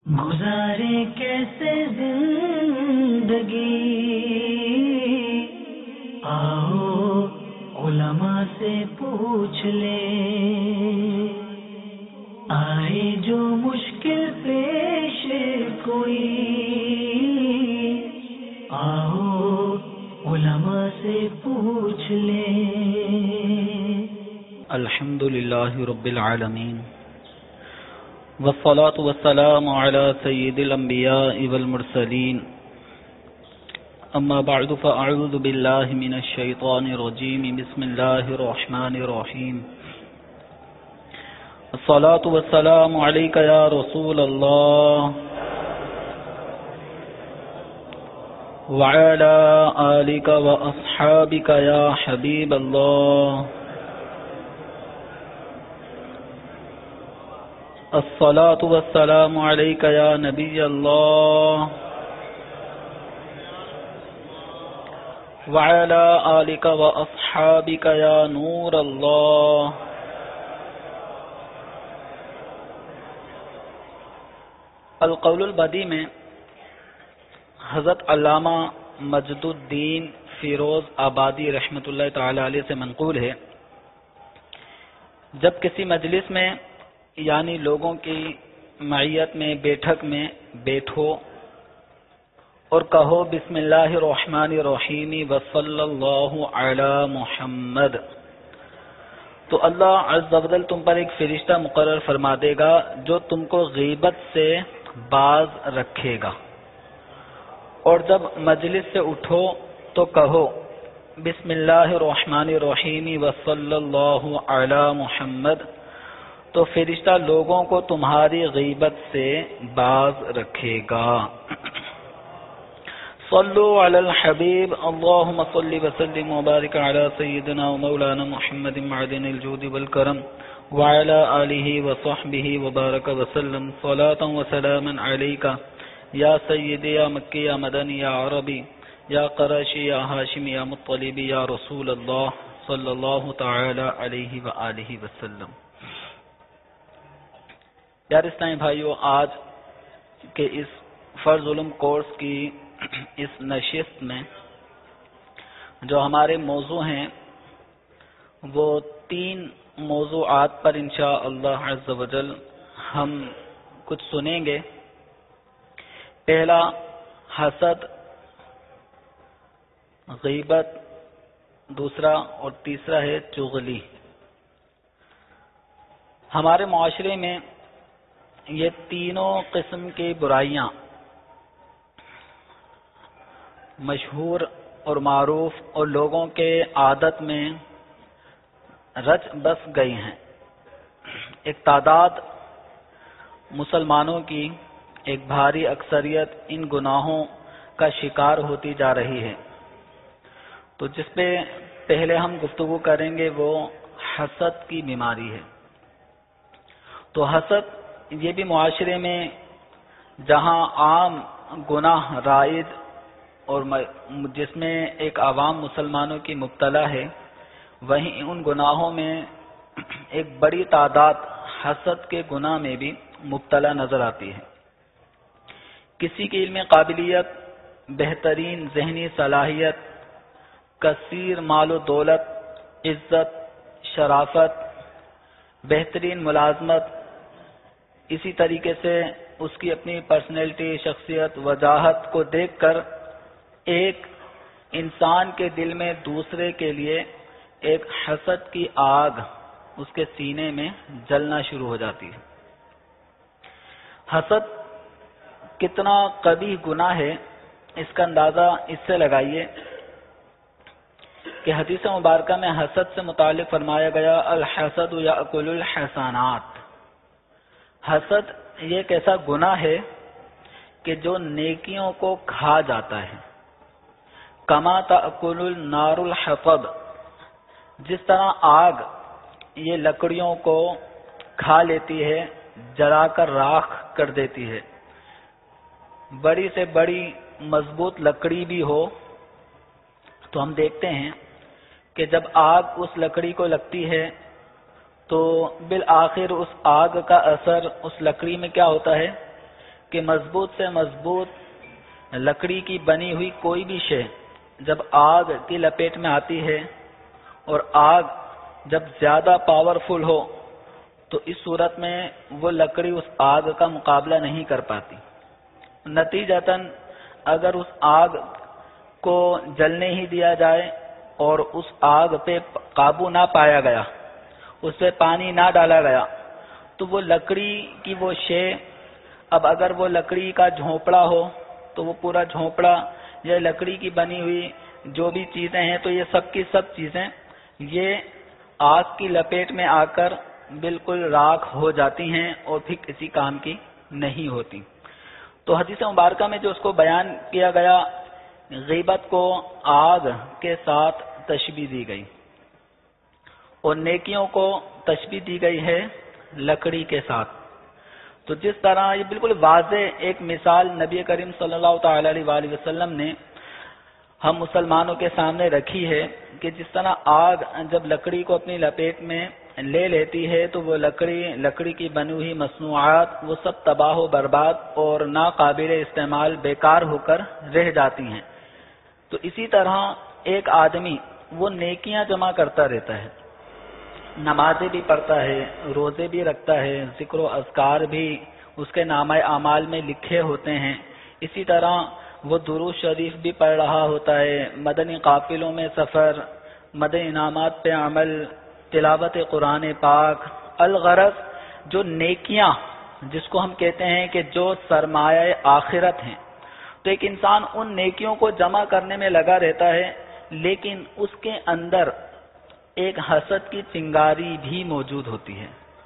گزارے کیسے زندگی، آؤ علماء سے پوچھ لیں، آئے جو مشکل پیش کوئی، آؤ علماء سے پوچھ لیں۔ الحمد للہ رب العالمین، والصلاة والسلام على سید الانبیاء والمرسلین، اما بعد فاعوذ باللہ من الشیطان الرجیم، بسم اللہ الرحمن الرحیم۔ الصلاة والسلام علیک یا رسول اللہ وعلى آلک واصحابک یا حبیب اللہ۔ الصلاة والسلام علیک یا نبی اللہ وعلى آلک واصحابک یا نور اللہ۔ القول البدیع میں حضرت علامہ مجد الدین فیروز آبادی رحمۃ اللہ تعالی علیہ سے منقول ہے، جب کسی مجلس میں یعنی لوگوں کی معیت میں بیٹھک میں بیٹھو اور کہو بسم اللہ الرحمن الرحیم وصلی اللہ علی محمد، تو اللہ عز و جل تم پر ایک فرشتہ مقرر فرما دے گا جو تم کو غیبت سے باز رکھے گا، اور جب مجلس سے اٹھو تو کہو بسم اللہ الرحمن الرحیم وصلی اللہ علی محمد، تو فرشتہ لوگوں کو تمہاری غیبت سے باز رکھے گا۔ صلو علی الحبیب، اللہم صل وسلم وبارک علی سیدنا و مولانا محمد معدن الجود والکرم وعلی آلہ وصحبہ وبارک وسلم، صلاۃ و سلاما علیک یا سیدی یا مکی یا مدنی یا عربی یا قریشی یا ہاشمی یا مطلبی یا رسول اللہ صلی اللہ تعالی علیہ وآلہ وسلم۔ پیارے اسلامی بھائیو، آج کے اس فرض علم کورس کی اس نشست میں جو ہمارے موضوع ہیں وہ 3 موضوعات پر انشاءاللہ عز و جل ہم کچھ سنیں گے۔ پہلا حسد، غیبت، دوسرا اور تیسرا ہے چغلی۔ ہمارے معاشرے میں یہ تینوں قسم کی برائیاں مشہور اور معروف اور لوگوں کے عادت میں رچ بس گئی ہیں۔ ایک تعداد مسلمانوں کی ایک بھاری اکثریت ان گناہوں کا شکار ہوتی جا رہی ہے۔ تو جس پہ پہلے ہم گفتگو کریں گے وہ حسد کی بیماری ہے۔ تو حسد یہ بھی معاشرے میں جہاں عام گناہ رائج اور جس میں ایک عوام مسلمانوں کی مبتلا ہے، وہیں ان گناہوں میں ایک بڑی تعداد حسد کے گناہ میں بھی مبتلا نظر آتی ہے۔ کسی کی علمی قابلیت، بہترین ذہنی صلاحیت، کثیر مال و دولت، عزت، شرافت، بہترین ملازمت، اسی طریقے سے اس کی اپنی پرسنالٹی، شخصیت، وجاہت کو دیکھ کر ایک انسان کے دل میں دوسرے کے لیے ایک حسد کی آگ اس کے سینے میں جلنا شروع ہو جاتی ہے۔ حسد کتنا قبیح گناہ ہے اس کا اندازہ اس سے لگائیے کہ حدیث مبارکہ میں حسد سے متعلق فرمایا گیا الحسد یأکل الحسنات۔ حسد یہ ایک ایسا گناہ ہے کہ جو نیکیوں کو کھا جاتا ہے۔ کما تأکل النار الحطب، جس طرح آگ یہ لکڑیوں کو کھا لیتی ہے، جلا کر راکھ کر دیتی ہے، بڑی سے بڑی مضبوط لکڑی بھی ہو تو ہم دیکھتے ہیں کہ جب آگ اس لکڑی کو لگتی ہے تو بالآخر اس آگ کا اثر اس لکڑی میں کیا ہوتا ہے کہ مضبوط سے مضبوط لکڑی کی بنی ہوئی کوئی بھی شے جب آگ کی لپیٹ میں آتی ہے اور آگ جب زیادہ پاورفل ہو تو اس صورت میں وہ لکڑی اس آگ کا مقابلہ نہیں کر پاتی. نتیجتاً اگر اس آگ کو جلنے ہی دیا جائے اور اس آگ پہ قابو نہ پایا گیا، اس پہ پانی نہ ڈالا گیا، تو وہ لکڑی کی وہ شے، اب اگر وہ لکڑی کا جھونپڑا ہو تو وہ پورا جھونپڑا یا لکڑی کی بنی ہوئی جو بھی چیزیں ہیں تو یہ سب کی سب چیزیں یہ آگ کی لپیٹ میں آ کر بالکل راکھ ہو جاتی ہیں اور پھر کسی کام کی نہیں ہوتی. تو حدیث مبارکہ میں جو اس کو بیان کیا گیا، غیبت کو آگ کے ساتھ تشبیہ دی گئی اور نیکیوں کو تشبیہ دی گئی ہے لکڑی کے ساتھ. تو جس طرح یہ بالکل واضح ایک مثال نبی کریم صلی اللہ تعالی علیہ وآلہ وسلم نے ہم مسلمانوں کے سامنے رکھی ہے کہ جس طرح آگ جب لکڑی کو اپنی لپیٹ میں لے لیتی ہے تو وہ لکڑی کی بنی ہوئی مصنوعات وہ سب تباہ و برباد اور ناقابل استعمال بیکار ہو کر رہ جاتی ہیں. تو اسی طرح ایک آدمی وہ نیکیاں جمع کرتا رہتا ہے، نمازیں بھی پڑھتا ہے، روزے بھی رکھتا ہے، ذکر و اذکار بھی اس کے نامہ اعمال میں لکھے ہوتے ہیں، اسی طرح وہ درود شریف بھی پڑھ رہا ہوتا ہے، مدنی قافلوں میں سفر، مدنی انعامات پہ عمل، تلاوت قرآن پاک. الغرض جو نیکیاں جس کو ہم کہتے ہیں کہ جو سرمایہ آخرت ہیں، تو ایک انسان ان نیکیوں کو جمع کرنے میں لگا رہتا ہے، لیکن اس کے اندر ایک حسد کی چنگاری بھی موجود ہوتی ہے.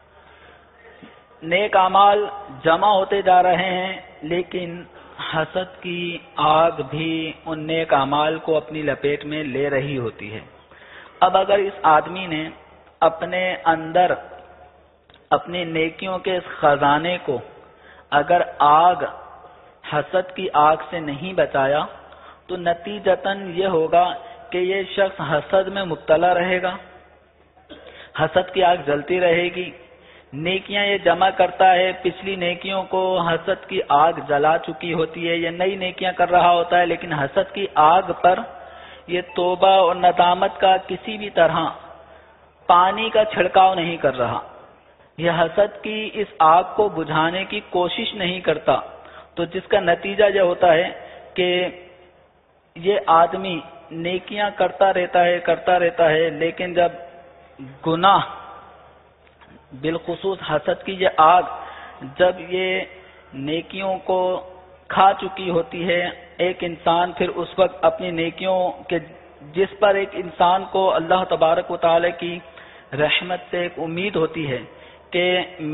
نیک اعمال جمع ہوتے جا رہے ہیں لیکن حسد کی آگ بھی ان نیک اعمال کو اپنی لپیٹ میں لے رہی ہوتی ہے. اب اگر اس آدمی نے اپنے اندر اپنی نیکیوں کے اس خزانے کو اگر آگ حسد کی آگ سے نہیں بچایا تو نتیجتاً یہ ہوگا کہ یہ شخص حسد میں مبتلا رہے گا، حسد کی آگ جلتی رہے گی. نیکیاں یہ جمع کرتا ہے، پچھلی نیکیوں کو حسد کی آگ جلا چکی ہوتی ہے، یہ نئی نیکیاں کر رہا ہوتا ہے لیکن حسد کی آگ پر یہ توبہ اور ندامت کا کسی بھی طرح پانی کا چھڑکاؤ نہیں کر رہا، یہ حسد کی اس آگ کو بجھانے کی کوشش نہیں کرتا. تو جس کا نتیجہ یہ ہوتا ہے کہ یہ آدمی نیکیاں کرتا رہتا ہے لیکن جب گناہ بالخصوص حسد کی یہ آگ جب یہ نیکیوں کو کھا چکی ہوتی ہے، ایک انسان پھر اس وقت اپنی نیکیوں کے جس پر ایک انسان کو اللہ تبارک و تعالی کی رحمت سے ایک امید ہوتی ہے کہ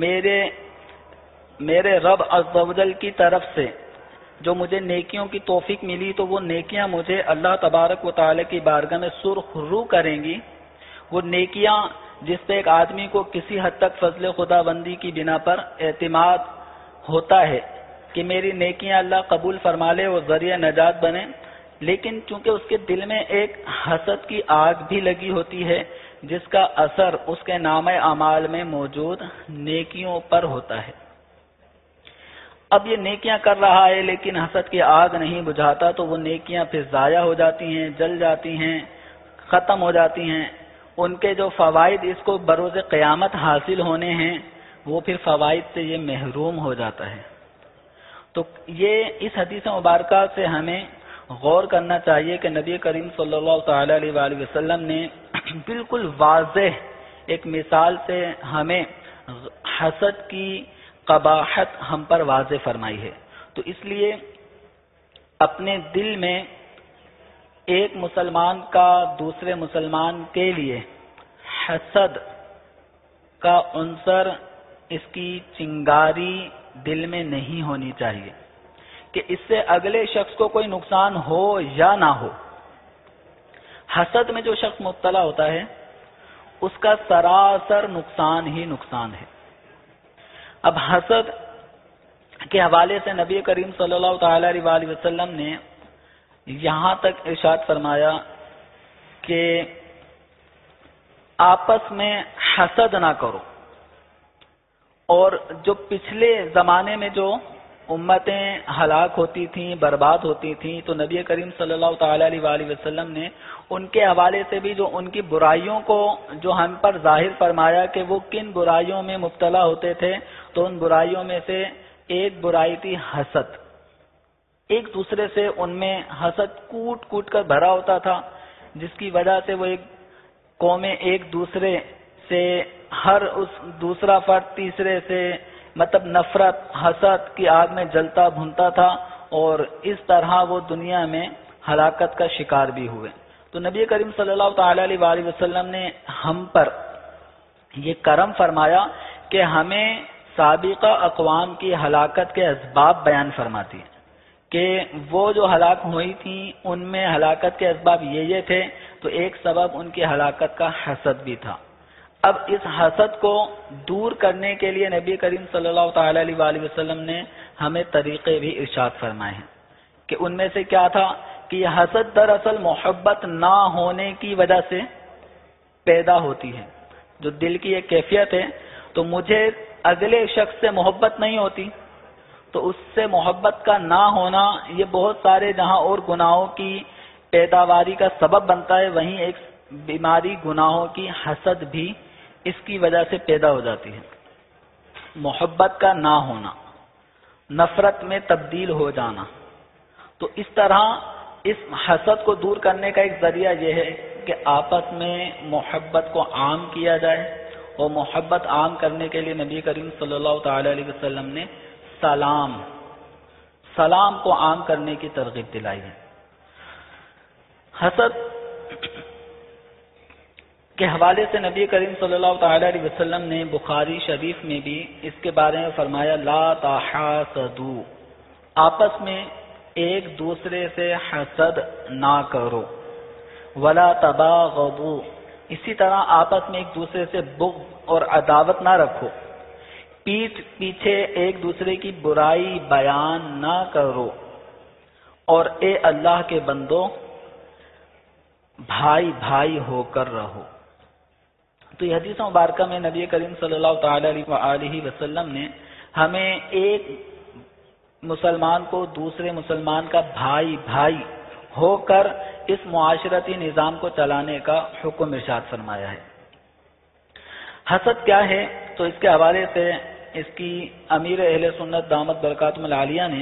میرے رب عز و جل کی طرف سے جو مجھے نیکیوں کی توفیق ملی تو وہ نیکیاں مجھے اللہ تبارک و تعالی کی بارگاہ میں سرخ رو کریں گی. وہ نیکیاں جس پہ ایک آدمی کو کسی حد تک فضل خدا بندی کی بنا پر اعتماد ہوتا ہے کہ میری نیکیاں اللہ قبول فرما لے اور ذریعہ نجات بنے، لیکن چونکہ اس کے دل میں ایک حسد کی آگ بھی لگی ہوتی ہے جس کا اثر اس کے نامہ اعمال میں موجود نیکیوں پر ہوتا ہے. اب یہ نیکیاں کر رہا ہے لیکن حسد کی آگ نہیں بجھاتا تو وہ نیکیاں پھر ضائع ہو جاتی ہیں، جل جاتی ہیں، ختم ہو جاتی ہیں. ان کے جو فوائد اس کو بروز قیامت حاصل ہونے ہیں وہ پھر فوائد سے یہ محروم ہو جاتا ہے. تو یہ اس حدیث مبارکہ سے ہمیں غور کرنا چاہیے کہ نبی کریم صلی اللہ تعالی علیہ وآلہ وسلم نے بالکل واضح ایک مثال سے ہمیں حسد کی قباحت ہم پر واضح فرمائی ہے. تو اس لیے اپنے دل میں ایک مسلمان کا دوسرے مسلمان کے لیے حسد کا عنصر، اس کی چنگاری دل میں نہیں ہونی چاہیے کہ اس سے اگلے شخص کو کوئی نقصان ہو یا نہ ہو. حسد میں جو شخص مبتلا ہوتا ہے اس کا سراسر نقصان ہی نقصان ہے. اب حسد کے حوالے سے نبی کریم صلی اللہ تعالی علیہ وآلہ وسلم نے یہاں تک ارشاد فرمایا کہ آپس میں حسد نہ کرو. اور جو پچھلے زمانے میں جو امتیں ہلاک ہوتی تھیں، برباد ہوتی تھیں، تو نبی کریم صلی اللہ تعالی علیہ وآلہ وسلم نے ان کے حوالے سے بھی جو ان کی برائیوں کو جو ہم پر ظاہر فرمایا کہ وہ کن برائیوں میں مبتلا ہوتے تھے، تو ان برائیوں میں سے ایک برائی تھی حسد۔ ایک دوسرے سے ان میں حسد کوٹ کوٹ کر بھرا ہوتا تھا، جس کی وجہ سے وہ ایک قومیں ایک دوسرے سے، ہر اس دوسرا فرد تیسرے سے مطلب نفرت حسد کی آگ میں جلتا بھونتا تھا، اور اس طرح وہ دنیا میں ہلاکت کا شکار بھی ہوئے۔ تو نبی کریم صلی اللہ تعالی علیہ وآلہ وسلم نے ہم پر یہ کرم فرمایا کہ ہمیں سابقہ اقوام کی ہلاکت کے اسباب بیان فرماتی ہے کہ وہ جو ہلاک ہوئی تھیں ان میں ہلاکت کے اسباب یہ تھے، تو ایک سبب ان کی ہلاکت کا حسد بھی تھا۔ اب اس حسد کو دور کرنے کے لیے نبی کریم صلی اللہ تعالی علیہ وآلہ وسلم نے ہمیں طریقے بھی ارشاد فرمائے ہیں کہ ان میں سے کیا تھا کہ یہ حسد دراصل محبت نہ ہونے کی وجہ سے پیدا ہوتی ہے۔ جو دل کی ایک کیفیت ہے، تو مجھے اگلے شخص سے محبت نہیں ہوتی، تو اس سے محبت کا نہ ہونا یہ بہت سارے جہاں اور گناہوں کی پیداواری کا سبب بنتا ہے، وہیں ایک بیماری گناہوں کی حسد بھی اس کی وجہ سے پیدا ہو جاتی ہے۔ محبت کا نہ ہونا، نفرت میں تبدیل ہو جانا، تو اس طرح اس حسد کو دور کرنے کا ایک ذریعہ یہ ہے کہ آپس میں محبت کو عام کیا جائے، اور محبت عام کرنے کے لیے نبی کریم صلی اللہ تعالی علیہ وسلم نے سلام کو عام کرنے کی ترغیب دلائی ہے۔ حسد کے حوالے سے نبی کریم صلی اللہ تعالی علیہ وسلم نے بخاری شریف میں بھی اس کے بارے میں فرمایا، لا تحاسدوا، آپس میں ایک دوسرے سے حسد نہ کرو، ولا تباغضوا، اسی طرح آپس میں ایک دوسرے سے بغض اور عداوت نہ رکھو، پیٹھ پیچھے ایک دوسرے کی برائی بیان نہ کرو، اور اے اللہ کے بندو بھائی بھائی ہو کر رہو۔ تو یہ حدیث مبارکہ میں نبی کریم صلی اللہ تعالی علیہ وآلہ وسلم نے ہمیں ایک مسلمان کو دوسرے مسلمان کا بھائی بھائی ہو کر اس معاشرتی نظام کو چلانے کا حکم ارشاد فرمایا ہے۔ حسد کیا ہے؟ تو اس کے حوالے سے اس کی امیر اہل سنت دامت برکاتہم العالیہ نے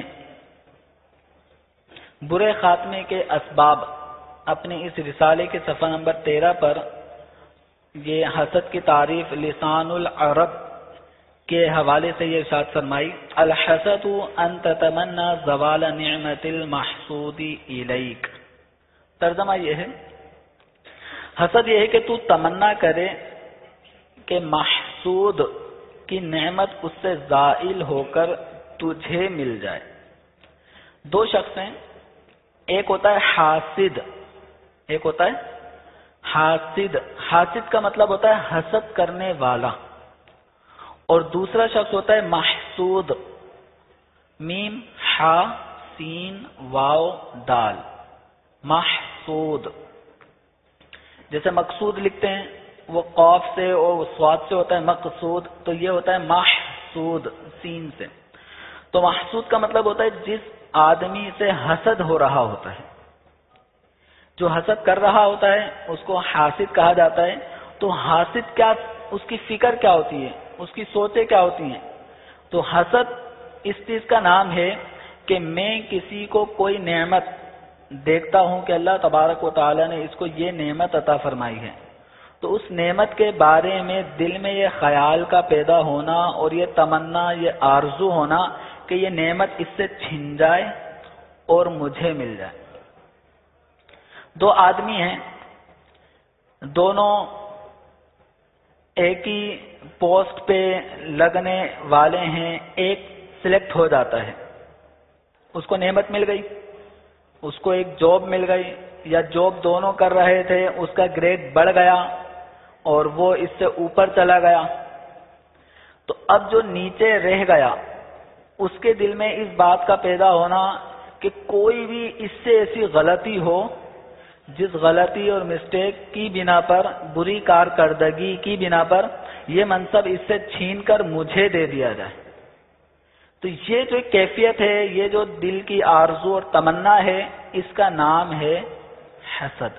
برے خاتمے کے اسباب اپنے اس رسالے کے صفحہ نمبر 13 پر یہ حسد کی تعریف لسان العرب کے حوالے سے یہ ارشاد فرمائی، الحسد ان تتمنى زوال نعمت المحسود الیک۔ ترجمہ یہ ہے، حسد یہ ہے کہ تو تمنا کرے کہ محسود کی نعمت اس سے زائل ہو کر تجھے مل جائے۔ دو شخص ہیں، ایک ہوتا ہے حاسد، ایک ہوتا ہے حاسد۔ حاسد کا مطلب ہوتا ہے حسد کرنے والا، اور دوسرا شخص ہوتا ہے محسود، میم حا سین واو دال، محسود۔ جیسے مقصود لکھتے ہیں وہ قاف سے اور صاد سے ہوتا ہے مقصود، تو یہ ہوتا ہے محسود سین سے۔ تو محسود کا مطلب ہوتا ہے جس آدمی سے حسد ہو رہا ہوتا ہے، جو حسد کر رہا ہوتا ہے اس کو حاسد کہا جاتا ہے۔ تو حاسد کیا، اس کی فکر کیا ہوتی ہے، اس کی سوچیں کیا ہوتی ہیں؟ تو حسد اس چیز کا نام ہے کہ میں کسی کو کوئی نعمت دیکھتا ہوں کہ اللہ تبارک و تعالی نے اس کو یہ نعمت عطا فرمائی ہے، تو اس نعمت کے بارے میں دل میں یہ خیال کا پیدا ہونا اور یہ تمنا، یہ آرزو ہونا کہ یہ نعمت اس سے چھن جائے اور مجھے مل جائے۔ دو آدمی ہیں، دونوں ایک ہی پوسٹ پہ لگنے والے ہیں، ایک سلیکٹ ہو جاتا ہے، اس کو نعمت مل گئی، اس کو ایک جاب مل گئی، یا جاب دونوں کر رہے تھے، اس کا گریڈ بڑھ گیا اور وہ اس سے اوپر چلا گیا۔ تو اب جو نیچے رہ گیا اس کے دل میں اس بات کا پیدا ہونا کہ کوئی بھی اس سے ایسی غلطی ہو جس غلطی اور مسٹیک کی بنا پر، بری کارکردگی کی بنا پر یہ منصب اس سے چھین کر مجھے دے دیا جائے۔ تو یہ جو کیفیت ہے، یہ جو دل کی آرزو اور تمنا ہے، اس کا نام ہے حسد۔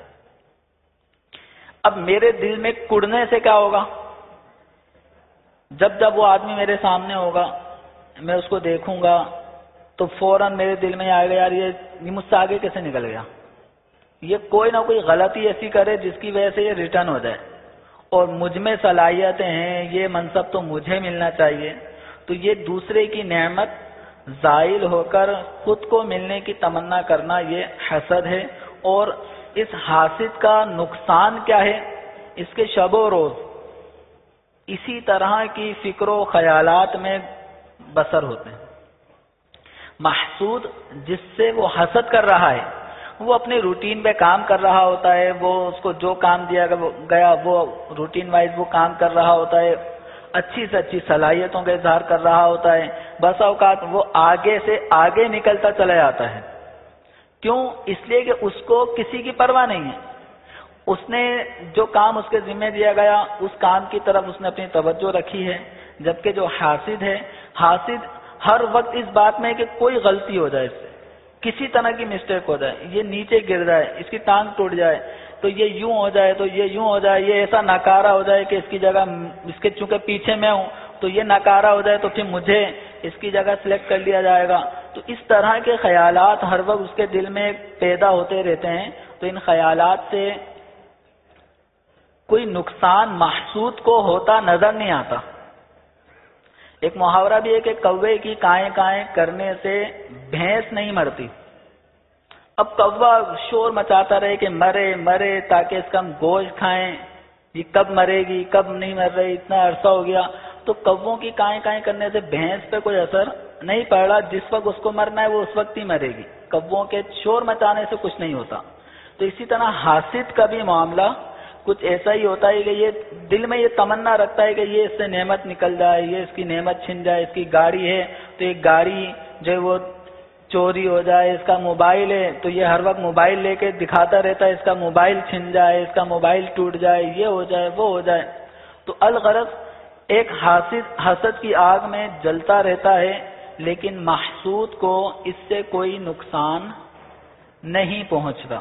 اب میرے دل میں کڑنے سے کیا ہوگا؟ جب وہ آدمی میرے سامنے ہوگا، میں اس کو دیکھوں گا تو فوراً میرے دل میں آئے گا، یار یہ مجھ سے آگے کیسے نکل گیا، یہ کوئی نہ کوئی غلطی ایسی کرے جس کی وجہ سے یہ ریٹرن ہو جائے، اور مجھ میں صلاحیتیں ہیں، یہ منصب تو مجھے ملنا چاہیے۔ تو یہ دوسرے کی نعمت زائل ہو کر خود کو ملنے کی تمنا کرنا، یہ حسد ہے۔ اور اس حاسد کا نقصان کیا ہے؟ اس کے شب و روز اسی طرح کی فکر و خیالات میں بسر ہوتے ہیں۔ محسود جس سے وہ حسد کر رہا ہے، وہ اپنے روٹین پہ کام کر رہا ہوتا ہے، وہ اس کو جو کام دیا گیا وہ روٹین وائز وہ کام کر رہا ہوتا ہے، اچھی سے اچھی صلاحیتوں کا اظہار کر رہا ہوتا ہے، بس اوقات وہ آگے سے آگے نکلتا چلا جاتا ہے۔ کیوں؟ اس لیے کہ اس کو کسی کی پرواہ نہیں ہے، اس نے جو کام اس کے ذمہ دیا گیا اس کام کی طرف اس نے اپنی توجہ رکھی ہے۔ جبکہ جو حاسد ہے، حاسد ہر وقت اس بات میں کہ کوئی غلطی ہو جائے، اس سے کسی طرح کی مسٹیک ہو جائے، یہ نیچے گر جائے، اس کی ٹانگ ٹوٹ جائے تو یہ یوں ہو جائے، تو یہ یوں ہو جائے، یہ ایسا ناکارہ ہو جائے کہ اس کی جگہ، اس کے چونکہ پیچھے میں ہوں تو یہ ناکارہ ہو جائے تو پھر مجھے اس کی جگہ سلیکٹ کر لیا جائے گا۔ تو اس طرح کے خیالات ہر وقت اس کے دل میں پیدا ہوتے رہتے ہیں۔ تو ان خیالات سے کوئی نقصان محسود کو ہوتا نظر نہیں آتا۔ ایک محاورہ بھی ہے کہ کوے کی کائیں کائیں کرنے سے بھینس نہیں مرتی۔ اب کوا شور مچاتا رہے کہ مرے مرے تاکہ اس کا ہم گوشت کھائیں، یہ کب مرے گی، کب نہیں مر رہی، اتنا عرصہ ہو گیا، تو کووں کی کائیں کائیں کرنے سے بھینس پہ کوئی اثر نہیں پڑ رہا۔ جس وقت اس کو مرنا ہے وہ اس وقت ہی مرے گی، کووں کے شور مچانے سے کچھ نہیں ہوتا۔ تو اسی طرح حاسد کا بھی معاملہ کچھ ایسا ہی ہوتا ہے کہ یہ دل میں یہ تمنا رکھتا ہے کہ یہ اس سے نعمت نکل جائے، یہ اس کی نعمت چھن جائے، اس کی گاڑی ہے تو ایک گاڑی جو ہے وہ چوری ہو جائے، اس کا موبائل ہے تو یہ ہر وقت موبائل لے کے دکھاتا رہتا ہے، اس کا موبائل چھن جائے، اس کا موبائل ٹوٹ جائے، یہ ہو جائے، وہ ہو جائے۔ تو الغرض ایک حسد کی آگ میں جلتا رہتا ہے، لیکن محسود کو اس سے کوئی نقصان نہیں پہنچتا۔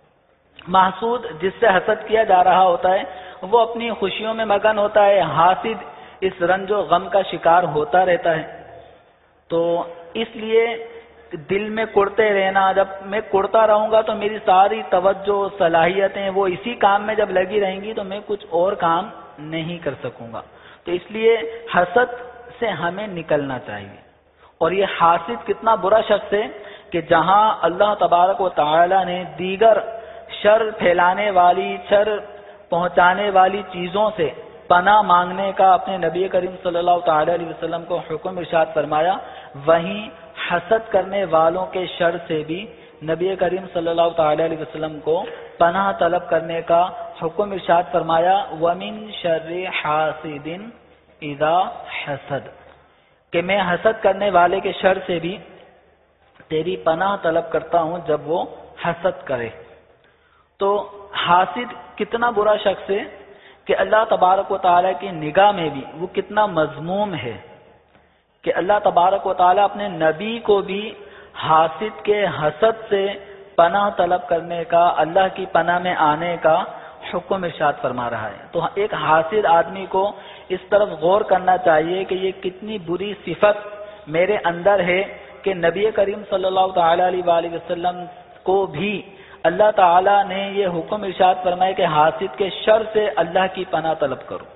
محسود جس سے حسد کیا جا رہا ہوتا ہے وہ اپنی خوشیوں میں مگن ہوتا ہے، حاسد اس رنج و غم کا شکار ہوتا رہتا ہے۔ تو اس لیے دل میں کڑتے رہنا، جب میں کڑتا رہوں گا تو میری ساری توجہ صلاحیتیں وہ اسی کام میں جب لگی رہیں گی تو میں کچھ اور کام نہیں کر سکوں گا۔ تو اس لیے حسد سے ہمیں نکلنا چاہیے۔ اور یہ حاسد کتنا برا شخص ہے کہ جہاں اللہ تبارک و تعالی نے دیگر شر پھیلانے والی، شر پہنچانے والی چیزوں سے پناہ مانگنے کا اپنے نبی کریم صلی اللہ تعالی علیہ وسلم کو حکم ارشاد فرمایا، وہیں حسد کرنے والوں کے شر سے بھی نبی کریم صلی اللہ تعالی علیہ وسلم کو پناہ طلب کرنے کا حکم ارشاد فرمایا، وَمِن شَرِّ حَاسِدٍ اِذَا حَسَدَ، کہ میں حسد کرنے والے کے شر سے بھی تیری پناہ طلب کرتا ہوں جب وہ حسد کرے۔ تو حاسد کتنا برا شخص ہے کہ اللہ تبارک و تعالیٰ کی نگاہ میں بھی وہ کتنا مذموم ہے کہ اللہ تبارک و تعالیٰ اپنے نبی کو بھی حاسد کے حسد سے پناہ طلب کرنے کا، اللہ کی پناہ میں آنے کا حکم ارشاد فرما رہا ہے۔ تو ایک حاسد آدمی کو اس طرف غور کرنا چاہیے کہ یہ کتنی بری صفت میرے اندر ہے کہ نبی کریم صلی اللہ تعالی علیہ وآلہ وسلم کو بھی اللہ تعالیٰ نے یہ حکم ارشاد فرمایا کہ حاسد کے شر سے اللہ کی پناہ طلب کرو۔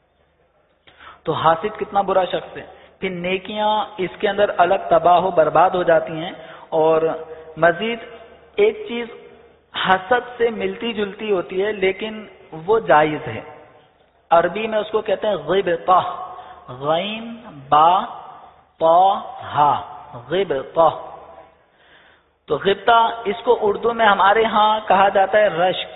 تو حاسد کتنا برا شخص ہے، پھر نیکیاں اس کے اندر الگ تباہ و برباد ہو جاتی ہیں۔ اور مزید ایک چیز حسد سے ملتی جلتی ہوتی ہے لیکن وہ جائز ہے، عربی میں اس کو کہتے ہیں غبطہ، غین با طا ہا، غبطہ۔ تو غبطہ اس کو اردو میں ہمارے ہاں کہا جاتا ہے رشک،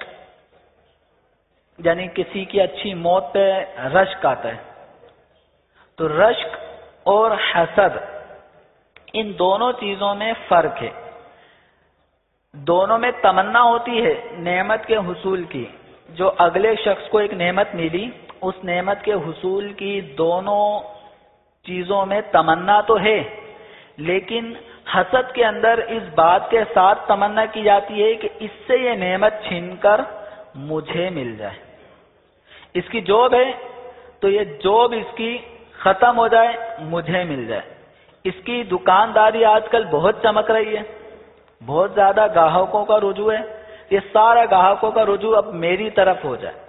یعنی کسی کی اچھی موت پہ رشک آتا ہے۔ تو رشک اور حسد ان دونوں چیزوں میں فرق ہے۔ دونوں میں تمنا ہوتی ہے نعمت کے حصول کی، جو اگلے شخص کو ایک نعمت ملی اس نعمت کے حصول کی دونوں چیزوں میں تمنا تو ہے، لیکن حسد کے اندر اس بات کے ساتھ تمنا کی جاتی ہے کہ اس سے یہ نعمت چھین کر مجھے مل جائے. اس کی جاب ہے تو یہ جاب اس کی ختم ہو جائے, مجھے مل جائے. اس کی دکانداری آج کل بہت چمک رہی ہے, بہت زیادہ گاہکوں کا رجوع ہے, یہ سارا گاہکوں کا رجوع اب میری طرف ہو جائے.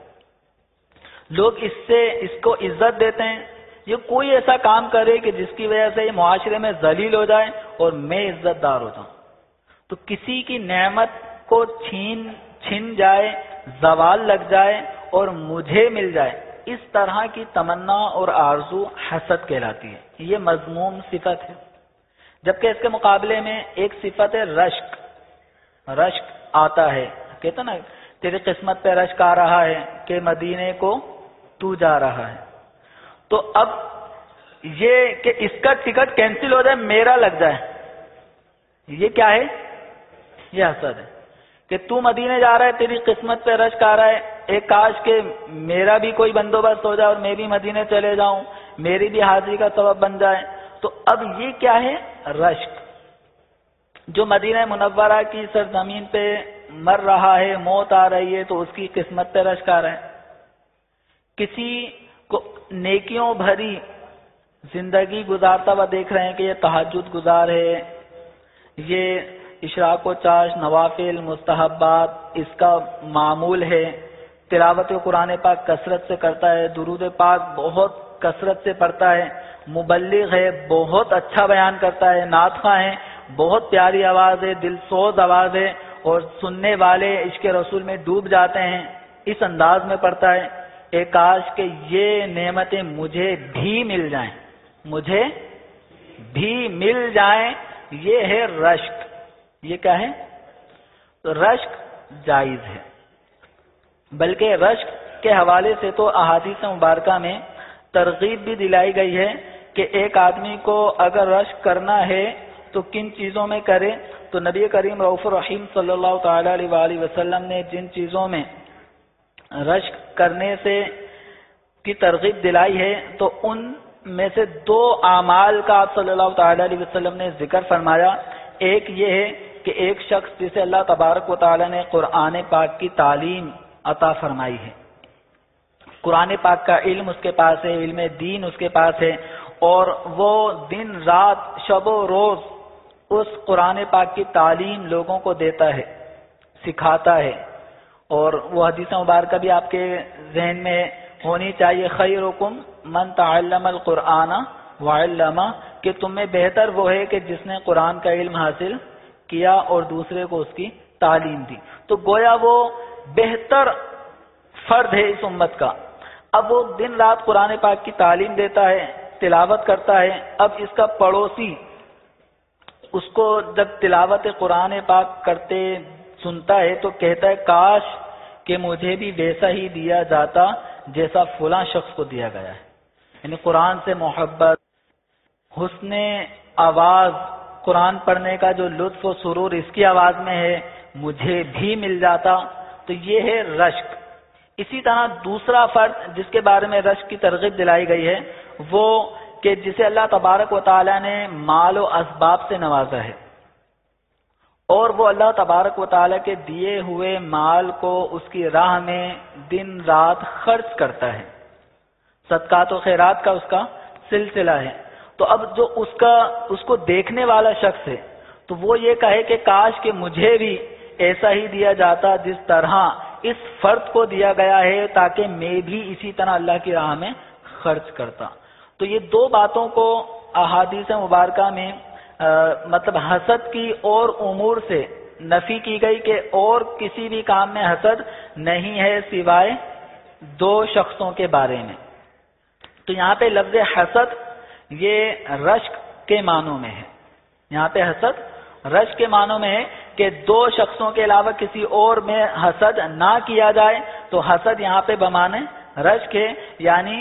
لوگ اس کو عزت دیتے ہیں. یہ کوئی ایسا کام کرے کہ جس کی وجہ سے یہ معاشرے میں ذلیل ہو جائے اور میں عزت دار ہو جاؤں. تو کسی کی نعمت کو چھن جائے, زوال لگ جائے اور مجھے مل جائے, اس طرح کی تمنا اور آرزو حسد کہلاتی ہے. یہ مذموم صفت ہے. جبکہ اس کے مقابلے میں ایک صفت ہے رشک. رشک آتا ہے, کہتے نا تیری قسمت پہ رشک آ رہا ہے کہ مدینے کو تو جا رہا ہے. تو اب یہ کہ اس کا ٹکٹ کینسل ہو جائے, میرا لگ جائے, یہ کیا ہے؟ یہ حسد ہے کہ تو مدینے جا رہا ہے, تیری قسمت پہ رشک آ رہا ہے, ایک کاش کہ میرا بھی کوئی بندوبست ہو جائے اور میں بھی مدینے چلے جاؤں, میری بھی حاضری کا سبب بن جائے. تو اب یہ کیا ہے؟ رشک. جو مدینہ منورہ کی سرزمین پہ مر رہا ہے, موت آ رہی ہے, تو اس کی قسمت پہ رشک آ رہا ہے. کسی کو نیکیوں بھری زندگی گزارتا ہوا دیکھ رہے ہیں کہ یہ تہجد گزار ہے, یہ اشراق و چاش, نوافل, مستحبات اس کا معمول ہے, تلاوت قرآن پاک کثرت سے کرتا ہے, درود پاک بہت کثرت سے پڑھتا ہے, مبلغ ہے, بہت اچھا بیان کرتا ہے, نعت خواں ہے, بہت پیاری آواز ہے, دل سوز آواز ہے, اور سننے والے عشق رسول میں ڈوب جاتے ہیں, اس انداز میں پڑھتا ہے. ایک کاش کہ یہ نعمتیں مجھے بھی مل جائیں, مجھے بھی مل جائیں. یہ ہے رشک. یہ کیا ہے؟ تو رشک جائز ہے. بلکہ رشک کے حوالے سے تو احادیث مبارکہ میں ترغیب بھی دلائی گئی ہے کہ ایک آدمی کو اگر رشک کرنا ہے تو کن چیزوں میں کرے. تو نبی کریم رؤوف الرحیم صلی اللہ تعالی علیہ وآلہ وسلم نے جن چیزوں میں رشک کرنے سے کی ترغیب دلائی ہے تو ان میں سے دو اعمال کا آپ صلی اللہ تعالی علیہ وسلم نے ذکر فرمایا. ایک یہ ہے کہ ایک شخص جسے اللہ تبارک و تعالی نے قرآن پاک کی تعلیم عطا فرمائی ہے, قرآن پاک کا علم اس کے پاس ہے, علم دین اس کے پاس ہے, اور وہ دن رات شب و روز اس قرآن پاک کی تعلیم لوگوں کو دیتا ہے, سکھاتا ہے. اور وہ حدیث مبارکہ بھی آپ کے ذہن میں ہونی چاہیے, خیرکم من تعلم القرآن وعلمہ, کہ تم میں بہتر وہ ہے کہ جس نے قرآن کا علم حاصل کیا اور دوسرے کو اس کی تعلیم دی. تو گویا وہ بہتر فرد ہے اس امت کا. اب وہ دن رات قرآن پاک کی تعلیم دیتا ہے, تلاوت کرتا ہے. اب اس کا پڑوسی اس کو جب تلاوت قرآن پاک کرتے سنتا ہے تو کہتا ہے کاش کہ مجھے بھی ویسا ہی دیا جاتا جیسا فلاں شخص کو دیا گیا ہے. یعنی قرآن سے محبت, حسن آواز, قرآن پڑھنے کا جو لطف و سرور اس کی آواز میں ہے, مجھے بھی مل جاتا. تو یہ ہے رشک. اسی طرح دوسرا فرد جس کے بارے میں رشک کی ترغیب دلائی گئی ہے وہ کہ جسے اللہ تبارک و تعالی نے مال و اسباب سے نوازا ہے, اور وہ اللہ تبارک و تعالی کے دیے ہوئے مال کو اس کی راہ میں دن رات خرچ کرتا ہے. صدقات و خیرات کا اس کا سلسلہ ہے. تو اب جو اس کو دیکھنے والا شخص ہے تو وہ یہ کہے کہ کاش کہ مجھے بھی ایسا ہی دیا جاتا جس طرح اس فرد کو دیا گیا ہے, تاکہ میں بھی اسی طرح اللہ کی راہ میں خرچ کرتا. تو یہ دو باتوں کو احادیث مبارکہ میں مطلب حسد کی اور امور سے نفی کی گئی کہ اور کسی بھی کام میں حسد نہیں ہے سوائے دو شخصوں کے بارے میں. تو یہاں پہ لفظ حسد یہ رشک کے معنوں میں ہے. یہاں پہ حسد رشک کے معنوں میں ہے کہ دو شخصوں کے علاوہ کسی اور میں حسد نہ کیا جائے. تو حسد یہاں پہ بمانے رشک ہے, یعنی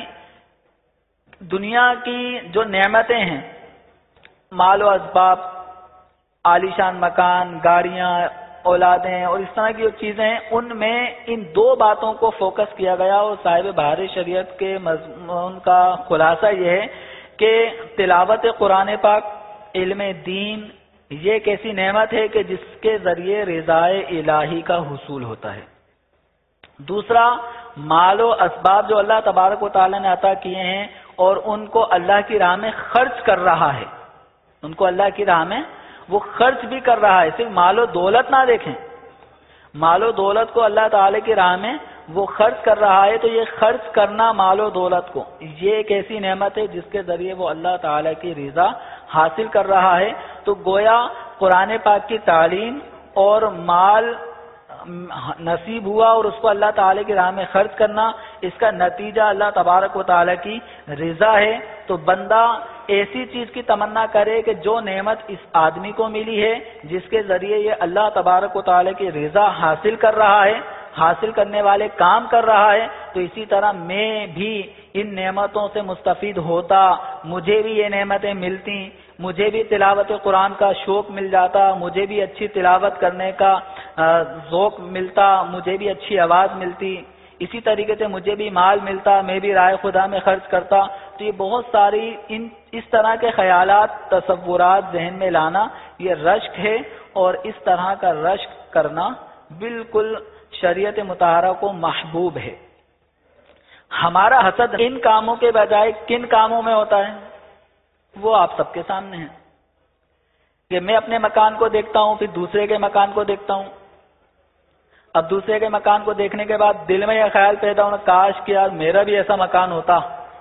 دنیا کی جو نعمتیں ہیں, مال و اسباب, عالیشان مکان, گاڑیاں, اولادیں اور اس طرح کی جو چیزیں ہیں, ان میں ان دو باتوں کو فوکس کیا گیا. اور صاحب بہار شریعت کے مضمون کا خلاصہ یہ ہے کہ تلاوت قرآن پاک علم دین یہ ایک ایسی نعمت ہے کہ جس کے ذریعے رضائے الہی کا حصول ہوتا ہے. دوسرا، مال و اسباب جو اللہ تبارک و تعالی نے عطا کیے ہیں اور ان کو اللہ کی راہ میں خرچ کر رہا ہے، ان کو اللہ کی راہ میں وہ خرچ بھی کر رہا ہے. صرف مال و دولت نہ دیکھیں، مال و دولت کو اللہ تعالی کی راہ میں وہ خرچ کر رہا ہے، تو یہ خرچ کرنا مال و دولت کو یہ ایک ایسی نعمت ہے جس کے ذریعے وہ اللہ تعالی کی رضا حاصل کر رہا ہے. تو گویا قرآن پاک کی تعلیم اور مال نصیب ہوا اور اس کو اللہ تعالی کی راہ میں خرچ کرنا، اس کا نتیجہ اللہ تبارک و تعالی کی رضا ہے. تو بندہ ایسی چیز کی تمنا کرے کہ جو نعمت اس آدمی کو ملی ہے، جس کے ذریعے یہ اللہ تبارک و تعالی کی رضا حاصل کر رہا ہے، حاصل کرنے والے کام کر رہا ہے، تو اسی طرح میں بھی ان نعمتوں سے مستفید ہوتا، مجھے بھی یہ نعمتیں ملتی، مجھے بھی تلاوت قرآن کا شوق مل جاتا، مجھے بھی اچھی تلاوت کرنے کا ذوق ملتا، مجھے بھی اچھی آواز ملتی، اسی طریقے سے مجھے بھی مال ملتا، میں بھی راہ خدا میں خرچ کرتا. تو یہ بہت ساری اس طرح کے خیالات، تصورات ذہن میں لانا یہ رشک ہے، اور اس طرح کا رشک کرنا بالکل شریعت مطہرہ کو محبوب ہے. ہمارا حسد ان کاموں کے بجائے کن کاموں میں ہوتا ہے وہ آپ سب کے سامنے ہے کہ میں اپنے مکان کو دیکھتا ہوں، پھر دوسرے کے مکان کو دیکھتا ہوں. اب دوسرے کے مکان کو دیکھنے کے بعد دل میں یہ خیال پیدا ہونا، کاش کہ یار میرا بھی ایسا مکان ہوتا.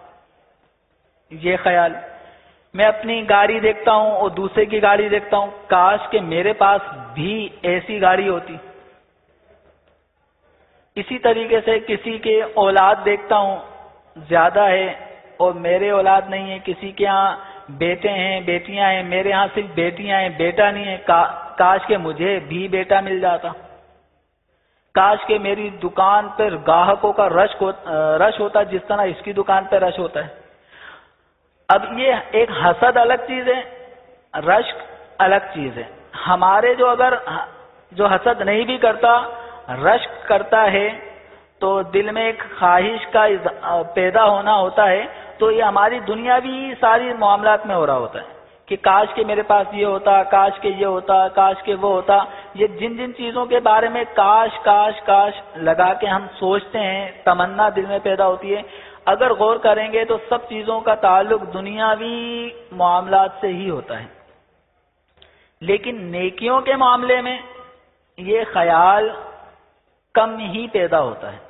یہ خیال. میں اپنی گاڑی دیکھتا ہوں اور دوسرے کی گاڑی دیکھتا ہوں، کاش کہ میرے پاس بھی ایسی گاڑی ہوتی. اسی طریقے سے کسی کے اولاد دیکھتا ہوں زیادہ ہے اور میرے اولاد نہیں ہے، کسی کے ہاں بیٹے ہیں بیٹیاں ہیں، میرے ہاں صرف بیٹیاں ہیں بیٹا نہیں ہے، کاش کہ مجھے بھی بیٹا مل جاتا. کاش کہ میری دکان پر گاہکوں کا رش ہوتا جس طرح اس کی دکان پہ رش ہوتا ہے. اب یہ ایک حسد الگ چیز ہے، رشک الگ چیز ہے. ہمارے جو حسد نہیں بھی کرتا، رشک کرتا ہے، تو دل میں ایک خواہش کا پیدا ہونا ہوتا ہے. تو یہ ہماری دنیاوی ساری معاملات میں ہو رہا ہوتا ہے کہ کاش کہ میرے پاس یہ ہوتا، کاش کہ یہ ہوتا، کاش کہ وہ ہوتا. یہ جن چیزوں کے بارے میں کاش کاش کاش لگا کے ہم سوچتے ہیں، تمنا دل میں پیدا ہوتی ہے، اگر غور کریں گے تو سب چیزوں کا تعلق دنیاوی معاملات سے ہی ہوتا ہے. لیکن نیکیوں کے معاملے میں یہ خیال کم ہی پیدا ہوتا ہے.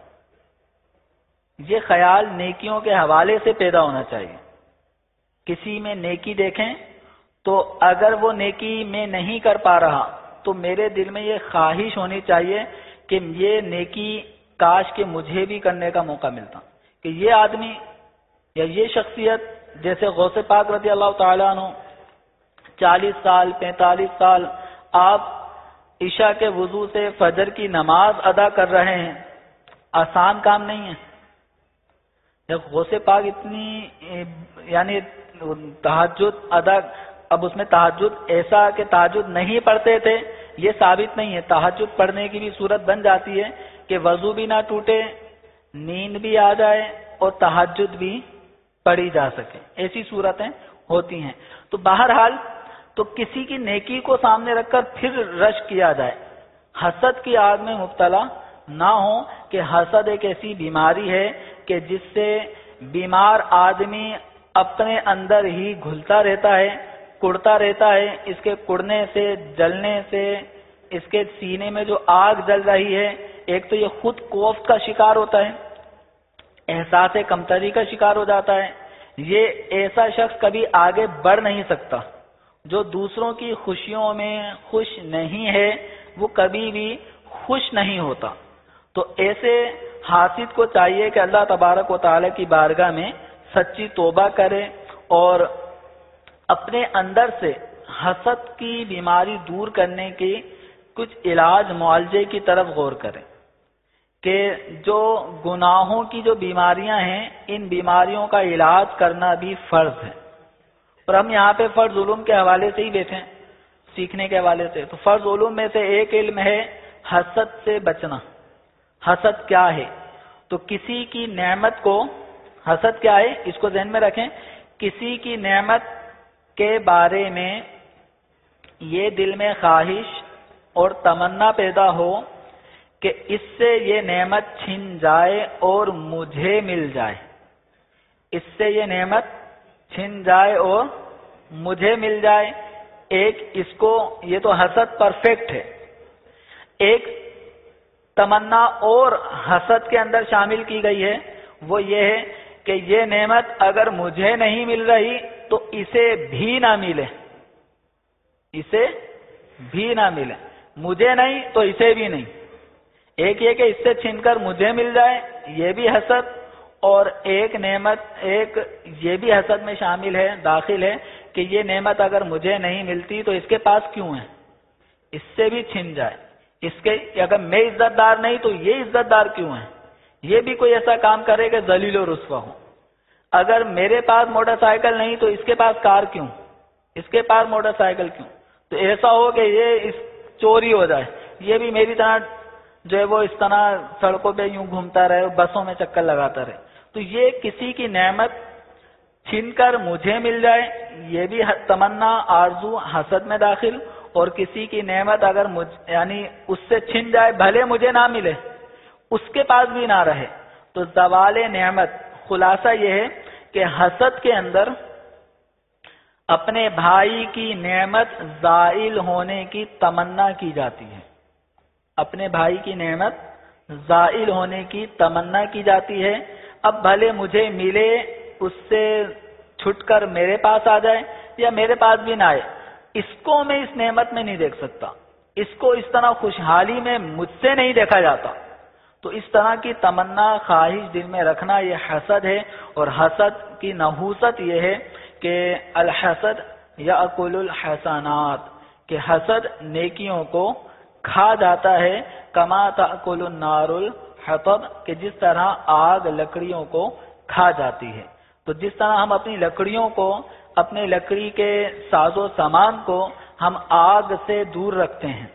یہ خیال نیکیوں کے حوالے سے پیدا ہونا چاہیے. کسی میں نیکی دیکھیں تو اگر وہ نیکی میں نہیں کر پا رہا تو میرے دل میں یہ خواہش ہونی چاہیے کہ یہ نیکی کاش کہ مجھے بھی کرنے کا موقع ملتا. کہ یہ آدمی یا یہ شخصیت جیسے غوث پاک رضی اللہ تعالیٰ عنہ 40 سال 45 سال آپ عشاء کے وضو سے فجر کی نماز ادا کر رہے ہیں، آسان کام نہیں ہے. جب غوث پاک اتنی یعنی تہجد ادا، اب اس میں تہجد ایسا کہ تہجد نہیں پڑھتے تھے یہ ثابت نہیں ہے. تہجد پڑھنے کی بھی صورت بن جاتی ہے کہ وضو بھی نہ ٹوٹے، نیند بھی آ جائے اور تہجد بھی پڑھی جا سکے، ایسی صورتیں ہوتی ہیں. تو بہرحال تو کسی کی نیکی کو سامنے رکھ کر پھر رش کیا جائے، حسد کی آگ میں مبتلا نہ ہو. کہ حسد ایک ایسی بیماری ہے کہ جس سے بیمار آدمی اپنے اندر ہی گھلتا رہتا ہے، کڑتا رہتا ہے. اس کے کڑنے سے، جلنے سے، اس کے سینے میں جو آگ جل رہی ہے، ایک تو یہ خود کوفت کا شکار ہوتا ہے، احساس کمتری کا شکار ہو جاتا ہے. یہ ایسا شخص کبھی آگے بڑھ نہیں سکتا. جو دوسروں کی خوشیوں میں خوش نہیں ہے وہ کبھی بھی خوش نہیں ہوتا. تو ایسے حاسد کو چاہیے کہ اللہ تبارک و تعالی کی بارگاہ میں سچی توبہ کرے اور اپنے اندر سے حسد کی بیماری دور کرنے کی کچھ علاج معالجے کی طرف غور کریں کہ جو گناہوں کی جو بیماریاں ہیں ان بیماریوں کا علاج کرنا بھی فرض ہے. اور ہم یہاں پہ فرض علوم کے حوالے سے ہی بیٹھے ہیں، سیکھنے کے حوالے سے. تو فرض علوم میں سے ایک علم ہے حسد سے بچنا. حسد کیا ہے؟ تو کسی کی نعمت کو، حسد کیا ہے اس کو ذہن میں رکھیں، کسی کی نعمت کے بارے میں یہ دل میں خواہش اور تمنا پیدا ہو کہ اس سے یہ نعمت چھن جائے اور مجھے مل جائے، اس سے یہ نعمت چھن جائے اور مجھے مل جائے. ایک اس کو، یہ تو حسد پرفیکٹ ہے. ایک تمنا اور حسد کے اندر شامل کی گئی ہے، وہ یہ ہے کہ یہ نعمت اگر مجھے نہیں مل رہی تو اسے بھی نہ ملے، اسے بھی نہ ملے، مجھے نہیں تو اسے بھی نہیں. ایک یہ کہ اس سے چھن کر مجھے مل جائے، یہ بھی حسد، اور ایک نعمت، ایک یہ بھی حسد میں شامل ہے، داخل ہے کہ یہ نعمت اگر مجھے نہیں ملتی تو اس کے پاس کیوں ہے، اس سے بھی چھن جائے. اس کے اگر میں عزت دار نہیں تو یہ عزت دار کیوں ہے، یہ بھی کوئی ایسا کام کرے کہ ذلیل و رسوا ہو. اگر میرے پاس موٹر سائیکل نہیں تو اس کے پاس کار کیوں، اس کے پاس موٹر سائیکل کیوں. تو ایسا ہو کہ یہ چوری ہو جائے، یہ بھی میری طرح جو ہے وہ اس طرح سڑکوں پہ یوں گھومتا رہے، بسوں میں چکر لگاتا رہے. تو یہ کسی کی نعمت چھن کر مجھے مل جائے، یہ بھی تمنا، آرزو، حسد میں داخل. اور کسی کی نعمت اگر یعنی اس سے چھن جائے، بھلے مجھے نہ ملے، اس کے پاس بھی نہ رہے. تو زوال نعمت، خلاصہ یہ ہے کہ حسد کے اندر اپنے بھائی کی نعمت زائل ہونے کی تمنا کی جاتی ہے، اپنے بھائی کی نعمت زائل ہونے کی تمنا کی جاتی ہے. اب بھلے مجھے ملے، اس سے چھٹ کر میرے پاس آ جائے یا میرے پاس بھی نہ آئے، اس کو میں اس نعمت میں نہیں دیکھ سکتا، اس کو اس طرح خوشحالی میں مجھ سے نہیں دیکھا جاتا. تو اس طرح کی تمنا، خواہش دل میں رکھنا یہ حسد ہے. اور حسد کی نحوست یہ ہے کہ الحسد یاکل الحسنات، کہ حسد نیکیوں کو کھا جاتا ہے. کما تاکل النار الحطب، کہ جس طرح آگ لکڑیوں کو کھا جاتی ہے. تو جس طرح ہم اپنی لکڑیوں کو، اپنے لکڑی کے ساز و سامان کو ہم آگ سے دور رکھتے ہیں،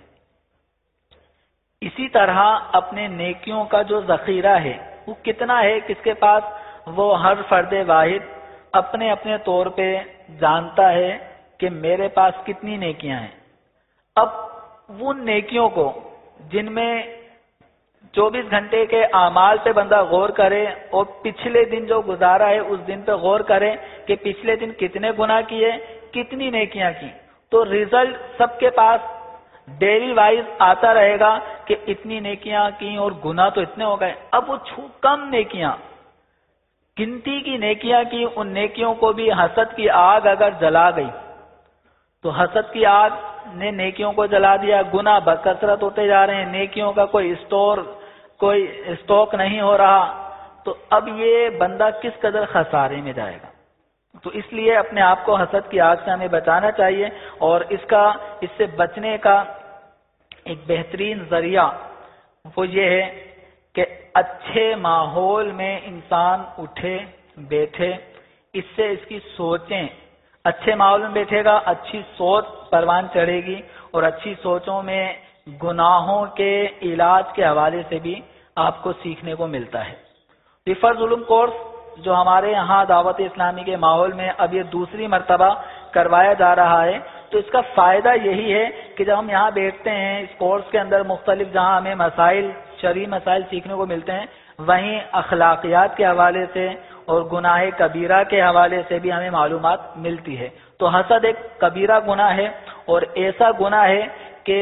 اسی طرح اپنے نیکیوں کا جو ذخیرہ ہے وہ کتنا ہے، کس کے پاس، وہ ہر فرد واحد اپنے اپنے طور پہ جانتا ہے کہ میرے پاس کتنی نیکیاں ہیں. اب ان نیکیوں کو جن میں 24 گھنٹے کے اعمال پہ بندہ غور کرے اور پچھلے دن جو گزارا ہے اس دن پہ غور کرے کہ پچھلے دن کتنے گناہ کیے، کتنی نیکیاں کی، تو ریزلٹ سب کے پاس ڈیلی وائز آتا رہے گا کہ اتنی نیکیاں کی اور گناہ تو اتنے ہو گئے. اب وہ کم نیکیاں، گنتی کی نیکیاں کی، ان نیکیوں کو بھی حسد کی آگ اگر جلا گئی تو حسد کی آگ نے نیکیوں کو جلا دیا. گناہ بکثرت ہوتے جا رہے ہیں، نیکیوں کا کوئی اسٹاک نہیں ہو رہا. تو اب یہ بندہ کس قدر خسارے میں جائے گا. تو اس لیے اپنے آپ کو حسد کی آگ سے ہمیں بچانا چاہیے. اور اس سے بچنے کا ایک بہترین ذریعہ وہ یہ ہے کہ اچھے ماحول میں انسان اٹھے بیٹھے، اس سے اس کی سوچیں، اچھے ماحول میں بیٹھے گا، اچھی سوچ پروان چڑھے گی. اور اچھی سوچوں میں گناہوں کے علاج کے حوالے سے بھی آپ کو سیکھنے کو ملتا ہے. فرض علوم کورس جو ہمارے یہاں دعوت اسلامی کے ماحول میں اب یہ دوسری مرتبہ کروایا جا رہا ہے، تو اس کا فائدہ یہی ہے کہ جب ہم یہاں بیٹھتے ہیں اس کورس کے اندر، مختلف جہاں ہمیں مسائل، شرعی مسائل سیکھنے کو ملتے ہیں، وہیں اخلاقیات کے حوالے سے اور گناہ کبیرہ کے حوالے سے بھی ہمیں معلومات ملتی ہے. تو حسد ایک کبیرہ گناہ ہے، اور ایسا گناہ ہے کہ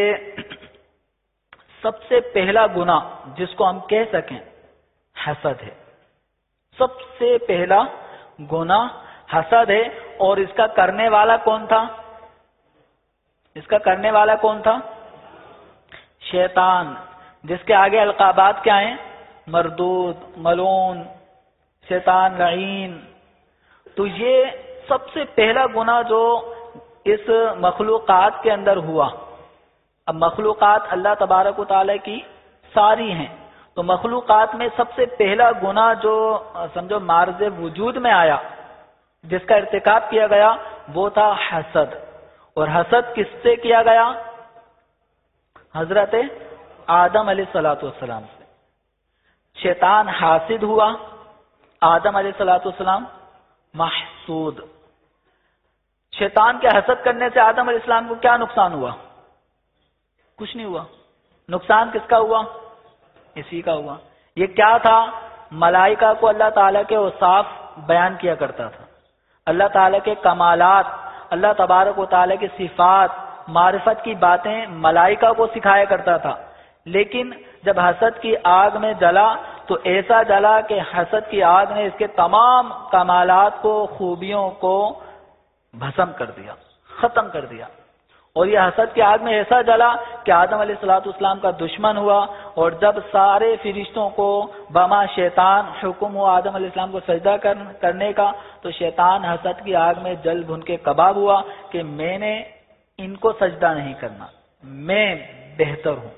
سب سے پہلا گناہ جس کو ہم کہہ سکیں حسد ہے. سب سے پہلا گناہ حسد ہے. اور اس کا کرنے والا کون تھا؟ اس کا کرنے والا کون تھا؟ شیطان، جس کے آگے القابات کیا ہیں؟ مردود، ملعون، شیطان لعین. تو یہ سب سے پہلا گناہ جو اس مخلوقات کے اندر ہوا. اب مخلوقات اللہ تبارک و تعالی کی ساری ہیں، تو مخلوقات میں سب سے پہلا گناہ جو سمجھو معرض وجود میں آیا، جس کا ارتکاب کیا گیا، وہ تھا حسد. اور حسد کس سے کیا گیا؟ حضرت آدم علیہ السلام سے. شیطان حاسد ہوا، آدم علیہ السلام محسود. شیطان کے حسد کرنے سے آدم علیہ السلام کو کیا نقصان ہوا؟ کچھ نہیں ہوا. نقصان کس کا ہوا؟ اسی کا ہوا. یہ کیا تھا؟ ملائکہ کو اللہ تعالیٰ کے اوصاف بیان کیا کرتا تھا، اللہ تعالیٰ کے کمالات، اللہ تبارک و تعالیٰ کی صفات، معرفت کی باتیں ملائکہ کو سکھایا کرتا تھا. لیکن جب حسد کی آگ میں جلا تو ایسا جلا کہ حسد کی آگ نے اس کے تمام کمالات کو، خوبیوں کو بھسم کر دیا، ختم کر دیا. اور یہ حسد کی آگ میں ایسا جلا کہ آدم علیہ السلام کا دشمن ہوا. اور جب سارے فرشتوں کو بما شیطان حکم ہوا آدم علیہ السلام کو سجدہ کرنے کا، تو شیطان حسد کی آگ میں جل بھن کے کباب ہوا کہ میں نے ان کو سجدہ نہیں کرنا، میں بہتر ہوں.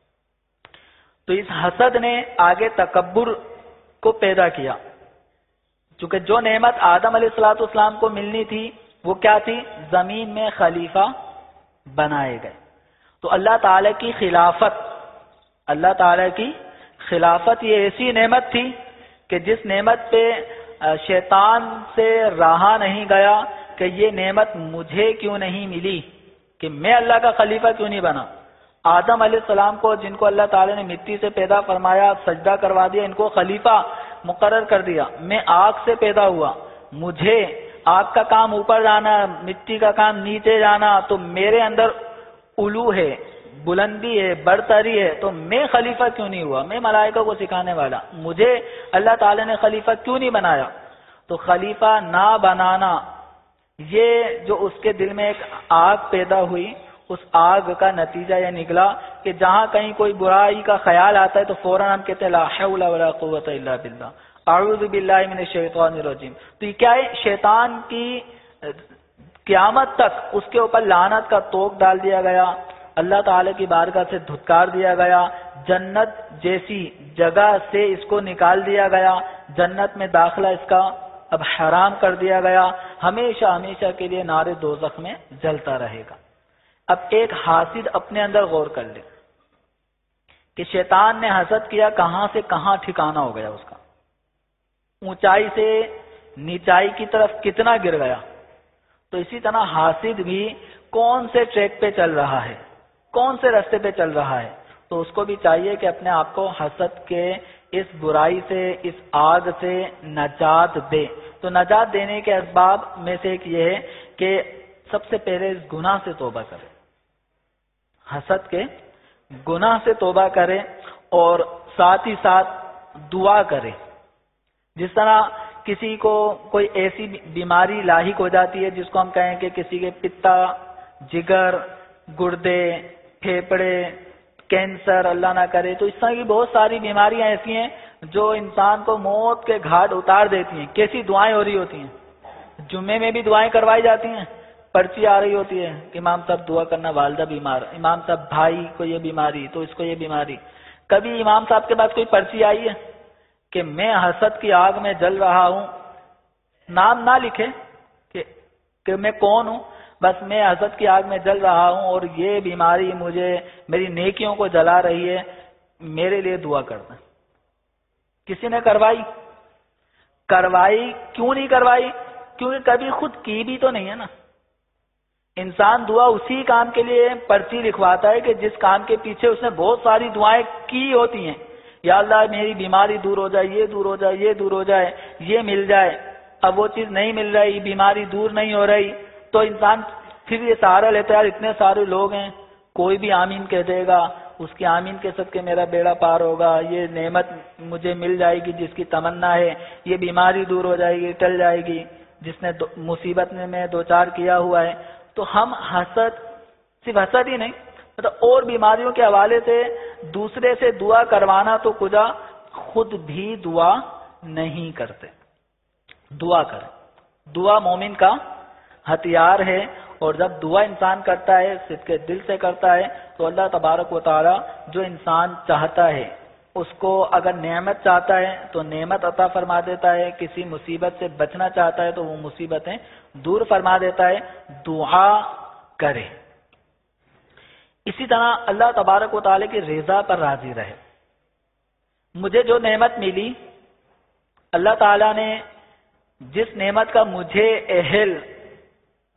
تو اس حسد نے آگے تکبر کو پیدا کیا، چونکہ جو نعمت آدم علیہ السلام کو ملنی تھی وہ کیا تھی؟ زمین میں خلیفہ بنائے گئے. تو اللہ تعالیٰ کی خلافت، اللہ تعالیٰ کی خلافت یہ ایسی نعمت تھی کہ جس نعمت پہ شیطان سے رہا نہیں گیا کہ یہ نعمت مجھے کیوں نہیں ملی، کہ میں اللہ کا خلیفہ کیوں نہیں بنا. آدم علیہ السلام کو، جن کو اللہ تعالیٰ نے مٹی سے پیدا فرمایا، سجدہ کروا دیا، ان کو خلیفہ مقرر کر دیا. میں آگ سے پیدا ہوا، مجھے آگ کا کام اوپر جانا، مٹی کا کام نیچے جانا، تو میرے اندر علو ہے، بلندی ہے، برتری ہے، تو میں خلیفہ کیوں نہیں ہوا؟ میں ملائکہ کو سکھانے والا، مجھے اللہ تعالیٰ نے خلیفہ کیوں نہیں بنایا؟ تو خلیفہ نہ بنانا، یہ جو اس کے دل میں ایک آگ پیدا ہوئی، اس آگ کا نتیجہ یہ نکلا کہ جہاں کہیں کوئی برائی کا خیال آتا ہے تو فوراً ہم کہتے ہیں لا حول ولا قوت الا باللہ، اعوذ باللہ من الشیطان الرجیم. تو یہ کیا ہے؟ شیطان کی قیامت تک اس کے اوپر لعنت کا توق ڈال دیا گیا، اللہ تعالی کی بارگاہ سے دھتکار دیا گیا، جنت جیسی جگہ سے اس کو نکال دیا گیا، جنت میں داخلہ اس کا اب حرام کر دیا گیا، ہمیشہ ہمیشہ کے لیے نار دوزخ میں جلتا رہے گا. اب ایک حاسد اپنے اندر غور کر لے کہ شیطان نے حسد کیا، کہاں سے کہاں ٹھکانہ ہو گیا اس کا، اونچائی سے نیچائی کی طرف کتنا گر گیا. تو اسی طرح حاسد بھی کون سے ٹریک پہ چل رہا ہے، کون سے راستے پہ چل رہا ہے، تو اس کو بھی چاہیے کہ اپنے آپ کو حسد کے اس برائی سے، اس آگ سے نجات دے. تو نجات دینے کے اسباب میں سے ایک یہ ہے کہ سب سے پہلے اس گناہ سے توبہ کرے، حسد کے گناہ سے توبہ کرے، اور ساتھ ہی ساتھ دعا کرے. جس طرح کسی کو کوئی ایسی بیماری لاحق ہو جاتی ہے جس کو ہم کہیں کہ کسی کے پتا، جگر، گردے، پھیپڑے، کینسر اللہ نہ کرے، تو اس طرح کی بہت ساری بیماریاں ایسی ہیں جو انسان کو موت کے گھاٹ اتار دیتی ہیں. کیسی دعائیں ہو رہی ہوتی ہیں، جمعے میں بھی دعائیں کروائی جاتی ہیں، پرچی آ رہی ہوتی ہے کہ امام صاحب دعا کرنا، والدہ بیمار، امام صاحب بھائی کو یہ بیماری تو اس کو یہ بیماری. کبھی امام صاحب کے پاس کوئی پرچی آئی ہے کہ میں حسد کی آگ میں جل رہا ہوں؟ نام نہ لکھے کہ میں کون ہوں، بس میں حسد کی آگ میں جل رہا ہوں اور یہ بیماری مجھے میری نیکیوں کو جلا رہی ہے، میرے لیے دعا کرنا. کسی نے کروائی؟ کیوں نہیں کروائی؟ کیونکہ کبھی خود کی بھی تو نہیں ہے نا. انسان دعا اسی کام کے لیے پرچی لکھواتا ہے کہ جس کام کے پیچھے اس نے بہت ساری دعائیں کی ہوتی ہیں. یا اللہ میری بیماری دور ہو جائے، یہ دور ہو جائے، یہ دور ہو جائے، یہ مل جائے. اب وہ چیز نہیں مل رہی، بیماری دور نہیں ہو رہی، تو انسان پھر یہ سہارا لیتا ہے، یار اتنے سارے لوگ ہیں، کوئی بھی آمین کہہ دے گا، اس کی آمین کے صدقے میرا بیڑا پار ہوگا، یہ نعمت مجھے مل جائے گی جس کی تمنا ہے، یہ بیماری دور ہو جائے گی، ٹل جائے گی جس نے مصیبت میں دو چار کیا ہوا ہے. تو ہم حسد، صرف حسد ہی نہیں، مطلب اور بیماریوں کے حوالے سے دوسرے سے دعا کروانا تو کجا، خود بھی دعا نہیں کرتے. دعا کریں، دعا مومن کا ہتھیار ہے، اور جب دعا انسان کرتا ہے صدق کے دل سے کرتا ہے تو اللہ تبارک و تعالی جو انسان چاہتا ہے اس کو، اگر نعمت چاہتا ہے تو نعمت عطا فرما دیتا ہے، کسی مصیبت سے بچنا چاہتا ہے تو وہ مصیبتیں دور فرما دیتا ہے. دعا کرے. اسی طرح اللہ تبارک و تعالی کی رضا پر راضی رہے. مجھے جو نعمت ملی، اللہ تعالی نے جس نعمت کا مجھے اہل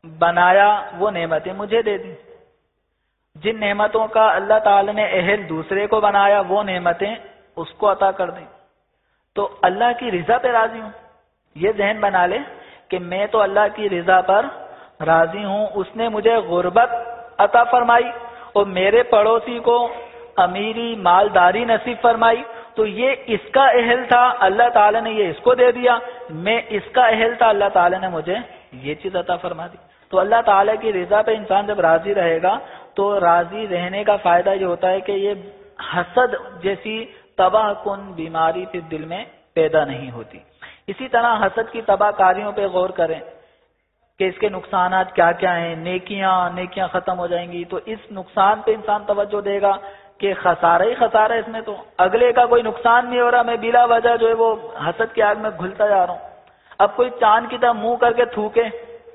بنایا وہ نعمتیں مجھے دے دی، جن نعمتوں کا اللہ تعالی نے اہل دوسرے کو بنایا وہ نعمتیں اس کو عطا کر دیں، تو اللہ کی رضا پہ راضی ہوں۔ یہ ذہن بنا لے کہ میں تو اللہ کی رضا پر راضی ہوں، اس نے مجھے غربت عطا فرمائی اور میرے پڑوسی کو امیری مالداری نصیب فرمائی، تو یہ اس کا اہل تھا، اللہ تعالی نے یہ اس کو دے دیا، میں اس کا اہل تھا، اللہ تعالی نے مجھے یہ چیز عطا فرما دی۔ تو اللہ تعالی کی رضا پہ انسان جب راضی رہے گا تو راضی رہنے کا فائدہ یہ ہوتا ہے کہ یہ حسد جیسی تباہ کن بیماری پھر دل میں پیدا نہیں ہوتی۔ اسی طرح حسد کی تباہ کاریوں پہ غور کریں کہ اس کے نقصانات کیا کیا ہیں، نیکیاں ختم ہو جائیں گی، تو اس نقصان پہ انسان توجہ دے گا کہ خسارہ ہی خسارہ، اس میں تو اگلے کا کوئی نقصان نہیں ہو رہا، میں بلا وجہ جو ہے وہ حسد کی آگ میں گھلتا جا رہا ہوں۔ اب کوئی چاند کی طرح منہ کر کے تھوکے،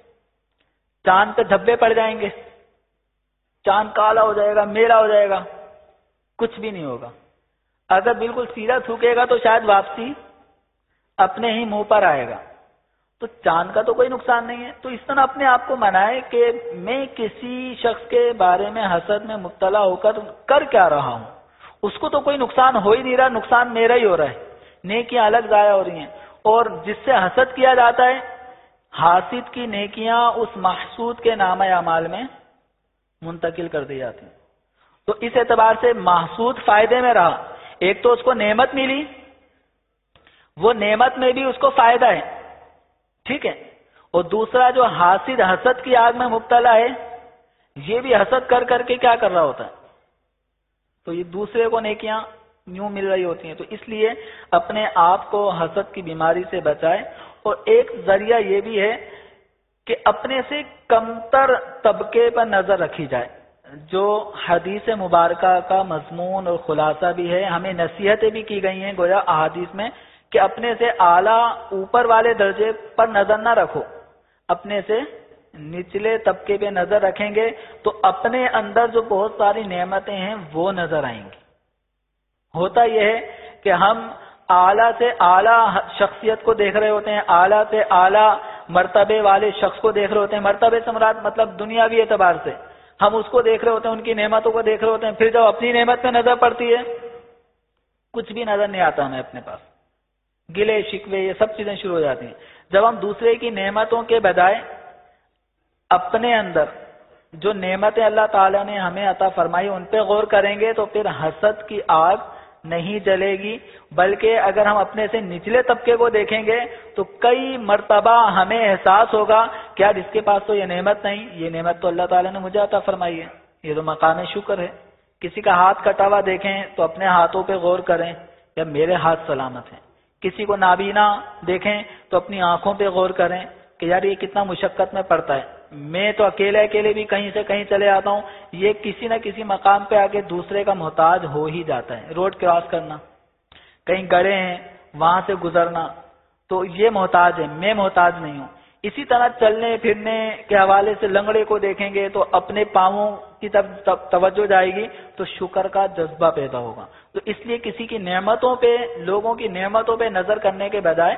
چاند پہ دھبے پڑ جائیں گے، چاند کالا ہو جائے گا، میلا ہو جائے گا، کچھ بھی نہیں ہوگا۔ اگر بالکل سیدھا تھوکے گا تو شاید واپسی اپنے ہی منہ پر آئے گا، تو چاند کا تو کوئی نقصان نہیں ہے۔ تو اس طرح اپنے آپ کو منائے کہ میں کسی شخص کے بارے میں حسد میں مبتلا ہو کر کیا رہا ہوں، اس کو تو کوئی نقصان ہو ہی نہیں رہا، نقصان میرا ہی ہو رہا ہے، نیکیاں الگ ضائع ہو رہی ہیں، اور جس سے حسد کیا جاتا ہے حاسد کی نیکیاں اس محسود کے نامہ اعمال میں منتقل کر دی جاتی ہیں۔ تو اس اعتبار سے محسود فائدے میں رہا، ایک تو اس کو نعمت ملی، وہ نعمت میں بھی اس کو فائدہ ہے، ٹھیک ہے، اور دوسرا جو حاسد حسد کی آگ میں مبتلا ہے یہ بھی حسد کر کر کے کیا کر رہا ہوتا ہے، تو یہ دوسرے کو نیکیاں یوں مل رہی ہوتی ہیں۔ تو اس لیے اپنے آپ کو حسد کی بیماری سے بچائے، اور ایک ذریعہ یہ بھی ہے کہ اپنے سے کمتر طبقے پر نظر رکھی جائے، جو حدیث مبارکہ کا مضمون اور خلاصہ بھی ہے، ہمیں نصیحتیں بھی کی گئی ہیں گویا احادیث میں کہ اپنے سے اعلیٰ اوپر والے درجے پر نظر نہ رکھو، اپنے سے نچلے طبقے پہ نظر رکھیں گے تو اپنے اندر جو بہت ساری نعمتیں ہیں وہ نظر آئیں گی۔ ہوتا یہ ہے کہ ہم اعلیٰ سے اعلیٰ شخصیت کو دیکھ رہے ہوتے ہیں، اعلیٰ سے اعلیٰ مرتبے والے شخص کو دیکھ رہے ہوتے ہیں، مرتبے سے مراد مطلب دنیاوی اعتبار سے ہم اس کو دیکھ رہے ہوتے ہیں، ان کی نعمتوں کو دیکھ رہے ہوتے ہیں، پھر جب اپنی نعمت پہ نظر پڑتی ہے کچھ بھی نظر نہیں آتا ہمیں اپنے پاس، گلے شکوے یہ سب چیزیں شروع ہو جاتی ہیں۔ جب ہم دوسرے کی نعمتوں کے بجائے اپنے اندر جو نعمتیں اللہ تعالیٰ نے ہمیں عطا فرمائی ان پہ غور کریں گے تو پھر حسد کی آگ نہیں جلے گی، بلکہ اگر ہم اپنے سے نچلے طبقے کو دیکھیں گے تو کئی مرتبہ ہمیں احساس ہوگا کہ یار اس کے پاس تو یہ نعمت نہیں، یہ نعمت تو اللہ تعالیٰ نے مجھے عطا فرمائی ہے، یہ تو مقام شکر ہے۔ کسی کا ہاتھ کٹا ہوا دیکھیں تو اپنے ہاتھوں پہ غور کریں یا میرے ہاتھ سلامت ہیں، کسی کو نابینا دیکھیں تو اپنی آنکھوں پہ غور کریں کہ یار یہ کتنا مشقت میں پڑتا ہے، میں تو اکیلے بھی کہیں سے کہیں چلے آتا ہوں، یہ کسی نہ کسی مقام پہ آ کے دوسرے کا محتاج ہو ہی جاتا ہے۔ روڈ کراس کرنا، کہیں گڑے ہیں وہاں سے گزرنا، تو یہ محتاج ہے، میں محتاج نہیں ہوں۔ اسی طرح چلنے پھرنے کے حوالے سے لنگڑے کو دیکھیں گے تو اپنے پاؤں کی طرف توجہ جائے گی تو شکر کا جذبہ پیدا ہوگا۔ تو اس لیے کسی کی نعمتوں پہ، لوگوں کی نعمتوں پہ نظر کرنے کے بجائے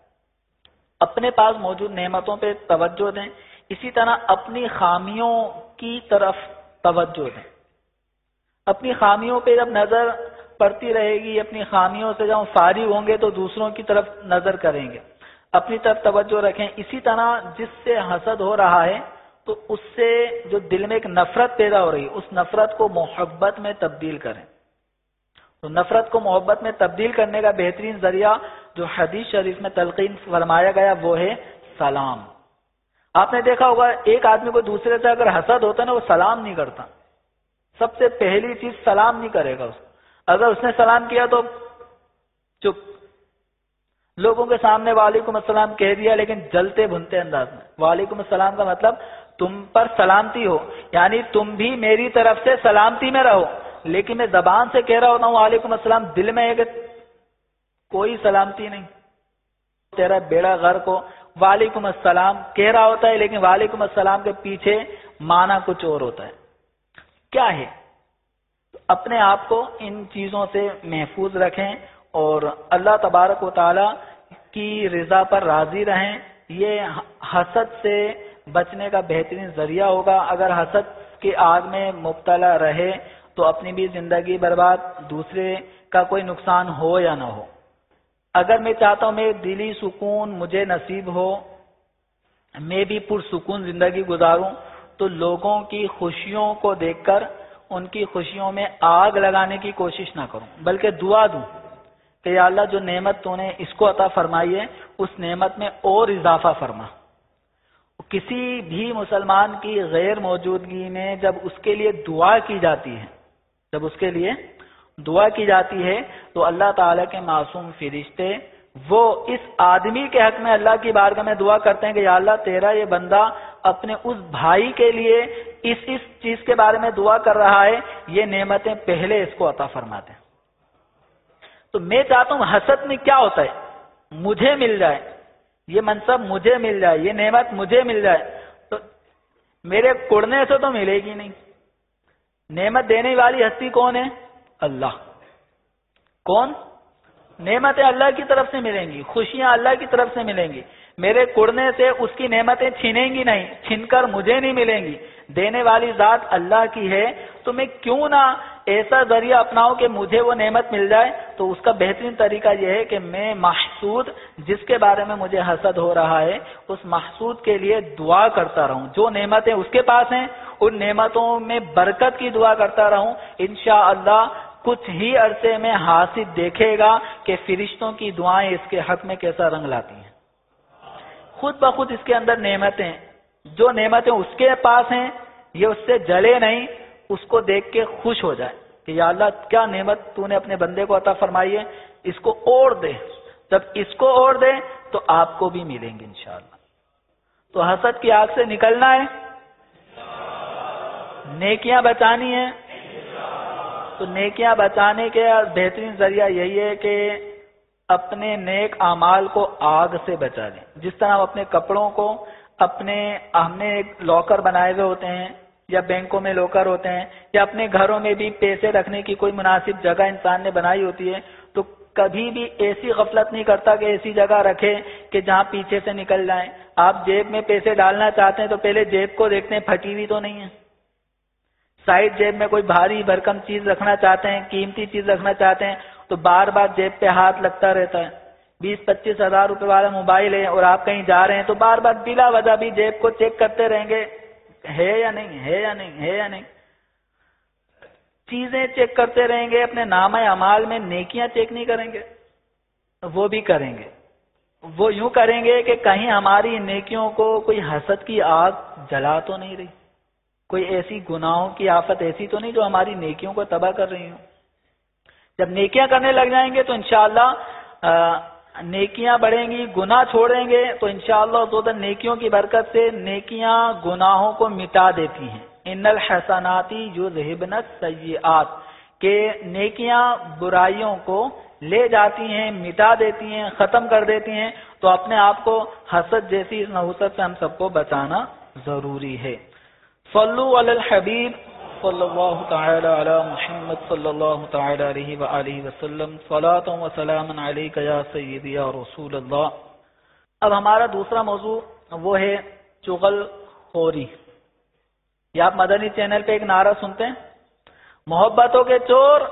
اپنے پاس موجود نعمتوں پہ توجہ دیں، اسی طرح اپنی خامیوں کی طرف توجہ دیں۔ اپنی خامیوں پہ جب نظر پڑتی رہے گی، اپنی خامیوں سے جب فارغ ہوں گے تو دوسروں کی طرف نظر کریں گے، اپنی طرف توجہ رکھیں۔ اسی طرح جس سے حسد ہو رہا ہے تو اس سے جو دل میں ایک نفرت پیدا ہو رہی ہے، اس نفرت کو محبت میں تبدیل کریں۔ تو نفرت کو محبت میں تبدیل کرنے کا بہترین ذریعہ جو حدیث شریف میں تلقین فرمایا گیا وہ ہے سلام۔ آپ نے دیکھا ہوگا ایک آدمی کو دوسرے سے اگر حسد ہوتا ہے نا وہ سلام نہیں کرتا، سب سے پہلی چیز سلام نہیں کرے گا اس کو، اگر اس نے سلام کیا تو چپ، لوگوں کے سامنے وعلیکم السلام کہہ دیا لیکن جلتے بھنتے انداز میں۔ وعلیکم السلام کا مطلب تم پر سلامتی ہو، یعنی تم بھی میری طرف سے سلامتی میں رہو، لیکن میں زبان سے کہہ رہا ہوتا ہوں وعلیکم السلام، دل میں ہے کہ کوئی سلامتی نہیں، تیرا بیڑا غرق ہو۔ وعلیکم السلام کہہ رہا ہوتا ہے لیکن وعلیکم السلام کے پیچھے معنی کچھ اور ہوتا ہے، کیا ہے؟ اپنے آپ کو ان چیزوں سے محفوظ رکھیں اور اللہ تبارک و تعالی کی رضا پر راضی رہیں۔ یہ حسد سے بچنے کا بہترین ذریعہ ہوگا. اگر حسد کی آگ میں مبتلا رہے تو اپنی بھی زندگی برباد، دوسرے کا کوئی نقصان ہو یا نہ ہو. اگر میں چاہتا ہوں میں دلی سکون مجھے نصیب ہو، میں بھی پرسکون زندگی گزاروں، تو لوگوں کی خوشیوں کو دیکھ کر ان کی خوشیوں میں آگ لگانے کی کوشش نہ کروں، بلکہ دعا دوں کہ یا اللہ جو نعمت تو نے اس کو عطا فرمائی ہے اس نعمت میں اور اضافہ فرما. کسی بھی مسلمان کی غیر موجودگی میں جب اس کے لیے دعا کی جاتی ہے، جب اس کے لیے دعا کی جاتی ہے تو اللہ تعالیٰ کے معصوم فرشتے وہ اس آدمی کے حق میں اللہ کی بارگاہ میں دعا کرتے ہیں کہ یا اللہ تیرا یہ بندہ اپنے اس بھائی کے لیے اس چیز کے بارے میں دعا کر رہا ہے، یہ نعمتیں پہلے اس کو عطا فرماتے ہیں. تو میں چاہتا ہوں حسد میں کیا ہوتا ہے، مجھے مل جائے یہ منصب، مجھے مل جائے یہ نعمت، مجھے مل جائے. تو میرے کڑنے سے تو ملے گی نہیں. نعمت دینے والی ہستی کون ہے؟ اللہ. کون؟ نعمتیں اللہ کی طرف سے ملیں گی، خوشیاں اللہ کی طرف سے ملیں گی. میرے کڑنے سے اس کی نعمتیں چھینیں گی نہیں، چھن کر مجھے نہیں ملیں گی. دینے والی ذات اللہ کی ہے، تو میں کیوں نہ ایسا ذریعہ اپناؤں کہ مجھے وہ نعمت مل جائے. تو اس کا بہترین طریقہ یہ ہے کہ میں محسود جس کے بارے میں مجھے حسد ہو رہا ہے اس محسود کے لیے دعا کرتا رہوں. جو نعمتیں اس کے پاس ہیں ان نعمتوں میں برکت کی دعا کرتا رہوں. انشاءاللہ کچھ ہی عرصے میں حاسد دیکھے گا کہ فرشتوں کی دعائیں اس کے حق میں کیسا رنگ لاتی ہیں. خود بخود اس کے اندر نعمتیں، جو نعمتیں اس کے پاس ہیں یہ اس سے جلے نہیں، اس کو دیکھ کے خوش ہو جائے کہ یا اللہ کیا نعمت تو نے اپنے بندے کو عطا فرمائی ہے، اس کو اور دے. جب اس کو اور دے تو آپ کو بھی ملیں گے انشاءاللہ. تو حسد کی آگ سے نکلنا ہے، نیکیاں بچانی ہیں. تو نیکیاں بچانے کے بہترین ذریعہ یہی ہے کہ اپنے نیک اعمال کو آگ سے بچا لیں. جس طرح ہم اپنے کپڑوں کو ہم نے ایک لاکر بنائے ہوئے ہوتے ہیں یا بینکوں میں لاکر ہوتے ہیں یا اپنے گھروں میں بھی پیسے رکھنے کی کوئی مناسب جگہ انسان نے بنائی ہوتی ہے، تو کبھی بھی ایسی غفلت نہیں کرتا کہ ایسی جگہ رکھے کہ جہاں پیچھے سے نکل جائیں. آپ جیب میں پیسے ڈالنا چاہتے ہیں تو پہلے جیب کو دیکھتے ہیں پھٹی ہوئی تو نہیں ہے. سائڈ جیب میں کوئی بھاری بھرکم چیز رکھنا چاہتے ہیں، قیمتی چیز رکھنا چاہتے ہیں تو بار بار جیب پہ ہاتھ لگتا رہتا ہے. 20-25 ہزار روپے والا موبائل ہے اور آپ کہیں جا رہے ہیں تو بار بار بلا وجہ بھی جیب کو چیک کرتے رہیں گے، ہے یا نہیں، ہے یا نہیں، ہے یا نہیں. چیزیں چیک کرتے رہیں گے، اپنے نامہ اعمال میں نیکیاں چیک نہیں کریں گے. وہ بھی کریں گے. وہ یوں کریں گے کہ کہیں ہماری نیکیوں کو کوئی حسد کی آگ جلا تو نہیں رہی، کوئی ایسی گناہوں کی آفت ایسی تو نہیں جو ہماری نیکیوں کو تباہ کر رہی ہوں. جب نیکیاں کرنے لگ جائیں گے تو انشاءاللہ نیکیاں بڑھیں گی، گناہ چھوڑیں گے تو انشاءاللہ تو نیکیوں کی برکت سے نیکیاں گناہوں کو مٹا دیتی ہیں. ان الحسناتی یذہبن السیئات، کہ نیکیاں برائیوں کو لے جاتی ہیں، مٹا دیتی ہیں، ختم کر دیتی ہیں. تو اپنے آپ کو حسد جیسی اس نحوست سے ہم سب کو بچانا ضروری ہے. صلو علی الحبیب صلی اللہ تعالی علی محمد صلی اللہ تعالی علیہ وآلہ وسلم. صلاۃ و سلام علیک یا سیدی یا رسول اللہ. اب ہمارا دوسرا موضوع وہ ہے چغل خوری. یہ آپ مدنی چینل پہ ایک نعرہ سنتے ہیں، محبتوں کے چور.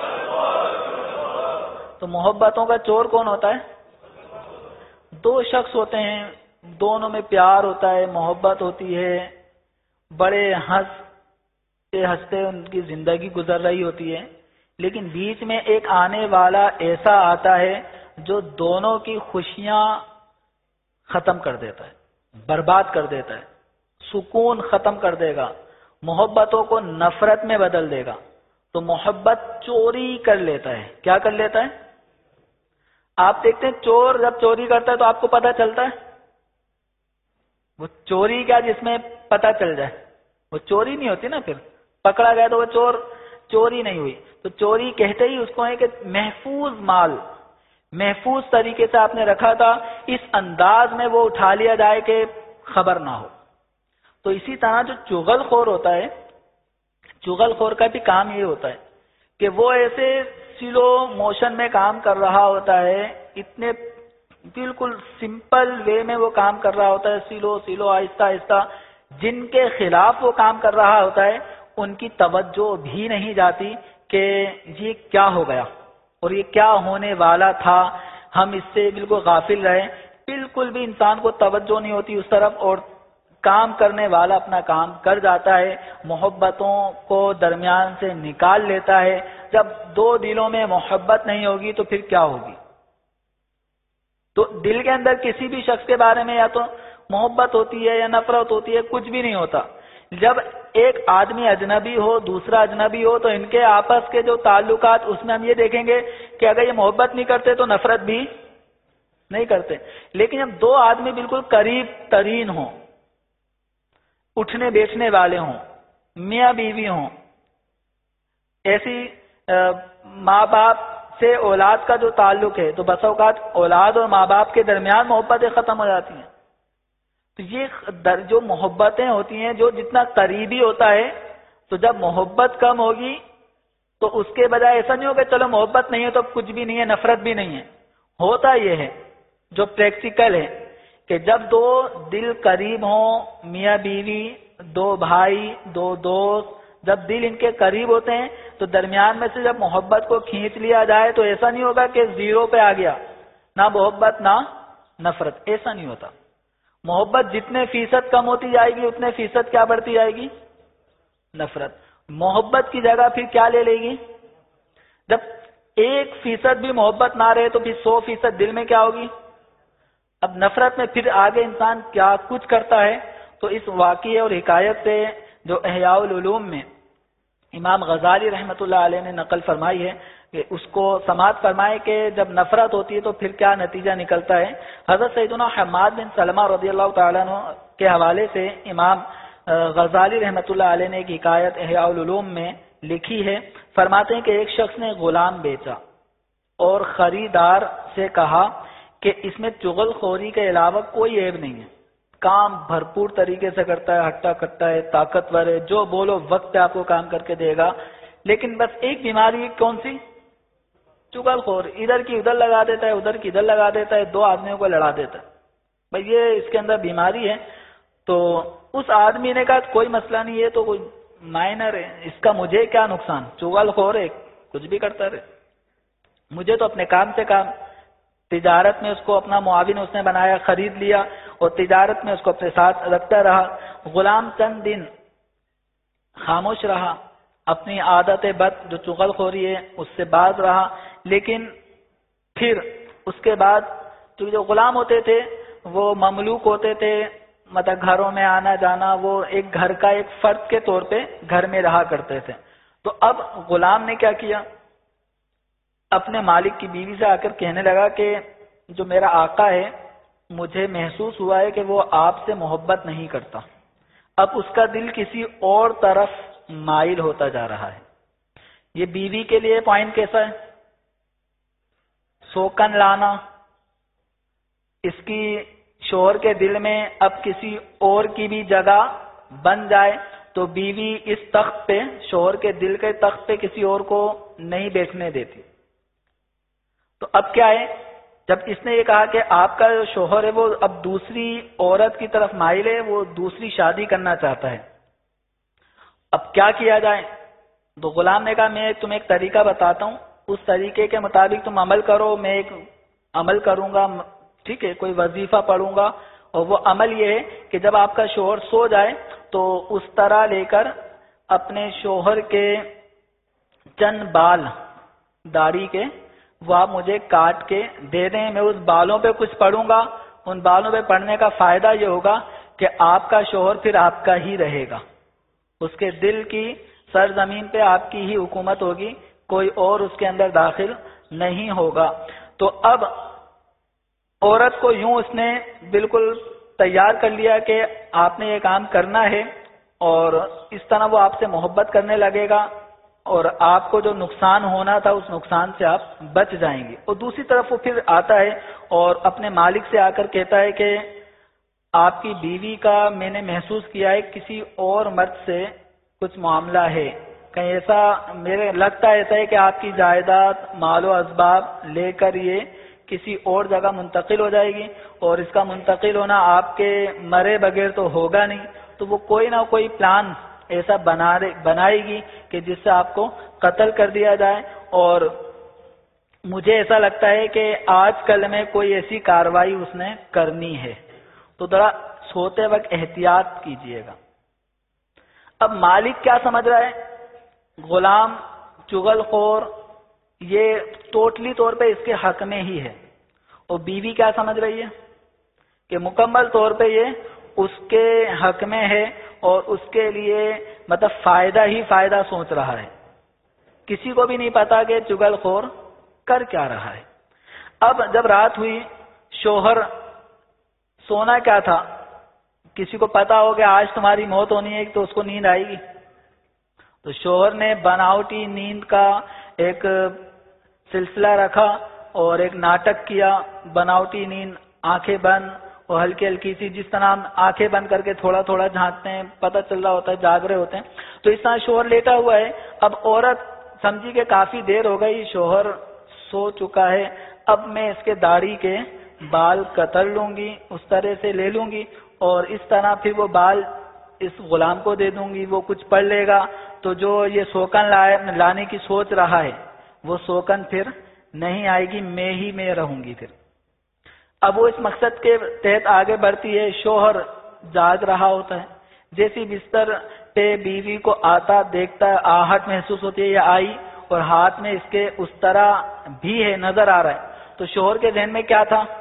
تو محبتوں کا چور کون ہوتا ہے؟ دو شخص ہوتے ہیں، دونوں میں پیار ہوتا ہے، محبت ہوتی ہے، بڑے ہنستے ان کی زندگی گزر رہی ہوتی ہے، لیکن بیچ میں ایک آنے والا ایسا آتا ہے جو دونوں کی خوشیاں ختم کر دیتا ہے، برباد کر دیتا ہے، سکون ختم کر دے گا، محبتوں کو نفرت میں بدل دے گا. تو محبت چوری کر لیتا ہے. کیا کر لیتا ہے؟ آپ دیکھتے ہیں چور جب چوری کرتا ہے تو آپ کو پتہ چلتا ہے وہ چوری کیا جس میں پتہ چل جائے، وہ چوری نہیں ہوتی نا. پھر پکڑا گیا تو وہ چوری نہیں ہوئی. تو چوری کہتے ہی اس کو ہے کہ محفوظ مال محفوظ طریقے سے آپ نے رکھا تھا، اس انداز میں وہ اٹھا لیا جائے کہ خبر نہ ہو. تو اسی طرح جو چغل خور ہوتا ہے، چغل خور کا بھی کام یہ ہوتا ہے کہ وہ ایسے سلو موشن میں کام کر رہا ہوتا ہے، اتنے بالکل سمپل وے میں وہ کام کر رہا ہوتا ہے، سلو سلو آہستہ آہستہ، جن کے خلاف وہ کام کر رہا ہوتا ہے ان کی توجہ بھی نہیں جاتی کہ یہ کیا ہو گیا اور یہ کیا ہونے والا تھا، ہم اس سے بالکل غافل رہے، بالکل بھی انسان کو توجہ نہیں ہوتی اس طرف، اور کام کرنے والا اپنا کام کر جاتا ہے، محبتوں کو درمیان سے نکال لیتا ہے۔ جب دو دلوں میں محبت نہیں ہوگی تو پھر کیا ہوگی؟ تو دل کے اندر کسی بھی شخص کے بارے میں یا تو محبت ہوتی ہے یا نفرت ہوتی ہے، کچھ بھی نہیں ہوتا۔ جب ایک آدمی اجنبی ہو، دوسرا اجنبی ہو، تو ان کے آپس کے جو تعلقات، اس میں ہم یہ دیکھیں گے کہ اگر یہ محبت نہیں کرتے تو نفرت بھی نہیں کرتے، لیکن جب دو آدمی بالکل قریب ترین ہوں، اٹھنے بیٹھنے والے ہوں، میاں بیوی ہوں، ایسی ماں باپ سے اولاد کا جو تعلق ہے، تو بس اوقات اولاد اور ماں باپ کے درمیان محبتیں ختم ہو جاتی ہیں۔ تو یہ جو محبتیں ہوتی ہیں، جو جتنا قریبی ہوتا ہے، تو جب محبت کم ہوگی تو اس کے بجائے ایسا نہیں ہوگا چلو محبت نہیں ہے تو اب کچھ بھی نہیں ہے، نفرت بھی نہیں ہے۔ ہوتا یہ ہے جو پریکٹیکل ہے کہ جب دو دل قریب ہوں، میاں بیوی، دو بھائی، دو دوست، جب دل ان کے قریب ہوتے ہیں تو درمیان میں سے جب محبت کو کھینچ لیا جائے تو ایسا نہیں ہوگا کہ زیرو پہ آ گیا، نہ محبت نہ نفرت، ایسا نہیں ہوتا۔ محبت جتنے فیصد کم ہوتی جائے گی اتنے فیصد کیا بڑھتی جائے گی؟ نفرت۔ محبت کی جگہ پھر کیا لے لے گی؟ جب 1% بھی محبت نہ رہے تو پھر 100% دل میں کیا ہوگی؟ اب نفرت میں پھر آگے انسان کیا کچھ کرتا ہے۔ تو اس واقعے اور حکایت سے جو احیاء العلوم میں امام غزالی رحمۃ اللہ علیہ نے نقل فرمائی ہے کہ اس کو سماعت فرمائے کہ جب نفرت ہوتی ہے تو پھر کیا نتیجہ نکلتا ہے۔ حضرت سیدنا حماد بن سلمہ رضی اللہ تعالیٰ عنہ کے حوالے سے امام غزالی رحمۃ اللہ علیہ نے ایک حکایت احیاء العلوم میں لکھی ہے۔ فرماتے ہیں کہ ایک شخص نے غلام بیچا اور خریدار سے کہا کہ اس میں چغل خوری کے علاوہ کوئی عیب نہیں ہے، کام بھرپور طریقے سے کرتا ہے، ہٹا کٹا ہے، طاقتور ہے، جو بولو وقت پہ آپ کو کام کر کے دے گا، لیکن بس ایک بیماری کون سی؟ چغل خور، ادھر کی ادھر لگا دیتا ہے، ادھر کی ادھر لگا دیتا ہے، دو آدمیوں کو لڑا دیتا ہے، بھائی یہ اس کے اندر بیماری ہے۔ تو اس آدمی نے کہا کوئی مسئلہ نہیں ہے، تو کوئی مائنر ہے، اس کا مجھے کیا نقصان، چغل خور ہے، کچھ بھی کرتا رہے، مجھے تو اپنے کام سے کام۔ تجارت میں اس کو اپنا معاون اس نے بنایا، خرید لیا اور تجارت میں اس کو اپنے ساتھ رکھتا رہا۔ غلام چند دن خاموش رہا، اپنی عادت بد جو چغل خوری ہے اس سے باز رہا، لیکن پھر اس کے بعد جو غلام ہوتے تھے وہ مملوک ہوتے تھے، مطلب گھروں میں آنا جانا، وہ ایک گھر کا ایک فرد کے طور پہ گھر میں رہا کرتے تھے۔ تو اب غلام نے کیا کیا، اپنے مالک کی بیوی سے آ کر کہنے لگا کہ جو میرا آقا ہے مجھے محسوس ہوا ہے کہ وہ آپ سے محبت نہیں کرتا، اب اس کا دل کسی اور طرف مائل ہوتا جا رہا ہے۔ یہ بیوی کے لیے پوائنٹ کیسا ہے؟ سوکن لانا، اس کی شوہر کے دل میں اب کسی اور کی بھی جگہ بن جائے تو بیوی اس تخت پہ، شوہر کے دل کے تخت پہ کسی اور کو نہیں بیٹھنے دیتی۔ تو اب کیا ہے، جب اس نے یہ کہا کہ آپ کا جو شوہر ہے وہ اب دوسری عورت کی طرف مائل ہے، وہ دوسری شادی کرنا چاہتا ہے، اب کیا کیا جائے؟ تو غلام نے کہا میں تمہیں ایک طریقہ بتاتا ہوں، اس طریقے کے مطابق تم عمل کرو، میں ایک عمل کروں گا، ٹھیک ہے، کوئی وظیفہ پڑھوں گا، اور وہ عمل یہ ہے کہ جب آپ کا شوہر سو جائے تو اس طرح لے کر اپنے شوہر کے چند بال داڑھی کے وہ آپ مجھے کاٹ کے دے دیں، میں اس بالوں پہ کچھ پڑھوں گا، ان بالوں پہ پڑھنے کا فائدہ یہ ہوگا کہ آپ کا شوہر پھر آپ کا ہی رہے گا، اس کے دل کی سرزمین پہ آپ کی ہی حکومت ہوگی، کوئی اور اس کے اندر داخل نہیں ہوگا۔ تو اب عورت کو یوں اس نے بالکل تیار کر لیا کہ آپ نے یہ کام کرنا ہے، اور اس طرح وہ آپ سے محبت کرنے لگے گا اور آپ کو جو نقصان ہونا تھا اس نقصان سے آپ بچ جائیں گے۔ اور دوسری طرف وہ پھر آتا ہے اور اپنے مالک سے آ کر کہتا ہے کہ آپ کی بیوی کا میں نے محسوس کیا ہے کسی اور مرد سے کچھ معاملہ ہے، کہیں ایسا میرے لگتا ایسا ہے کہ آپ کی جائیداد مال و اسباب لے کر یہ کسی اور جگہ منتقل ہو جائے گی، اور اس کا منتقل ہونا آپ کے مرے بغیر تو ہوگا نہیں، تو وہ کوئی نہ کوئی پلان ایسا بنائے گی کہ جس سے آپ کو قتل کر دیا جائے۔ اور مجھے ایسا لگتا ہے کہ آج کل میں کوئی ایسی کارروائی اس نے کرنی ہے، تو ذرا سوتے وقت احتیاط کیجئے گا۔ اب مالک کیا سمجھ رہا ہے؟ غلام چغل خور یہ ٹوٹلی طور پہ اس کے حق میں ہی ہے، اور بیوی کیا سمجھ رہی ہے کہ مکمل طور پہ یہ اس کے حق میں ہے، اور اس کے لیے مطلب فائدہ ہی فائدہ سوچ رہا ہے۔ کسی کو بھی نہیں پتا کہ چغل خور کر کیا رہا ہے۔ اب جب رات ہوئی، شوہر سونا کیا تھا، کسی کو پتا ہو کہ آج تمہاری موت ہونی ہے تو اس کو نیند آئے گی، تو شوہر نے بناوٹی نیند کا ایک سلسلہ رکھا اور ایک ناٹک کیا، بناوٹی نیند، آنکھیں بند اور ہلکی ہلکی سی، جس طرح آنکھیں بند کر کے تھوڑا تھوڑا جھانکتے ہیں، پتہ چل رہا ہوتا ہے جاگ رہے ہوتے ہیں، تو اس طرح شوہر لیٹا ہوا ہے۔ اب عورت سمجھی کہ کافی دیر ہو گئی، شوہر سو چکا ہے، اب میں اس کے داڑھی کے بال کتر لوں گی، اس طرح سے لے لوں گی، اور اس طرح پھر وہ بال اس غلام کو دے دوں گی، وہ کچھ پڑھ لے گا، تو جو یہ سوکن لانے کی سوچ رہا ہے وہ سوکن پھر نہیں آئے گی، میں رہوں گی پھر۔ اب وہ اس مقصد کے تحت آگے بڑھتی ہے، شوہر جاگ رہا ہوتا ہے، جیسی بستر پہ بیوی کو آتا دیکھتا ہے، آہٹ محسوس ہوتی ہے، یہ آئی اور ہاتھ میں اس کے اس طرح بھی ہے، نظر آ رہا ہے، تو شوہر کے ذہن میں کیا تھا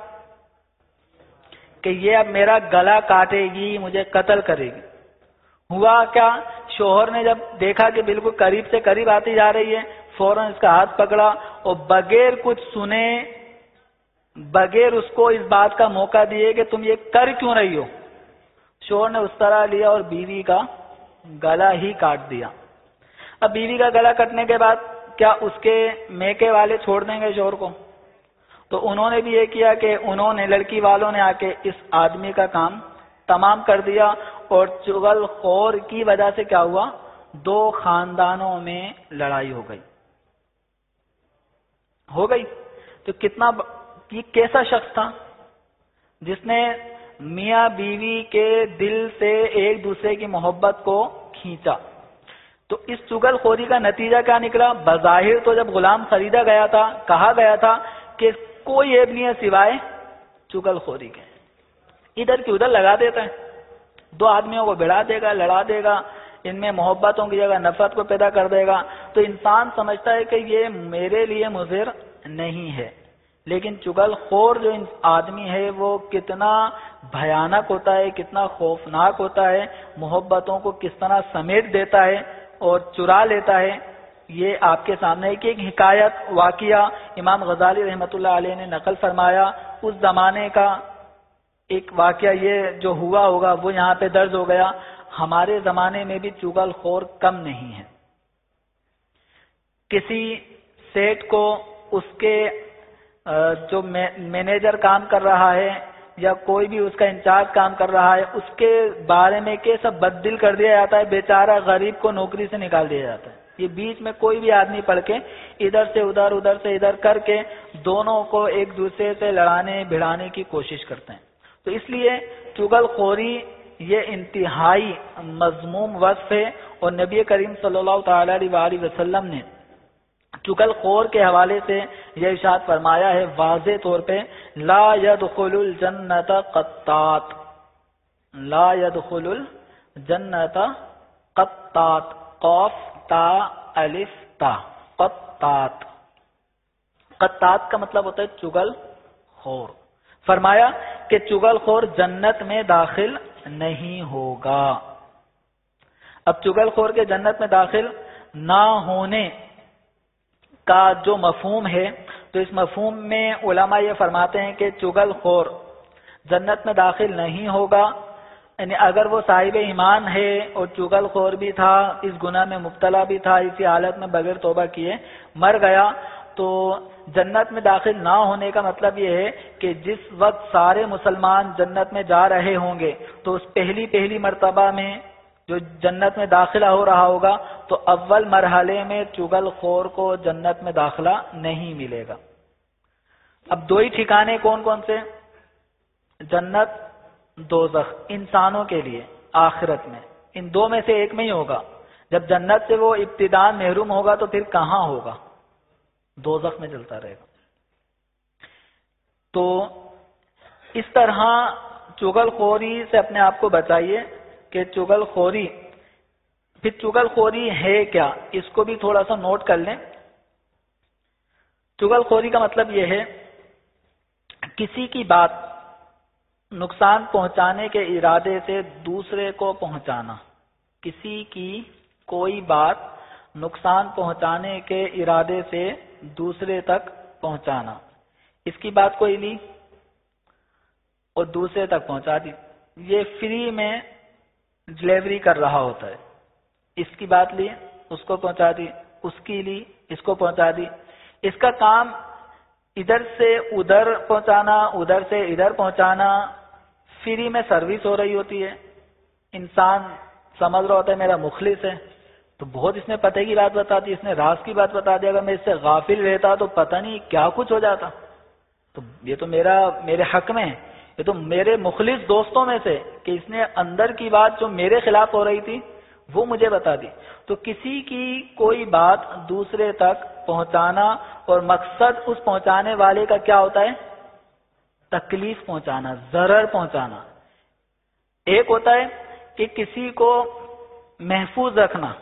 کہ یہ اب میرا گلا کاٹے گی، مجھے قتل کرے گی۔ ہوا کیا، شوہر نے جب دیکھا کہ بالکل قریب سے قریب آتی جا رہی ہے، فوراً اس کا ہاتھ پکڑا اور بغیر کچھ سنے، بغیر اس کو اس بات کا موقع دیے کہ تم یہ کر کیوں رہی ہو، شوہر نے اس طرح لیا اور بیوی کا گلا ہی کاٹ دیا۔ اب بیوی کا گلا کٹنے کے بعد کیا اس کے میکے والے چھوڑ دیں گے شوہر کو؟ تو انہوں نے بھی یہ کیا کہ انہوں نے، لڑکی والوں نے آ کے اس آدمی کا کام تمام کر دیا، اور چغل خور کی وجہ سے کیا ہوا، دو خاندانوں میں لڑائی ہو گئی۔ تو یہ کیسا شخص تھا جس نے میاں بیوی کے دل سے ایک دوسرے کی محبت کو کھینچا۔ تو اس چغل خوری کا نتیجہ کیا نکلا؟ بظاہر تو جب غلام خریدا گیا تھا، کہا گیا تھا کہ کوئی عیب نہیں ہے سوائے چغل خوری کے، ادھر کی ادھر لگا دیتا ہے، دو آدمیوں کو بھڑا دے گا، لڑا دے گا، ان میں محبتوں کی جگہ نفرت کو پیدا کر دے گا، تو انسان سمجھتا ہے کہ یہ میرے لیے مضر نہیں ہے۔ لیکن چغل خور جو آدمی ہے وہ کتنا بھیانک ہوتا ہے، کتنا خوفناک ہوتا ہے، محبتوں کو کس طرح سمیٹ دیتا ہے اور چرا لیتا ہے، یہ آپ کے سامنے ہے کہ ایک حکایت واقعہ امام غزالی رحمۃ اللہ علیہ نے نقل فرمایا، اس زمانے کا ایک واقعہ یہ جو ہوا ہوگا وہ یہاں پہ درج ہو گیا۔ ہمارے زمانے میں بھی چغل خور کم نہیں ہے۔ کسی سیٹ کو اس کے جو مینیجر کام کر رہا ہے یا کوئی بھی اس کا انچارج کام کر رہا ہے، اس کے بارے میں کیسا بد دل کر دیا جاتا ہے، بیچارہ غریب کو نوکری سے نکال دیا جاتا ہے۔ یہ بیچ میں کوئی بھی آدمی پڑھ کے ادھر سے ادھر، ادھر سے ادھر کر کے دونوں کو ایک دوسرے سے لڑانے بھڑانے کی کوشش کرتے ہیں۔ تو اس لیے چغل خوری یہ انتہائی مذموم وصف ہے، اور نبی کریم صلی اللہ تعالی علیہ وسلم نے چغل خور کے حوالے سے یہ ارشاد فرمایا ہے واضح طور پہ، لا يدخل الجنت قطات، لا يدخل الجنت قطات، قاف تا الف تا، قطات، قطات کا مطلب ہوتا ہے چغل خور۔ فرمایا کہ چغل خور جنت میں داخل نہیں ہوگا۔ اب چغل خور کے جنت میں داخل نہ ہونے کا جو مفہوم ہے، تو اس مفہوم میں علماء یہ فرماتے ہیں کہ چغل خور جنت میں داخل نہیں ہوگا، یعنی اگر وہ صاحب ایمان ہے اور چغل خور بھی تھا، اس گناہ میں مبتلا بھی تھا، اسی حالت میں بغیر توبہ کیے مر گیا، تو جنت میں داخل نہ ہونے کا مطلب یہ ہے کہ جس وقت سارے مسلمان جنت میں جا رہے ہوں گے تو اس پہلی مرتبہ میں جو جنت میں داخلہ ہو رہا ہوگا تو اول مرحلے میں چغل خور کو جنت میں داخلہ نہیں ملے گا۔ اب دو ہی ٹھکانے کون کون سے؟ جنت دوزخ انسانوں کے لیے آخرت میں، ان دو میں سے ایک میں ہی ہوگا۔ جب جنت سے وہ ابتداء محروم ہوگا تو پھر کہاں ہوگا؟ دوزخ میں چلتا رہے گا۔ تو اس طرح چغل خوری سے اپنے آپ کو بچائیے کہ چغل خوری، پھر چغل خوری ہے کیا، اس کو بھی تھوڑا سا نوٹ کر لیں۔ چغل خوری کا مطلب یہ ہے کسی کی بات نقصان پہنچانے کے ارادے سے دوسرے کو پہنچانا، کسی کی کوئی بات نقصان پہنچانے کے ارادے سے دوسرے تک پہنچانا۔ اس کی بات کوئی لی اور دوسرے تک پہنچا دی، یہ فری میں ڈلیوری کر رہا ہوتا ہے۔ اس کی بات لی، اس کو پہنچا دی، اس کی لی، اس کو پہنچا دی۔ اس کا کام ادھر سے ادھر پہنچانا، ادھر سے ادھر پہنچانا، فری میں سروس ہو رہی ہوتی ہے۔ انسان سمجھ رہا ہوتا ہے میرا مخلص ہے، تو بہت اس نے پتہ کی بات بتا دی، اس نے راز کی بات بتا دی۔ اگر میں اس سے غافل رہتا تو پتہ نہیں کیا کچھ ہو جاتا۔ تو یہ تو میرے حق میں ہے، یہ تو میرے مخلص دوستوں میں سے کہ اس نے اندر کی بات جو میرے خلاف ہو رہی تھی وہ مجھے بتا دی۔ تو کسی کی کوئی بات دوسرے تک پہنچانا، اور مقصد اس پہنچانے والے کا کیا ہوتا ہے؟ تکلیف پہنچانا، ضرر پہنچانا۔ ایک ہوتا ہے کہ کسی کو محفوظ رکھنا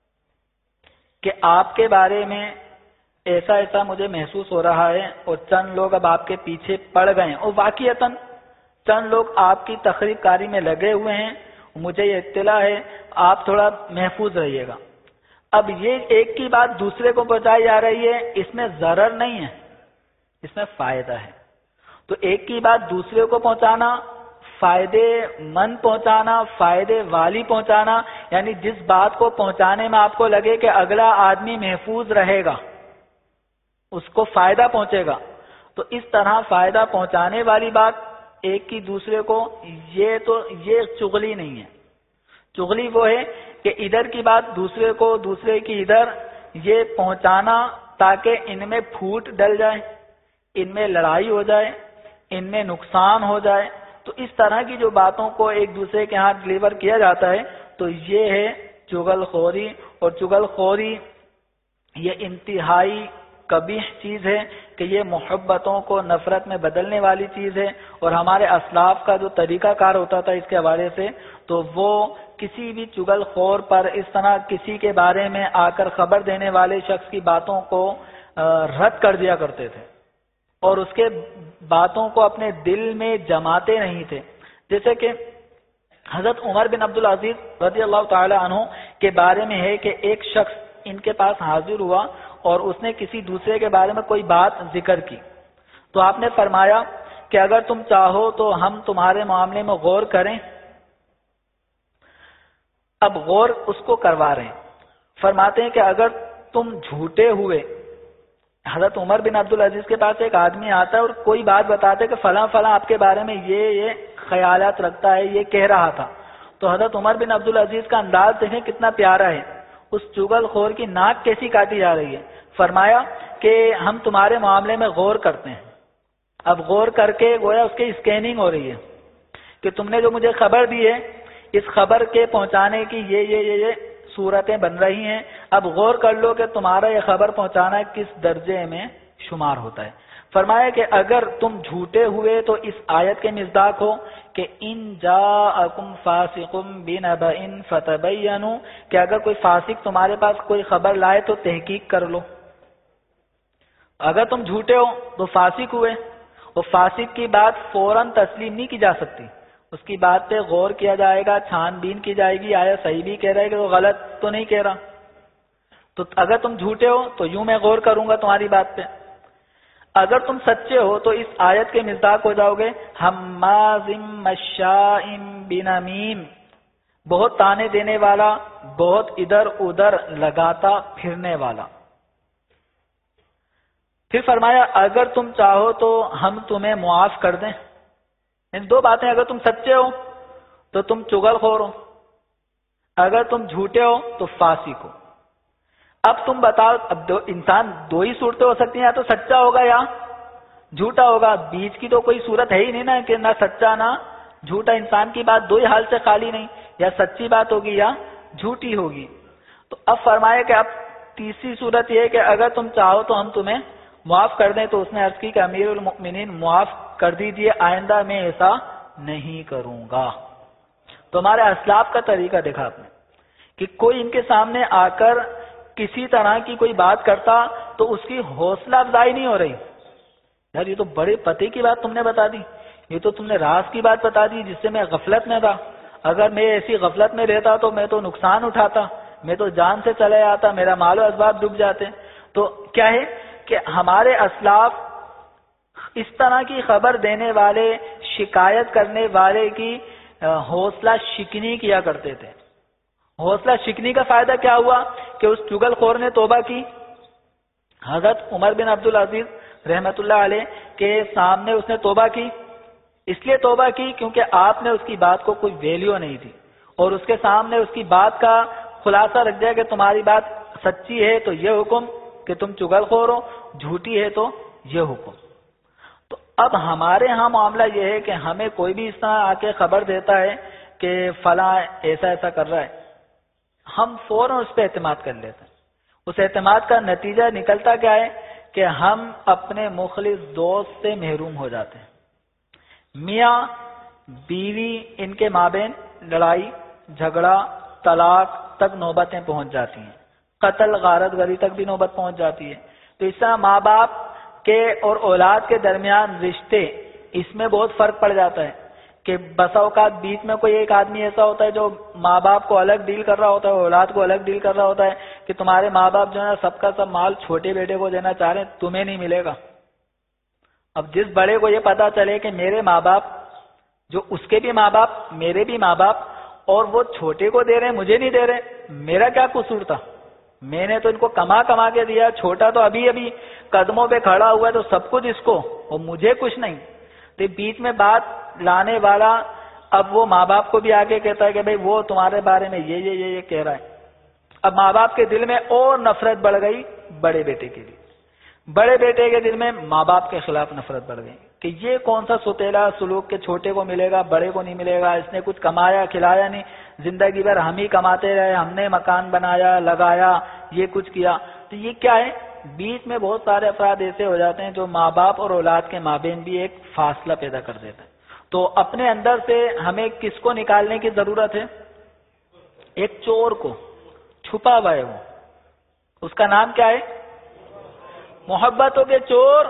کہ آپ کے بارے میں ایسا ایسا مجھے محسوس ہو رہا ہے، اور چند لوگ اب آپ کے پیچھے پڑ گئے ہیں، اور واقعتاً چند لوگ آپ کی تخریب کاری میں لگے ہوئے ہیں، مجھے یہ اطلاع ہے، آپ تھوڑا محفوظ رہیے گا۔ اب یہ ایک کی بات دوسرے کو پہنچائی جا رہی ہے، اس میں ضرر نہیں ہے، اس میں فائدہ ہے۔ تو ایک کی بات دوسرے کو پہنچانا، فائدے مند پہنچانا، فائدے والی پہنچانا، یعنی جس بات کو پہنچانے میں آپ کو لگے کہ اگلا آدمی محفوظ رہے گا، اس کو فائدہ پہنچے گا، تو اس طرح فائدہ پہنچانے والی بات ایک کی دوسرے کو، یہ چغلی نہیں ہے۔ چغلی وہ ہے کہ ادھر کی بات دوسرے کو، دوسرے کی ادھر، یہ پہنچانا تاکہ ان میں پھوٹ ڈل جائے، ان میں لڑائی ہو جائے، ان میں نقصان ہو جائے۔ تو اس طرح کی جو باتوں کو ایک دوسرے کے ہاتھ ڈلیور کیا جاتا ہے، تو یہ ہے چغل خوری۔ اور چغل خوری یہ انتہائی قبیح چیز ہے کہ یہ محبتوں کو نفرت میں بدلنے والی چیز ہے۔ اور ہمارے اسلاف کا جو طریقہ کار ہوتا تھا اس کے حوالے سے، تو وہ کسی بھی چغل خور پر اس طرح کسی کے بارے میں آ کر خبر دینے والے شخص کی باتوں کو رد کر دیا کرتے تھے، اور اس کے باتوں کو اپنے دل میں جماتے نہیں تھے۔ جیسے کہ حضرت عمر بن عبدالعزیز رضی اللہ تعالی عنہ کے بارے میں ہے کہ ایک شخص ان کے پاس حاضر ہوا اور اس نے کسی دوسرے کے بارے میں کوئی بات ذکر کی، تو آپ نے فرمایا کہ اگر تم چاہو تو ہم تمہارے معاملے میں غور کریں۔ اب غور اس کو کروا رہے ہیں، فرماتے ہیں کہ اگر تم جھوٹے ہوئے، حضرت عمر بن عبدالعزیز کے پاس ایک آدمی آتا ہے اور کوئی بات بتاتے کہ فلاں فلاں آپ کے بارے میں یہ خیالات رکھتا ہے، یہ کہہ رہا تھا، تو حضرت عمر بن عبدالعزیز کا انداز دیکھیں کتنا پیارا ہے، اس چغل خور کی ناک کیسی کاٹی جا رہی ہے۔ فرمایا کہ ہم تمہارے معاملے میں غور کرتے ہیں۔ اب غور کر کے گویا اس کی اسکیننگ ہو رہی ہے کہ تم نے جو مجھے خبر دی ہے، اس خبر کے پہنچانے کی یہ صورتیں بن رہی ہیں، اب غور کر لو کہ تمہارا یہ خبر پہنچانا کس درجے میں شمار ہوتا ہے۔ فرمایا کہ اگر تم جھوٹے ہوئے تو اس آیت کے مصداق ہو کہ ان جاءکم فاسق بنبأ فتبینوا، کہ اگر کوئی فاسق تمہارے پاس کوئی خبر لائے تو تحقیق کر لو۔ اگر تم جھوٹے ہو تو فاسق ہوئے، اور فاسق کی بات فوراً تسلیم نہیں کی جا سکتی، اس کی بات پہ غور کیا جائے گا، چھان بین کی جائے گی، آیا صحیح بھی کہہ رہا ہے کہ وہ غلط تو نہیں کہہ رہا۔ تو اگر تم جھوٹے ہو تو یوں میں غور کروں گا تمہاری بات پہ، اگر تم سچے ہو تو اس آیت کے مصداق ہو جاؤ گے، حماز مشاء بنمیم، بہت تانے دینے والا، بہت ادھر ادھر لگاتا پھرنے والا۔ پھر فرمایا اگر تم چاہو تو ہم تمہیں معاف کر دیں۔ ان دو باتیں، اگر تم سچے ہو تو تم چغل خور ہو، اگر تم جھوٹے ہو تو فاسق ہو۔ اب تم بتاؤ، اب انسان دو ہی صورتیں ہو سکتی ہیں، یا تو سچا ہوگا یا جھوٹا ہوگا. بیچ کی تو کوئی صورت ہے ہی نہیں نا کہ نہ سچا نہ جھوٹا. انسان کی بات دو ہی حال سے خالی نہیں, یا سچی بات ہوگی یا جھوٹی ہوگی. تو اب فرمایا کہ اب تیسری صورت یہ ہے کہ اگر تم چاہو تو ہم تمہیں معاف کر دیں. تو اس نے عرض کی کہ امیر المؤمنین معاف کر دیجئے, آئندہ میں ایسا نہیں کروں گا. تو ہمارے اسلاف کا طریقہ دیکھا آپ نے کہ کوئی ان کے سامنے آ کر کسی طرح کی کوئی بات کرتا تو اس کی حوصلہ افزائی نہیں ہو رہی. یار یہ تو بڑے پتے کی بات تم نے بتا دی, یہ تو تم نے راز کی بات بتا دی جس سے میں غفلت میں تھا. اگر میں ایسی غفلت میں رہتا تو میں تو نقصان اٹھاتا, میں تو جان سے چلے آتا, میرا مال و اسباب ڈوب جاتے. تو کیا ہے کہ ہمارے اسلاف اس طرح کی خبر دینے والے, شکایت کرنے والے کی حوصلہ شکنی کیا کرتے تھے. حوصلہ شکنی کا فائدہ کیا ہوا کہ اس چگل خور نے توبہ کی. حضرت عمر بن عبدالعزیز رحمت اللہ علیہ کے سامنے اس نے توبہ کی. اس لیے توبہ کی کیونکہ آپ نے اس کی بات کو کوئی ویلیو نہیں دی, اور اس کے سامنے اس کی بات کا خلاصہ رکھ دیا کہ تمہاری بات سچی ہے تو یہ حکم کہ تم چگل خور ہو, جھوٹی ہے تو یہ حکم. تو اب ہمارے ہاں معاملہ یہ ہے کہ ہمیں کوئی بھی اس طرح آ کے خبر دیتا ہے کہ فلاں ایسا ایسا کر رہا ہے, ہم فوراً اس پہ اعتماد کر لیتے ہیں. اس اعتماد کا نتیجہ نکلتا کیا ہے کہ ہم اپنے مخلص دوست سے محروم ہو جاتے ہیں. میاں بیوی ان کے مابین لڑائی جھگڑا طلاق تک نوبتیں پہنچ جاتی ہیں, قتل غارت گری تک بھی نوبت پہنچ جاتی ہے. تو اس طرح ماں باپ کے اور اولاد کے درمیان رشتے, اس میں بہت فرق پڑ جاتا ہے کہ بسا اوقات بیچ میں کوئی ایک آدمی ایسا ہوتا ہے جو ماں باپ کو الگ ڈیل کر رہا ہوتا ہے, اولاد کو الگ ڈیل کر رہا ہوتا ہے کہ تمہارے ماں باپ جو ہے سب کا سب مال چھوٹے بیٹے کو دینا چاہ رہے ہیں, تمہیں نہیں ملے گا. اب جس بڑے کو یہ پتا چلے کہ میرے ماں باپ, جو اس کے بھی ماں باپ میرے بھی ماں باپ, اور وہ چھوٹے کو دے رہے ہیں مجھے نہیں دے رہے, میرا کیا قصور تھا, میں نے تو ان کو کما کما کے دیا, چھوٹا تو ابھی ابھی قدموں پہ کھڑا ہوا ہے تو سب کچھ اس کو اور مجھے کچھ نہیں. تو بیچ میں بات لانے والا اب وہ ماں باپ کو بھی آگے کہتا ہے کہ بھئی وہ تمہارے بارے میں یہ کہہ رہا ہے. اب ماں باپ کے دل میں اور نفرت بڑھ گئی بڑے بیٹے کے لیے, بڑے بیٹے کے دل میں ماں باپ کے خلاف نفرت بڑھ گئی کہ یہ کون سا ستیلا سلوک کے چھوٹے کو ملے گا بڑے کو نہیں ملے گا, اس نے کچھ کمایا کھلایا نہیں, زندگی بھر ہم ہی کماتے رہے, ہم نے مکان بنایا لگایا یہ کچھ کیا. تو یہ کیا ہے, بیچ میں بہت سارے افراد ایسے ہو جاتے ہیں جو ماں باپ اور اولاد کے مابین بھی ایک فاصلہ پیدا کر دیتے ہیں. تو اپنے اندر سے ہمیں کس کو نکالنے کی ضرورت ہے, ایک چور کو, چھپا ہوا ہے وہ, اس کا نام کیا ہے, محبتوں کے چور.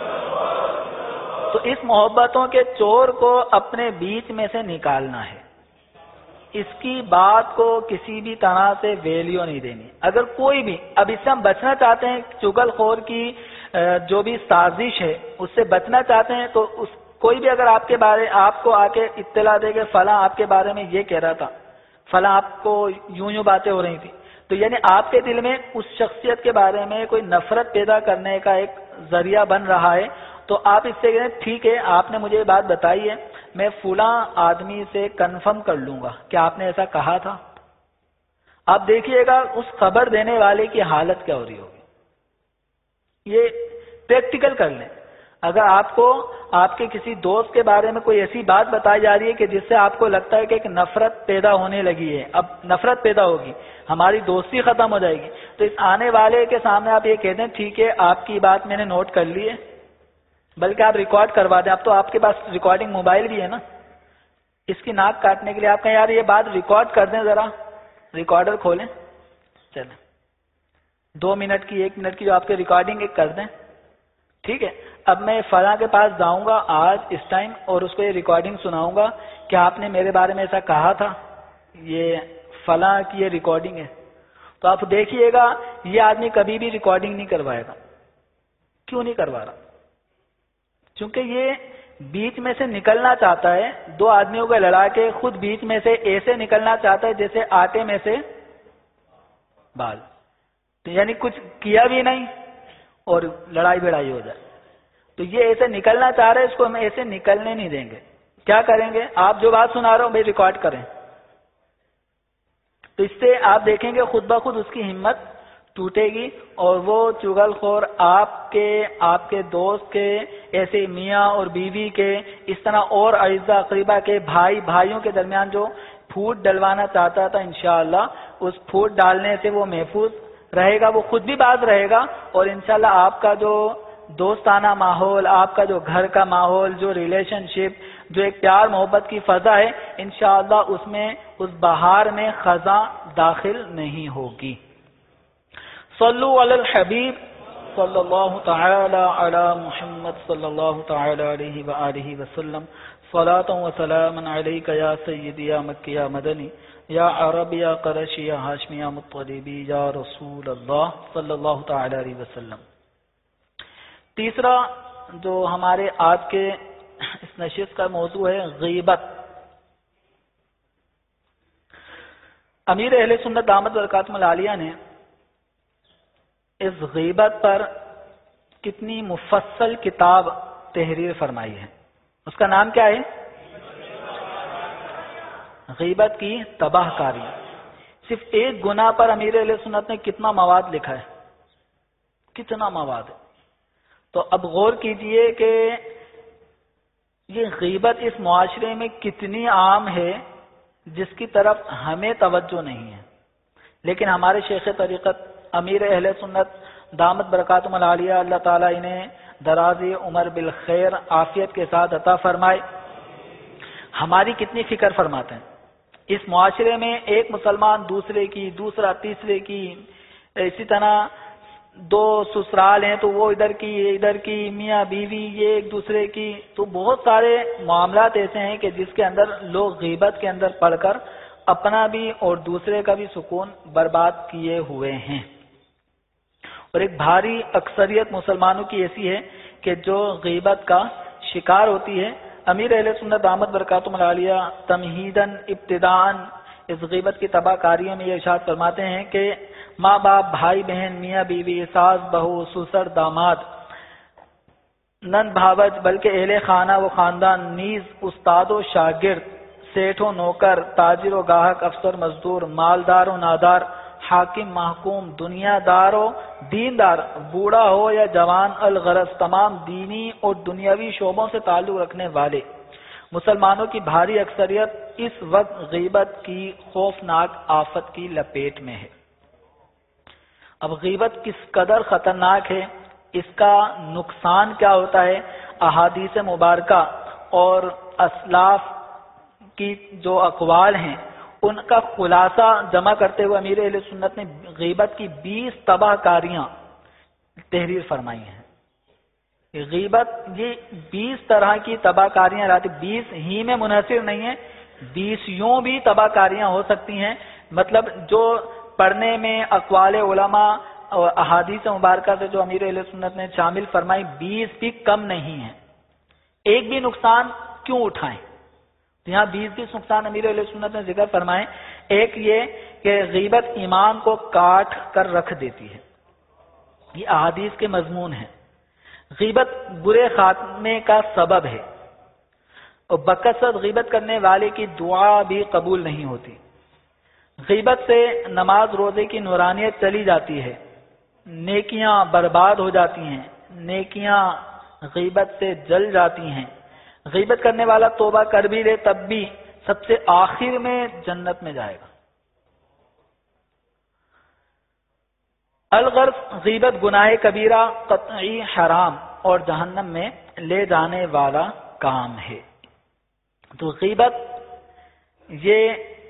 تو اس محبتوں کے چور کو اپنے بیچ میں سے نکالنا ہے, اس کی بات کو کسی بھی طرح سے ویلیو نہیں دینی. اگر کوئی بھی, اب اس سے ہم بچنا چاہتے ہیں, چگل خور کی جو بھی سازش ہے اس سے بچنا چاہتے ہیں, تو اس کوئی بھی اگر آپ کو آ کے اطلاع دے کہ فلاں آپ کے بارے میں یہ کہہ رہا تھا, فلاں آپ کو یوں باتیں ہو رہی تھی, تو یعنی آپ کے دل میں اس شخصیت کے بارے میں کوئی نفرت پیدا کرنے کا ایک ذریعہ بن رہا ہے, تو آپ اس سے کہیں ٹھیک ہے آپ نے مجھے یہ بات بتائی ہے, میں فلاں آدمی سے کنفرم کر لوں گا کہ آپ نے ایسا کہا تھا. آپ دیکھیے گا اس خبر دینے والے کی حالت کیا ہو رہی ہوگی. یہ پریکٹیکل کر لیں. اگر آپ کو آپ کے کسی دوست کے بارے میں کوئی ایسی بات بتائی جا رہی ہے کہ جس سے آپ کو لگتا ہے کہ ایک نفرت پیدا ہونے لگی ہے, اب نفرت پیدا ہوگی, ہماری دوستی ختم ہو جائے گی, تو اس آنے والے کے سامنے آپ یہ کہہ دیں ٹھیک ہے آپ کی بات میں نے نوٹ کر لی ہے, بلکہ آپ ریکارڈ کروا دیں. اب تو آپ کے پاس ریکارڈنگ موبائل بھی ہے نا, اس کی ناک کاٹنے کے لیے آپ کہیں یار یہ بات ریکارڈ کر دیں, ذرا ریکارڈر کھولیں, چلیں 2 منٹ کی 1 منٹ کی جو آپ کے ریکارڈنگ ایک کر دیں, ٹھیک ہے. اب میں فلاں کے پاس جاؤں گا آج اس ٹائم اور اس کو یہ ریکارڈنگ سناؤں گا کہ آپ نے میرے بارے میں ایسا کہا تھا, یہ فلاں کی یہ ریکارڈنگ ہے. تو آپ دیکھیے گا یہ آدمی کبھی بھی ریکارڈنگ نہیں کروائے گا. کیوں نہیں کروا رہا؟ چونکہ یہ بیچ میں سے نکلنا چاہتا ہے, 2 آدمیوں کو لڑا کے خود بیچ میں سے ایسے نکلنا چاہتا ہے جیسے آٹے میں سے بال, تو یعنی کچھ کیا بھی نہیں اور لڑائی بھڑائی ہو جائے. تو یہ ایسے نکلنا چاہ رہے ہیں, اس کو ہم ایسے نکلنے نہیں دیں گے. کیا کریں گے, آپ جو بات سنا رہے ہو بھائی ریکارڈ کریں, تو اس سے آپ دیکھیں گے خود بخود اس کی ہمت ٹوٹے گی، اور وہ چغل خور آپ کے دوست کے، ایسے میاں اور بیوی کے، اس طرح اور اعزاء اقربا کے، بھائیوں کے درمیان جو پھوٹ ڈلوانا چاہتا تھا، انشاءاللہ اس پھوٹ ڈالنے سے وہ محفوظ رہے گا، وہ خود بھی باز رہے گا، اور انشاءاللہ آپ کا جو دوستانہ ماحول، آپ کا جو گھر کا ماحول، جو ریلیشن شپ، جو ایک پیار محبت کی فضا ہے، انشاءاللہ اس بہار میں خزاں داخل نہیں ہوگی۔ صلو علی الحبیب صلی اللہ تعالی علی محمد صلی اللہ تعالی علیہ وآلہ وسلم، صلاۃ و سلام علیک یا سیدی یا مکی یا مدنی یا عربی یا قرشی یا ہاشمی یا مطلبی یا رسول اللہ صلی اللہ تعالی علیہ وسلم۔ تیسرا جو ہمارے آج کے اس نشست کا موضوع ہے غیبت۔ امیر اہل سنت دامت برکاتہم العالیہ نے اس غیبت پر کتنی مفصل کتاب تحریر فرمائی ہے۔ اس کا نام کیا ہے؟ غیبت کی تباہ کاری۔ صرف ایک گناہ پر امیر اہل سنت نے کتنا مواد لکھا ہے، کتنا مواد ہے۔ تو اب غور کیجئے کہ یہ غیبت اس معاشرے میں کتنی عام ہے جس کی طرف ہمیں توجہ نہیں ہے، لیکن ہمارے شیخ طریقت امیر اہل سنت دامت برکاتہم العالیہ، اللہ تعالیٰ انہیں درازی عمر بالخیر عافیت کے ساتھ عطا فرمائے، ہماری کتنی فکر فرماتے ہیں۔ اس معاشرے میں ایک مسلمان دوسرے کی، دوسرا تیسرے کی، اسی طرح دو سسرال ہیں تو وہ ادھر کی میاں بیوی یہ ایک دوسرے کی، تو بہت سارے معاملات ایسے ہیں کہ جس کے اندر لوگ غیبت کے اندر پڑ کر اپنا بھی اور دوسرے کا بھی سکون برباد کیے ہوئے ہیں۔ اور ایک بھاری اکثریت مسلمانوں کی ایسی ہے کہ جو غیبت کا شکار ہوتی ہے۔ امیر اہل سنت دامت برکاتہم العالیہ تمہیداً ابتداءً اس غیبت کی تباہ کاریوں میں یہ ارشاد فرماتے ہیں کہ ماں باپ، بھائی بہن، میاں بیوی، ساس بہو، سسر داماد، نند بھاوج، بلکہ اہل خانہ و خاندان، نیز استاد و شاگرد، سیٹھ و نوکر، تاجر و گاہک، افسر مزدور، مالدار و نادار، حاکم محکوم، دنیا دار و دیندار، بوڑھا ہو یا جوان، الغرض تمام دینی اور دنیاوی شعبوں سے تعلق رکھنے والے مسلمانوں کی بھاری اکثریت اس وقت غیبت کی خوفناک آفت کی لپیٹ میں ہے۔ اب غیبت کس قدر خطرناک ہے، اس کا نقصان کیا ہوتا ہے، احادیث مبارکہ اور اسلاف کی جو اقوال ہیں ان کا خلاصہ جمع کرتے ہوئے امیر اہل سنت نے غیبت کی 20 تباہ کاریاں تحریر فرمائی ہیں۔ غیبت یہ 20 طرح کی تباہ کاریاں لاتی، 20 ہی میں منحصر نہیں ہے، 20 یوں بھی تباہ کاریاں ہو سکتی ہیں، مطلب جو پڑھنے میں اقوال علماء اور احادیث مبارکہ سے جو امیر اہل سنت نے شامل فرمائی 20 بھی کم نہیں ہیں۔ ایک بھی نقصان کیوں اٹھائیں، یہاں 20 نقصان امیر اہل سنت نے ذکر فرمائے۔ ایک یہ کہ غیبت ایمان کو کاٹ کر رکھ دیتی ہے، یہ احادیث کے مضمون ہے۔ غیبت برے خاتمے کا سبب ہے، اور بکثرت غیبت کرنے والے کی دعا بھی قبول نہیں ہوتی۔ غیبت سے نماز روزے کی نورانیت چلی جاتی ہے، نیکیاں برباد ہو جاتی ہیں، نیکیاں غیبت سے جل جاتی ہیں۔ غیبت کرنے والا توبہ کر بھی لے تب بھی سب سے آخر میں جنت میں جائے گا۔ الغرض غیبت گناہ کبیرہ، قطعی حرام اور جہنم میں لے جانے والا کام ہے۔ تو غیبت یہ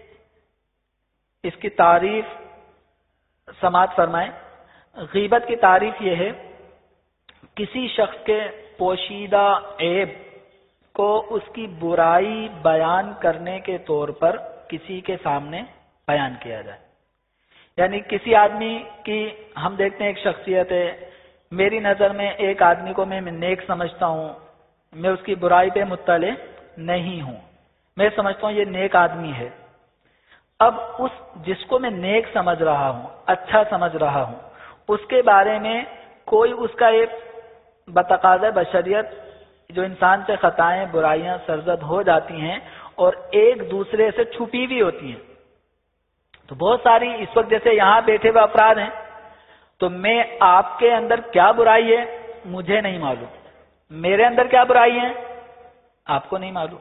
اس کی تعریف سماعت فرمائیں۔ غیبت کی تعریف یہ ہے کسی شخص کے پوشیدہ عیب کو اس کی برائی بیان کرنے کے طور پر کسی کے سامنے بیان کیا جائے۔ یعنی کسی آدمی کی ہم دیکھتے ہیں ایک شخصیت ہے، میری نظر میں ایک آدمی کو میں نیک سمجھتا ہوں، میں اس کی برائی پہ مطلع نہیں ہوں، میں سمجھتا ہوں یہ نیک آدمی ہے۔ اب اس جس کو میں نیک سمجھ رہا ہوں، اچھا سمجھ رہا ہوں، اس کے بارے میں کوئی اس کا ایک بتقاضۂ بشریت جو انسان سے خطائیں برائیاں سرزد ہو جاتی ہیں اور ایک دوسرے سے چھپی بھی ہوتی ہیں۔ تو بہت ساری اس وقت جیسے یہاں بیٹھے ہوئے افراد ہیں، تو میں آپ کے اندر کیا برائی ہے مجھے نہیں معلوم، میرے اندر کیا برائی ہے آپ کو نہیں معلوم۔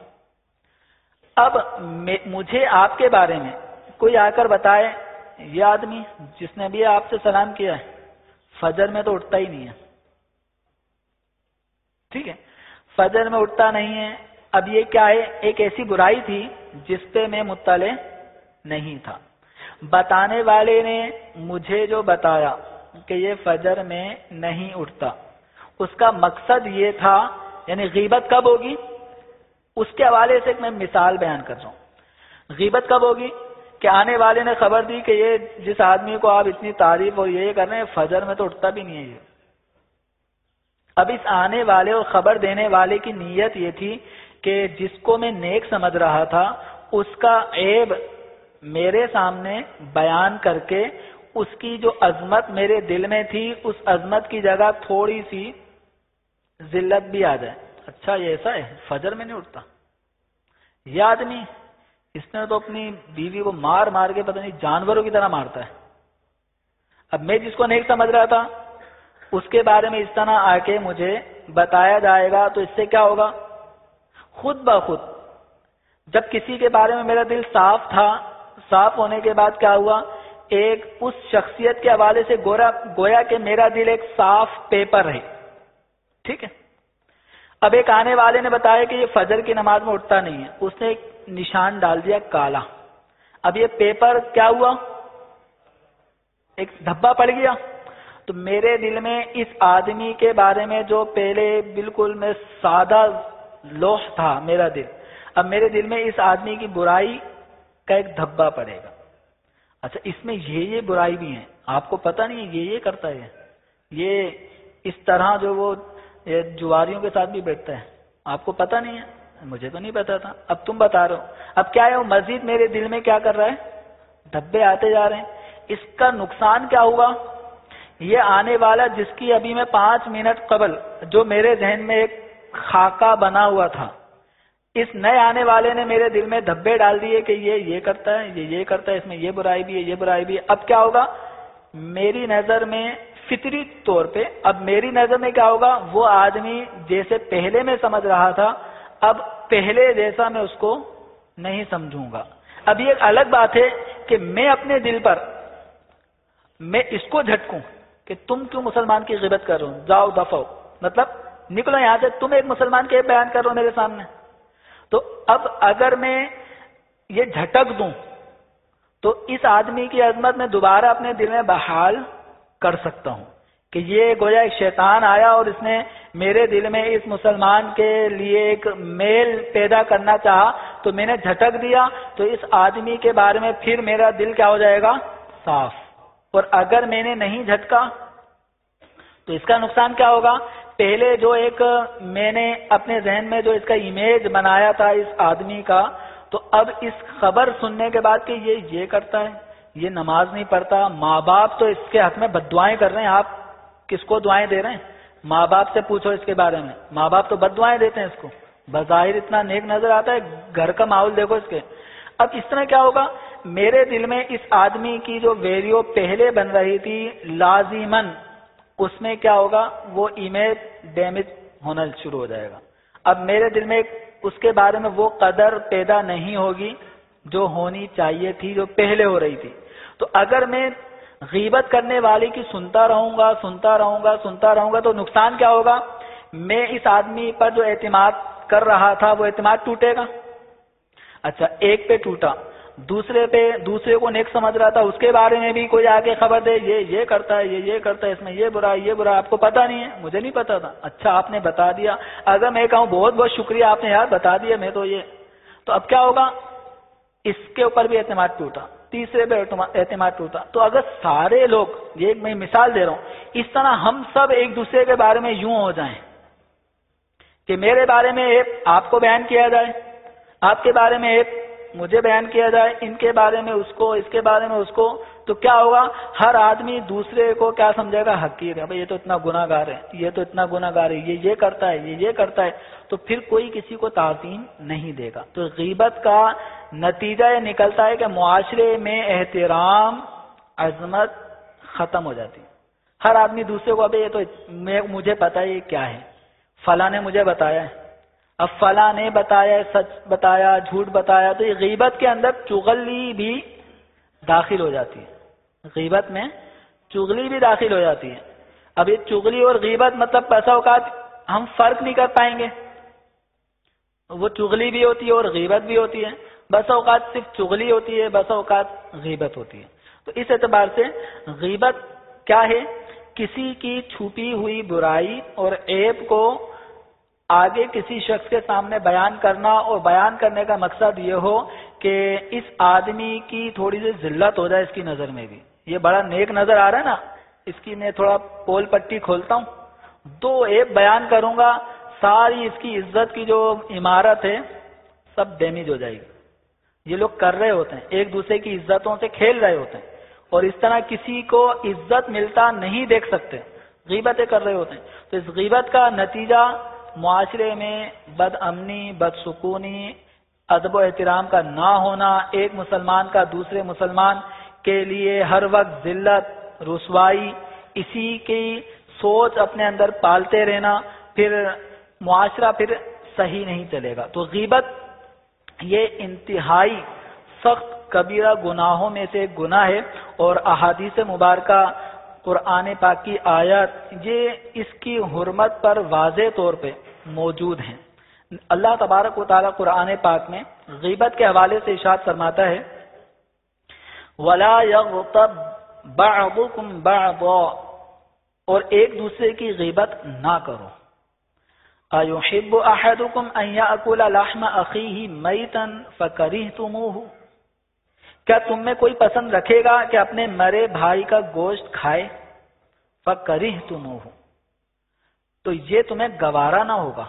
اب مجھے آپ کے بارے میں کوئی آ کر بتائے یہ آدمی جس نے بھی آپ سے سلام کیا ہے فجر میں تو اٹھتا ہی نہیں ہے، ٹھیک ہے، فجر میں اٹھتا نہیں ہے۔ اب یہ کیا ہے؟ ایک ایسی برائی تھی جس پہ میں مطلع نہیں تھا۔ بتانے والے نے مجھے جو بتایا کہ یہ فجر میں نہیں اٹھتا، اس کا مقصد یہ تھا، یعنی غیبت کب ہوگی اس کے حوالے سے میں مثال بیان کر رہا ہوں۔ غیبت کب ہوگی کہ آنے والے نے خبر دی کہ یہ جس آدمی کو آپ اتنی تعریف اور یہ کر رہے ہیں فجر میں تو اٹھتا بھی نہیں ہے یہ۔ اب اس آنے والے اور خبر دینے والے کی نیت یہ تھی کہ جس کو میں نیک سمجھ رہا تھا اس کا عیب میرے سامنے بیان کر کے اس کی جو عظمت میرے دل میں تھی اس عظمت کی جگہ تھوڑی سی ذلت بھی آ جائے۔ اچھا یہ ایسا ہے فجر میں نہیں اٹھتا یہ آدمی، اس نے تو اپنی بیوی کو مار مار کے پتہ نہیں جانوروں کی طرح مارتا ہے۔ اب میں جس کو نیک سمجھ رہا تھا اس کے بارے میں اس طرح آ کے مجھے بتایا جائے گا تو اس سے کیا ہوگا؟ خود بخود جب کسی کے بارے میں میرا دل صاف تھا، صاف ہونے کے بعد کیا ہوا؟ ایک اس شخصیت کے حوالے سے گویا کہ میرا دل ایک صاف پیپر ہے، ٹھیک ہے۔ اب ایک آنے والے نے بتایا کہ یہ فجر کی نماز میں اٹھتا نہیں ہے، اس نے ایک نشان ڈال دیا کالا۔ اب یہ پیپر کیا ہوا؟ ایک دھبا پڑ گیا۔ تو میرے دل میں اس آدمی کے بارے میں جو پہلے بالکل میں سادہ لوح تھا میرا دل، اب میرے دل میں اس آدمی کی برائی کا ایک دھبا پڑے گا۔ اچھا اس میں یہ برائی بھی ہے، آپ کو پتہ نہیں ہے یہ کرتا ہے، یہ اس طرح جو وہ جواریوں کے ساتھ بھی بیٹھتا ہے، آپ کو پتہ نہیں ہے؟ مجھے تو نہیں پتا تھا، اب تم بتا رہے ہو۔ اب کیا ہے وہ مزید میرے دل میں کیا کر رہا ہے؟ دھبے آتے جا رہے ہیں۔ اس کا نقصان کیا ہوا؟ یہ آنے والا جس کی ابھی میں 5 منٹ قبل جو میرے ذہن میں ایک خاکہ بنا ہوا تھا، اس نئے آنے والے نے میرے دل میں دھبے ڈال دیے کہ یہ کرتا ہے، یہ کرتا ہے، اس میں یہ برائی بھی ہے، یہ برائی بھی ہے۔ اب کیا ہوگا؟ میری نظر میں فطری طور پہ اب میری نظر میں کیا ہوگا؟ وہ آدمی جیسے پہلے میں سمجھ رہا تھا اب پہلے جیسا میں اس کو نہیں سمجھوں گا۔ اب یہ ایک الگ بات ہے کہ میں اپنے دل پر میں اس کو جھٹکوں کہ تم کیوں مسلمان کی غیبت کر رہے ہو، جاؤ دفعو، مطلب نکلو یہاں سے، تم ایک مسلمان کے بیان کر رہے ہو میرے سامنے۔ تو اب اگر میں یہ جھٹک دوں تو اس آدمی کی عظمت میں دوبارہ اپنے دل میں بحال کر سکتا ہوں کہ یہ گویا ایک شیطان آیا اور اس نے میرے دل میں اس مسلمان کے لیے ایک میل پیدا کرنا چاہا تو میں نے جھٹک دیا، تو اس آدمی کے بارے میں پھر میرا دل کیا ہو جائے گا؟ صاف۔ اور اگر میں نے نہیں جھٹکا تو اس کا نقصان کیا ہوگا؟ پہلے جو ایک میں نے اپنے ذہن میں جو اس کا امیج بنایا تھا اس آدمی کا، تو اب اس خبر سننے کے بعد کہ یہ کرتا ہے، یہ نماز نہیں پڑھتا، ماں باپ تو اس کے حق میں بد دعائیں کر رہے ہیں، آپ کس کو دعائیں دے رہے ہیں؟ ماں باپ سے پوچھو اس کے بارے میں، ماں باپ تو بد دعائیں دیتے ہیں اس کو، بظاہر اتنا نیک نظر آتا ہے، گھر کا ماحول دیکھو اس کے۔ اب اس طرح کیا ہوگا؟ میرے دل میں اس آدمی کی جو ویلیو پہلے بن رہی تھی لازماً اس میں کیا ہوگا؟ وہ امیج ڈیمیج ہونا شروع ہو جائے گا۔ اب میرے دل میں اس کے بارے میں وہ قدر پیدا نہیں ہوگی جو ہونی چاہیے تھی، جو پہلے ہو رہی تھی۔ تو اگر میں غیبت کرنے والے کی سنتا رہوں گا تو نقصان کیا ہوگا؟ میں اس آدمی پر جو اعتماد کر رہا تھا وہ اعتماد ٹوٹے گا۔ اچھا ایک پہ ٹوٹا، دوسرے کو نیک سمجھ رہا تھا، اس کے بارے میں بھی کوئی آگے خبر دے یہ کرتا ہے، یہ کرتا ہے، اس میں یہ برا آپ کو پتا نہیں ہے، مجھے نہیں پتا تھا، اچھا آپ نے بتا دیا۔ اگر میں کہوں بہت بہت شکریہ آپ نے یار بتا دیا، میں تو اب کیا ہوگا؟ اس کے اوپر بھی اعتماد ٹوٹا، تیسرے پہ اعتماد ٹوٹا۔ تو اگر سارے لوگ، یہ میں مثال دے رہا ہوں، اس طرح ہم سب ایک دوسرے کے بارے میں یوں ہو جائیں کہ میرے بارے میں ایک آپ کو بیان کیا جائے، آپ کے بارے میں ایک مجھے بیان کیا جائے، ان کے بارے میں اس کو، اس کے بارے میں اس کو، تو کیا ہوگا؟ ہر آدمی دوسرے کو کیا سمجھے گا؟ حقیر ہے، بھئی یہ تو اتنا گناہ گار ہے، یہ تو اتنا گناہ گار ہے، یہ کرتا ہے، یہ کرتا ہے، تو پھر کوئی کسی کو تعظیم نہیں دے گا۔ تو غیبت کا نتیجہ یہ نکلتا ہے کہ معاشرے میں احترام، عظمت ختم ہو جاتی ہے۔ ہر آدمی دوسرے کو ابھی یہ تو مجھے پتا ہے یہ کیا ہے، فلاں نے مجھے بتایا ہے، اب فلاں نے بتایا، سچ بتایا، جھوٹ بتایا، تو یہ غیبت کے اندر چغلی بھی داخل ہو جاتی ہے، غیبت میں چغلی بھی داخل ہو جاتی ہے۔ اب یہ چغلی اور غیبت مطلب بسا اوقات ہم فرق نہیں کر پائیں گے، وہ چغلی بھی ہوتی ہے اور غیبت بھی ہوتی ہے، بسا اوقات صرف چغلی ہوتی ہے، بسا اوقات غیبت ہوتی ہے۔ تو اس اعتبار سے غیبت کیا ہے؟ کسی کی چھپی ہوئی برائی اور عیب کو آگے کسی شخص کے سامنے بیان کرنا، اور بیان کرنے کا مقصد یہ ہو کہ اس آدمی کی تھوڑی سی ذلت ہو جائے اس کی نظر میں بھی، یہ بڑا نیک نظر آ رہا ہے نا، اس کی میں تھوڑا پول پٹی کھولتا ہوں، دو عیب بیان کروں گا، ساری اس کی عزت کی جو عمارت ہے سب ڈیمیج ہو جائے گی۔ یہ لوگ کر رہے ہوتے ہیں، ایک دوسرے کی عزتوں سے کھیل رہے ہوتے ہیں، اور اس طرح کسی کو عزت ملتا نہیں دیکھ سکتے، غیبتیں کر رہے ہوتے ہیں۔ تو اس غیبت کا نتیجہ معاشرے میں بد امنی، بدسکونی، ادب و احترام کا نہ ہونا، ایک مسلمان کا دوسرے مسلمان کے لیے ہر وقت ذلت، رسوائی، اسی کی سوچ اپنے اندر پالتے رہنا، پھر معاشرہ پھر صحیح نہیں چلے گا۔ تو غیبت یہ انتہائی سخت کبیرہ گناہوں میں سے ایک گناہ ہے، اور احادیث مبارکہ، قرآن پاک کی آیات یہ اس کی حرمت پر واضح طور پہ موجود ہیں۔ اللہ تبارک و تعالیٰ قرآن پاک میں غیبت کے حوالے سے ارشاد فرماتا ہے وَلَا يَغْتَبْ بَعْضُكُمْ بَعْضًا، اور ایک دوسرے کی غیبت نہ کرو۔ أَيُحِبُّ أَحَدُكُمْ أَن يَأْكُلَ لَحْمَ أَخِيهِ مَيْتًا فَكَرِهْتُمُوهُ، کیا تم میں کوئی پسند رکھے گا کہ اپنے مرے بھائی کا گوشت کھائے؟ فَكَرِهْتُمُوهُ، تو یہ تمہیں گوارا نہ ہوگا۔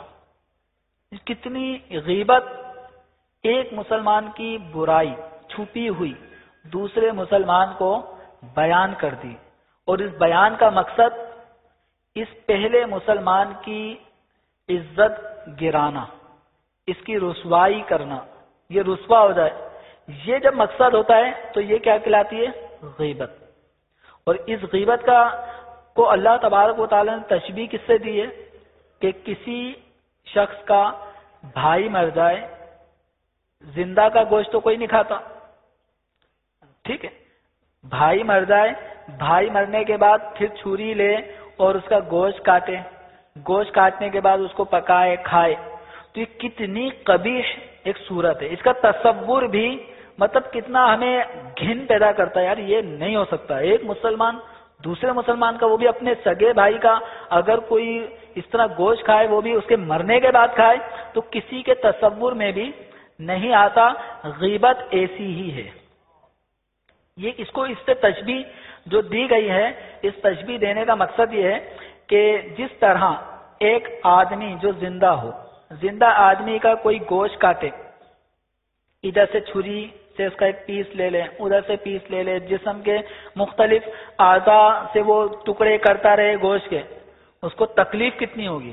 کتنی غیبت، ایک مسلمان کی برائی چھپی ہوئی دوسرے مسلمان کو بیان کر دی، اور اس بیان کا مقصد اس پہلے مسلمان کی عزت گرانا، اس کی رسوائی کرنا، یہ رسوا ہو جائے، یہ جب مقصد ہوتا ہے تو یہ کیا کہلاتی ہے؟ غیبت۔ اور اس غیبت کو اللہ تبارک و تعالیٰ نے تشبیہ کس سے دی ہے کہ کسی شخص کا بھائی مر جائے، زندہ کا گوشت تو کوئی نہیں کھاتا، ٹھیک ہے، بھائی مر جائے، بھائی مرنے کے بعد پھر چھری لے اور اس کا گوشت کاٹے، گوشت کاٹنے کے بعد اس کو پکائے کھائے، تو یہ کتنی قبیح ایک صورت ہے۔ اس کا تصور بھی مطلب کتنا ہمیں گھن پیدا کرتا ہے، یار یہ نہیں ہو سکتا، ایک مسلمان دوسرے مسلمان کا، وہ بھی اپنے سگے بھائی کا، اگر کوئی اس طرح گوشت کھائے، وہ بھی اس کے مرنے کے بعد کھائے، تو کسی کے تصور میں بھی نہیں آتا۔ غیبت ایسی ہی ہے۔ یہ اس کو اس سے تشبیہ جو دی گئی ہے، اس تشبیہ دینے کا مقصد یہ ہے کہ جس طرح ایک آدمی جو زندہ ہو، زندہ آدمی کا کوئی گوشت کاٹے، ادھر سے چھری سے اس کا ایک پیس لے لے، ادھر سے پیس لے لے، جسم کے مختلف اعضاء سے وہ ٹکڑے کرتا رہے گوشت کے، اس کو تکلیف کتنی ہوگی۔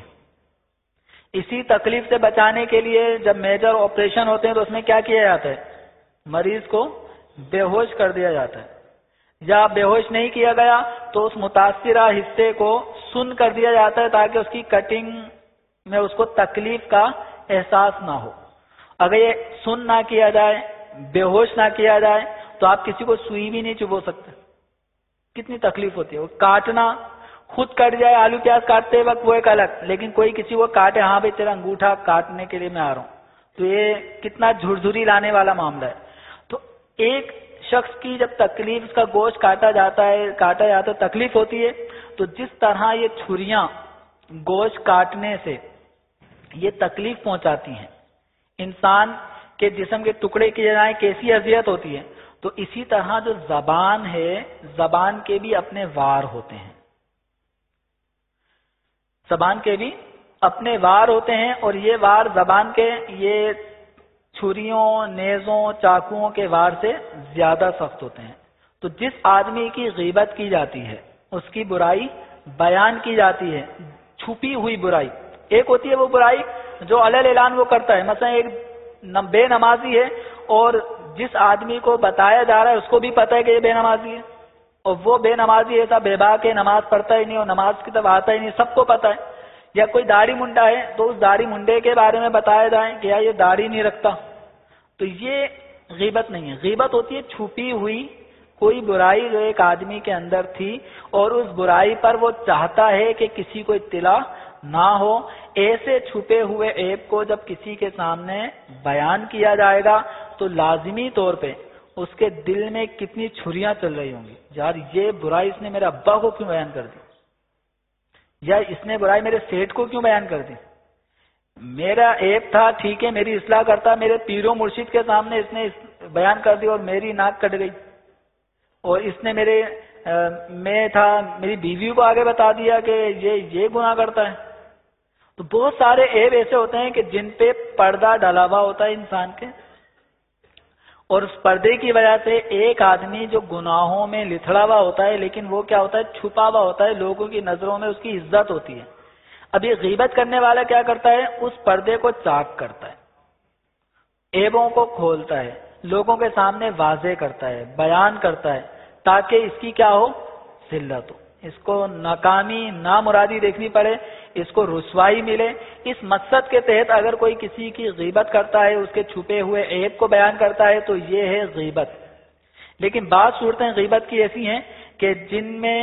اسی تکلیف سے بچانے کے لیے جب میجر آپریشن ہوتے ہیں تو اس میں کیا کیا جاتا ہے؟ مریض کو بے ہوش کر دیا جاتا ہے، یا بے ہوش نہیں کیا گیا تو اس متاثرہ حصے کو سن کر دیا جاتا ہے تاکہ اس کی کٹنگ میں اس کو تکلیف کا احساس نہ ہو۔ اگر یہ سن نہ کیا جائے، بے ہوش نہ کیا جائے، تو آپ کسی کو سوئی بھی نہیں چبو سکتے، کتنی تکلیف ہوتی ہے۔ وہ کاٹنا، خود کٹ جائے آلو پیاز کاٹتے وقت وہ ایک الگ، لیکن کوئی کسی کو کاٹے، ہاں بھائی تیرا انگوٹھا کاٹنے کے لیے میں آ رہا ہوں، تو یہ کتنا جھرجھری لانے والا معاملہ ہے۔ تو ایک شخص کی جب تکلیف، اس کا گوشت کاٹا جاتا ہے تکلیف ہوتی ہے، تو جس طرح یہ چھریاں گوشت کاٹنے سے یہ تکلیف پہنچاتی ہیں، انسان کے جسم کے ٹکڑے کیے جائیں کیسی اذیت ہوتی ہے، تو اسی طرح جو زبان ہے، زبان کے بھی اپنے وار ہوتے ہیں، زبان کے بھی اپنے وار ہوتے ہیں، اور یہ وار زبان کے یہ چھریوں، نیزوں، چاقوؤں کے وار سے زیادہ سخت ہوتے ہیں۔ تو جس آدمی کی غیبت کی جاتی ہے، اس کی برائی بیان کی جاتی ہے، چھپی ہوئی برائی، ایک ہوتی ہے وہ برائی جو علل اعلان وہ کرتا ہے، مثلا ایک بے نمازی ہے اور جس آدمی کو بتایا جا رہا ہے اس کو بھی پتہ ہے کہ یہ بے نمازی ہے، اور وہ بے نمازی ایسا بے باک ہے، نماز پڑھتا ہی نہیں اور نماز کی طرف آتا ہی نہیں، سب کو پتہ ہے. یا کوئی داڑھی منڈا ہے تو اس داڑھی منڈے کے بارے میں بتایا جائے کہ یہ داڑھی نہیں رکھتا، تو یہ غیبت نہیں ہے. غیبت ہوتی ہے چھپی ہوئی کوئی برائی جو ایک آدمی کے اندر تھی اور اس برائی پر وہ چاہتا ہے کہ کسی کو اطلاع نہ ہو. ایسے چھپے ہوئے عیب کو جب کسی کے سامنے بیان کیا جائے گا تو لازمی طور پہ اس کے دل میں کتنی چھریاں چل رہی ہوں گی، یار یہ برائی اس نے میرے ابا کو کیوں بیان کر دی، یا اس نے برائی میرے سیٹ کو کیوں بیان کر دی. میرا عیب تھا ٹھیک ہے، میری اصلاح کرتا، میرے پیر و مرشد کے سامنے اس نے بیان کر دی اور میری ناک کٹ گئی. اور اس نے میں تھا میری بیوی کو آگے بتا دیا کہ یہ گناہ کرتا ہے. تو بہت سارے عیب ایسے ہوتے ہیں کہ جن پہ پردہ ڈلا ہوا ہوتا ہے انسان کے، اور اس پردے کی وجہ سے ایک آدمی جو گناہوں میں لتھڑا ہوا ہوتا ہے لیکن وہ کیا ہوتا ہے، چھپا ہوا ہوتا ہے، لوگوں کی نظروں میں اس کی عزت ہوتی ہے. اب یہ غیبت کرنے والا کیا کرتا ہے، اس پردے کو چاک کرتا ہے، عیبوں کو کھولتا ہے، لوگوں کے سامنے واضح کرتا ہے، بیان کرتا ہے، تاکہ اس کی کیا ہو، ذلت ہو، اس کو ناکامی نامرادی دیکھنی پڑے، اس کو رسوائی ملے. اس مقصد کے تحت اگر کوئی کسی کی غیبت کرتا ہے، اس کے چھپے ہوئے عیب کو بیان کرتا ہے تو یہ ہے غیبت. لیکن بعض صورتیں غیبت کی ایسی ہیں کہ جن میں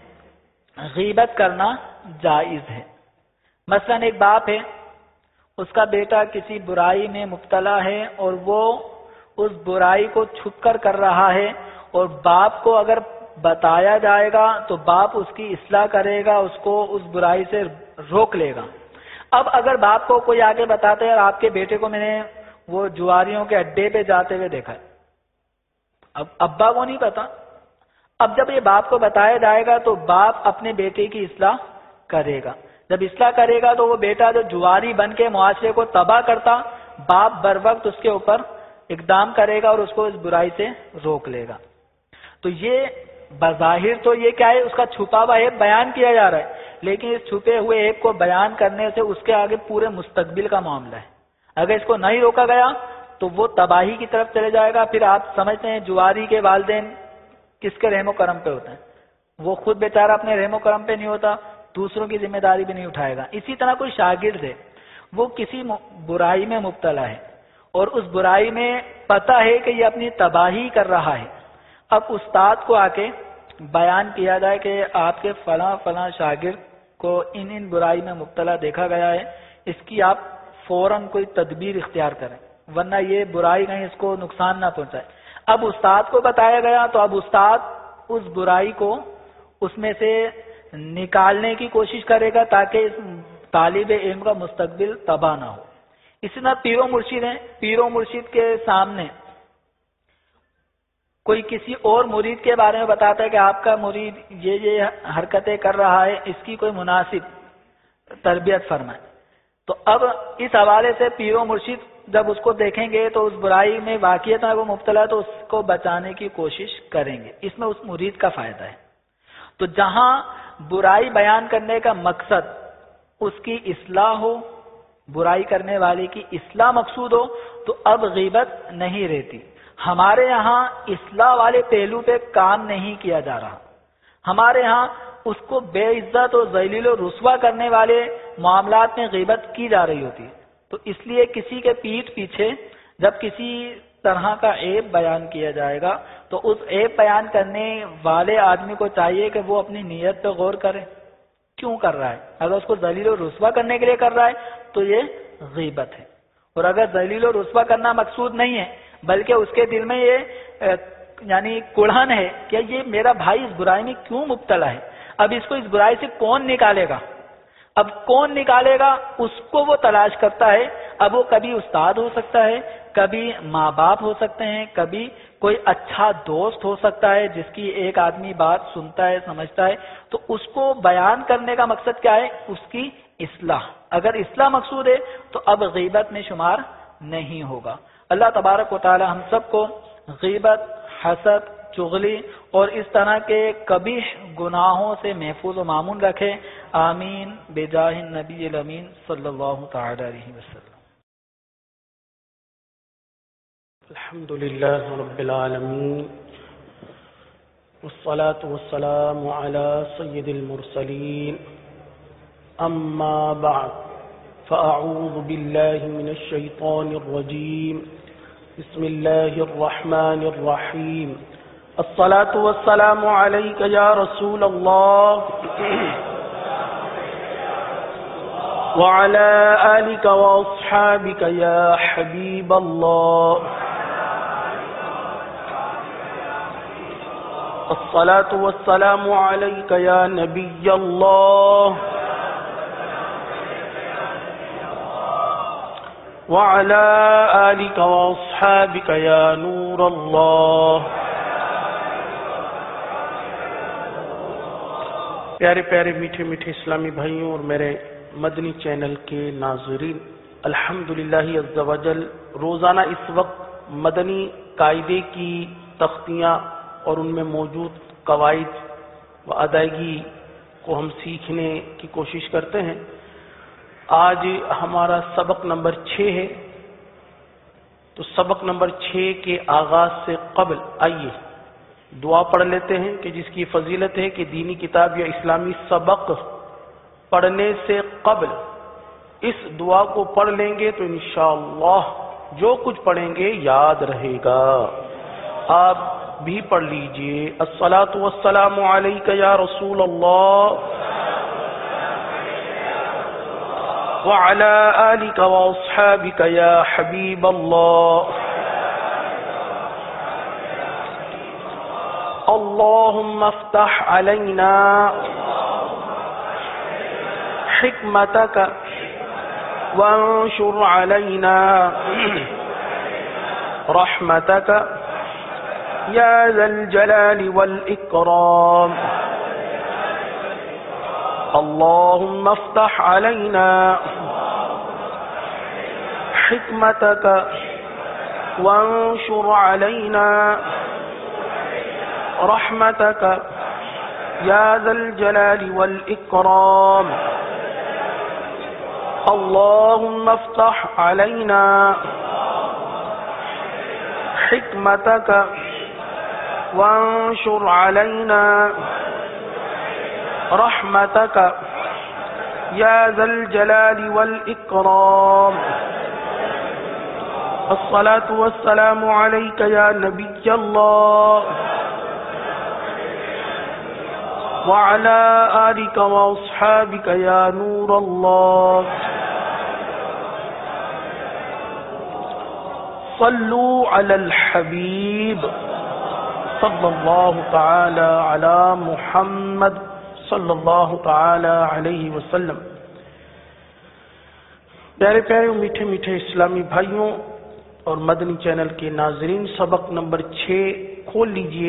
غیبت کرنا جائز ہے. مثلا ایک باپ ہے، اس کا بیٹا کسی برائی میں مبتلا ہے اور وہ اس برائی کو چھپ کر رہا ہے، اور باپ کو اگر بتایا جائے گا تو باپ اس کی اصلاح کرے گا، اس کو اس برائی سے روک لے گا. اب اگر باپ کو کوئی آگے بتاتا ہے اور آپ کے بیٹے کو میں نے وہ جواریوں کے اڈے پہ جاتے ہوئے دیکھا ہے، اب ابا کو نہیں پتا. اب جب یہ باپ کو بتایا جائے گا تو باپ اپنے بیٹے کی اصلاح کرے گا. جب اصلاح کرے گا تو وہ بیٹا جو جواری بن کے معاشرے کو تباہ کرتا، باپ بر وقت اس کے اوپر اقدام کرے گا اور اس کو اس برائی سے روک لے گا. تو یہ بظاہر تو یہ کیا ہے، اس کا چھپا ہوا عیب بیان کیا جا رہا ہے، لیکن اس چھپے ہوئے عیب کو بیان کرنے سے اس کے آگے پورے مستقبل کا معاملہ ہے. اگر اس کو نہیں روکا گیا تو وہ تباہی کی طرف چلے جائے گا. پھر آپ سمجھتے ہیں جواری کے والدین کس کے رحم و کرم پہ ہوتے ہیں، وہ خود بیچارہ اپنے رحم و کرم پہ نہیں ہوتا، دوسروں کی ذمہ داری بھی نہیں اٹھائے گا. اسی طرح کوئی شاگرد ہے، وہ کسی برائی میں مبتلا ہے اور اس برائی میں پتہ ہے کہ یہ اپنی تباہی کر رہا ہے. اب استاد کو آ کے بیان کیا جائے کہ آپ کے فلاں فلاں شاگرد کو ان برائی میں مبتلا دیکھا گیا ہے، اس کی آپ فوراً کوئی تدبیر اختیار کریں ورنہ یہ برائی کہیں اس کو نقصان نہ پہنچائے. اب استاد کو بتایا گیا تو اب استاد اس برائی کو اس میں سے نکالنے کی کوشش کرے گا تاکہ اس طالب علم کا مستقبل تباہ نہ ہو. اسی طرح پیر و مرشد ہیں، پیر و مرشد کے سامنے کوئی کسی اور مرید کے بارے میں بتاتا ہے کہ آپ کا مرید یہ حرکتیں کر رہا ہے، اس کی کوئی مناسب تربیت فرمائے. تو اب اس حوالے سے پیر و مرشد جب اس کو دیکھیں گے تو اس برائی میں واقعیت میں وہ مبتلا ہے تو اس کو بچانے کی کوشش کریں گے. اس میں اس مرید کا فائدہ ہے. تو جہاں برائی بیان کرنے کا مقصد اس کی اصلاح ہو، برائی کرنے والے کی اصلاح مقصود ہو، تو اب غیبت نہیں رہتی. ہمارے یہاں اصلاح والے پہلو پہ کام نہیں کیا جا رہا. ہمارے ہاں اس کو بے عزت اور ذلیل و رسوا کرنے والے معاملات میں غیبت کی جا رہی ہوتی ہے. تو اس لیے کسی کے پیٹھ پیچھے جب کسی طرح کا عیب بیان کیا جائے گا تو اس عیب بیان کرنے والے آدمی کو چاہیے کہ وہ اپنی نیت پہ غور کرے، کیوں کر رہا ہے. اگر اس کو ذلیل و رسوا کرنے کے لیے کر رہا ہے تو یہ غیبت ہے، اور اگر ذلیل و رسوا کرنا مقصود نہیں ہے بلکہ اس کے دل میں یہ یعنی کڑھن ہے کہ یہ میرا بھائی اس برائی میں کیوں مبتلا ہے، اب اس کو اس برائی سے کون نکالے گا. اب کون نکالے گا اس کو وہ تلاش کرتا ہے. اب وہ کبھی استاد ہو سکتا ہے، کبھی ماں باپ ہو سکتے ہیں، کبھی کوئی اچھا دوست ہو سکتا ہے جس کی ایک آدمی بات سنتا ہے سمجھتا ہے. تو اس کو بیان کرنے کا مقصد کیا ہے، اس کی اصلاح. اگر اصلاح مقصود ہے تو اب غیبت میں شمار نہیں ہوگا. اللہ تبارک و تعالی ہم سب کو غیبت، حسد، چغلی اور اس طرح کے قبیح گناہوں سے محفوظ و مامون رکھے. آمین بجاہ النبی الامین صلی اللہ تعالی علیہ وسلم. الحمد للہ رب العالمین والصلاة والسلام على سيد المرسلين أما بعد فأعوذ بالله من الشيطان الرجيم بسم الله الرحمن الرحيم الصلاة والسلام عليك يا رسول الله وعلى آلك وأصحابك يا حبيب الله الصلاة والسلام عليك يا نبي الله وعلى آلك وأصحابك يا نور الله. پیارے پیارے میٹھے میٹھے اسلامی بھائیوں اور میرے مدنی چینل کے ناظرین، الحمدللہ عز و جل روزانہ اس وقت مدنی قاعدے کی تختیاں اور ان میں موجود قواعد و ادائیگی کو ہم سیکھنے کی کوشش کرتے ہیں. آج ہمارا سبق نمبر 6 ہے. تو سبق نمبر 6 کے آغاز سے قبل آئیے دعا پڑھ لیتے ہیں کہ جس کی فضیلت ہے کہ دینی کتاب یا اسلامی سبق پڑھنے سے قبل اس دعا کو پڑھ لیں گے تو انشاءاللہ جو کچھ پڑھیں گے یاد رہے گا. آپ بھی پڑھ لیجئے. الصلاۃ والسلام علیک یا رسول اللہ وعلى آلك وأصحابك يا حبيب الله. اللهم افتح علينا حكمتك وانشر علينا رحمتك يا ذا الجلال والإكرام. اللهم افتح علينا حكمتك وانشر علينا رحمتك يا ذا الجلال والإكرام. اللهم افتح علينا حكمتك وانشر علينا رحمتك يا ذا الجلال والإكرام. الصلاة والسلام عليك يا نبي الله وعلى آلك وأصحابك يا نور الله. صلوا على الحبيب صلی اللہ تعالی علی محمد صلی اللہ تعالی علیہ وسلم. پیارے پیارے میٹھے میٹھے اسلامی بھائیوں اور مدنی چینل کے ناظرین، سبق نمبر 6 کھول لیجئے.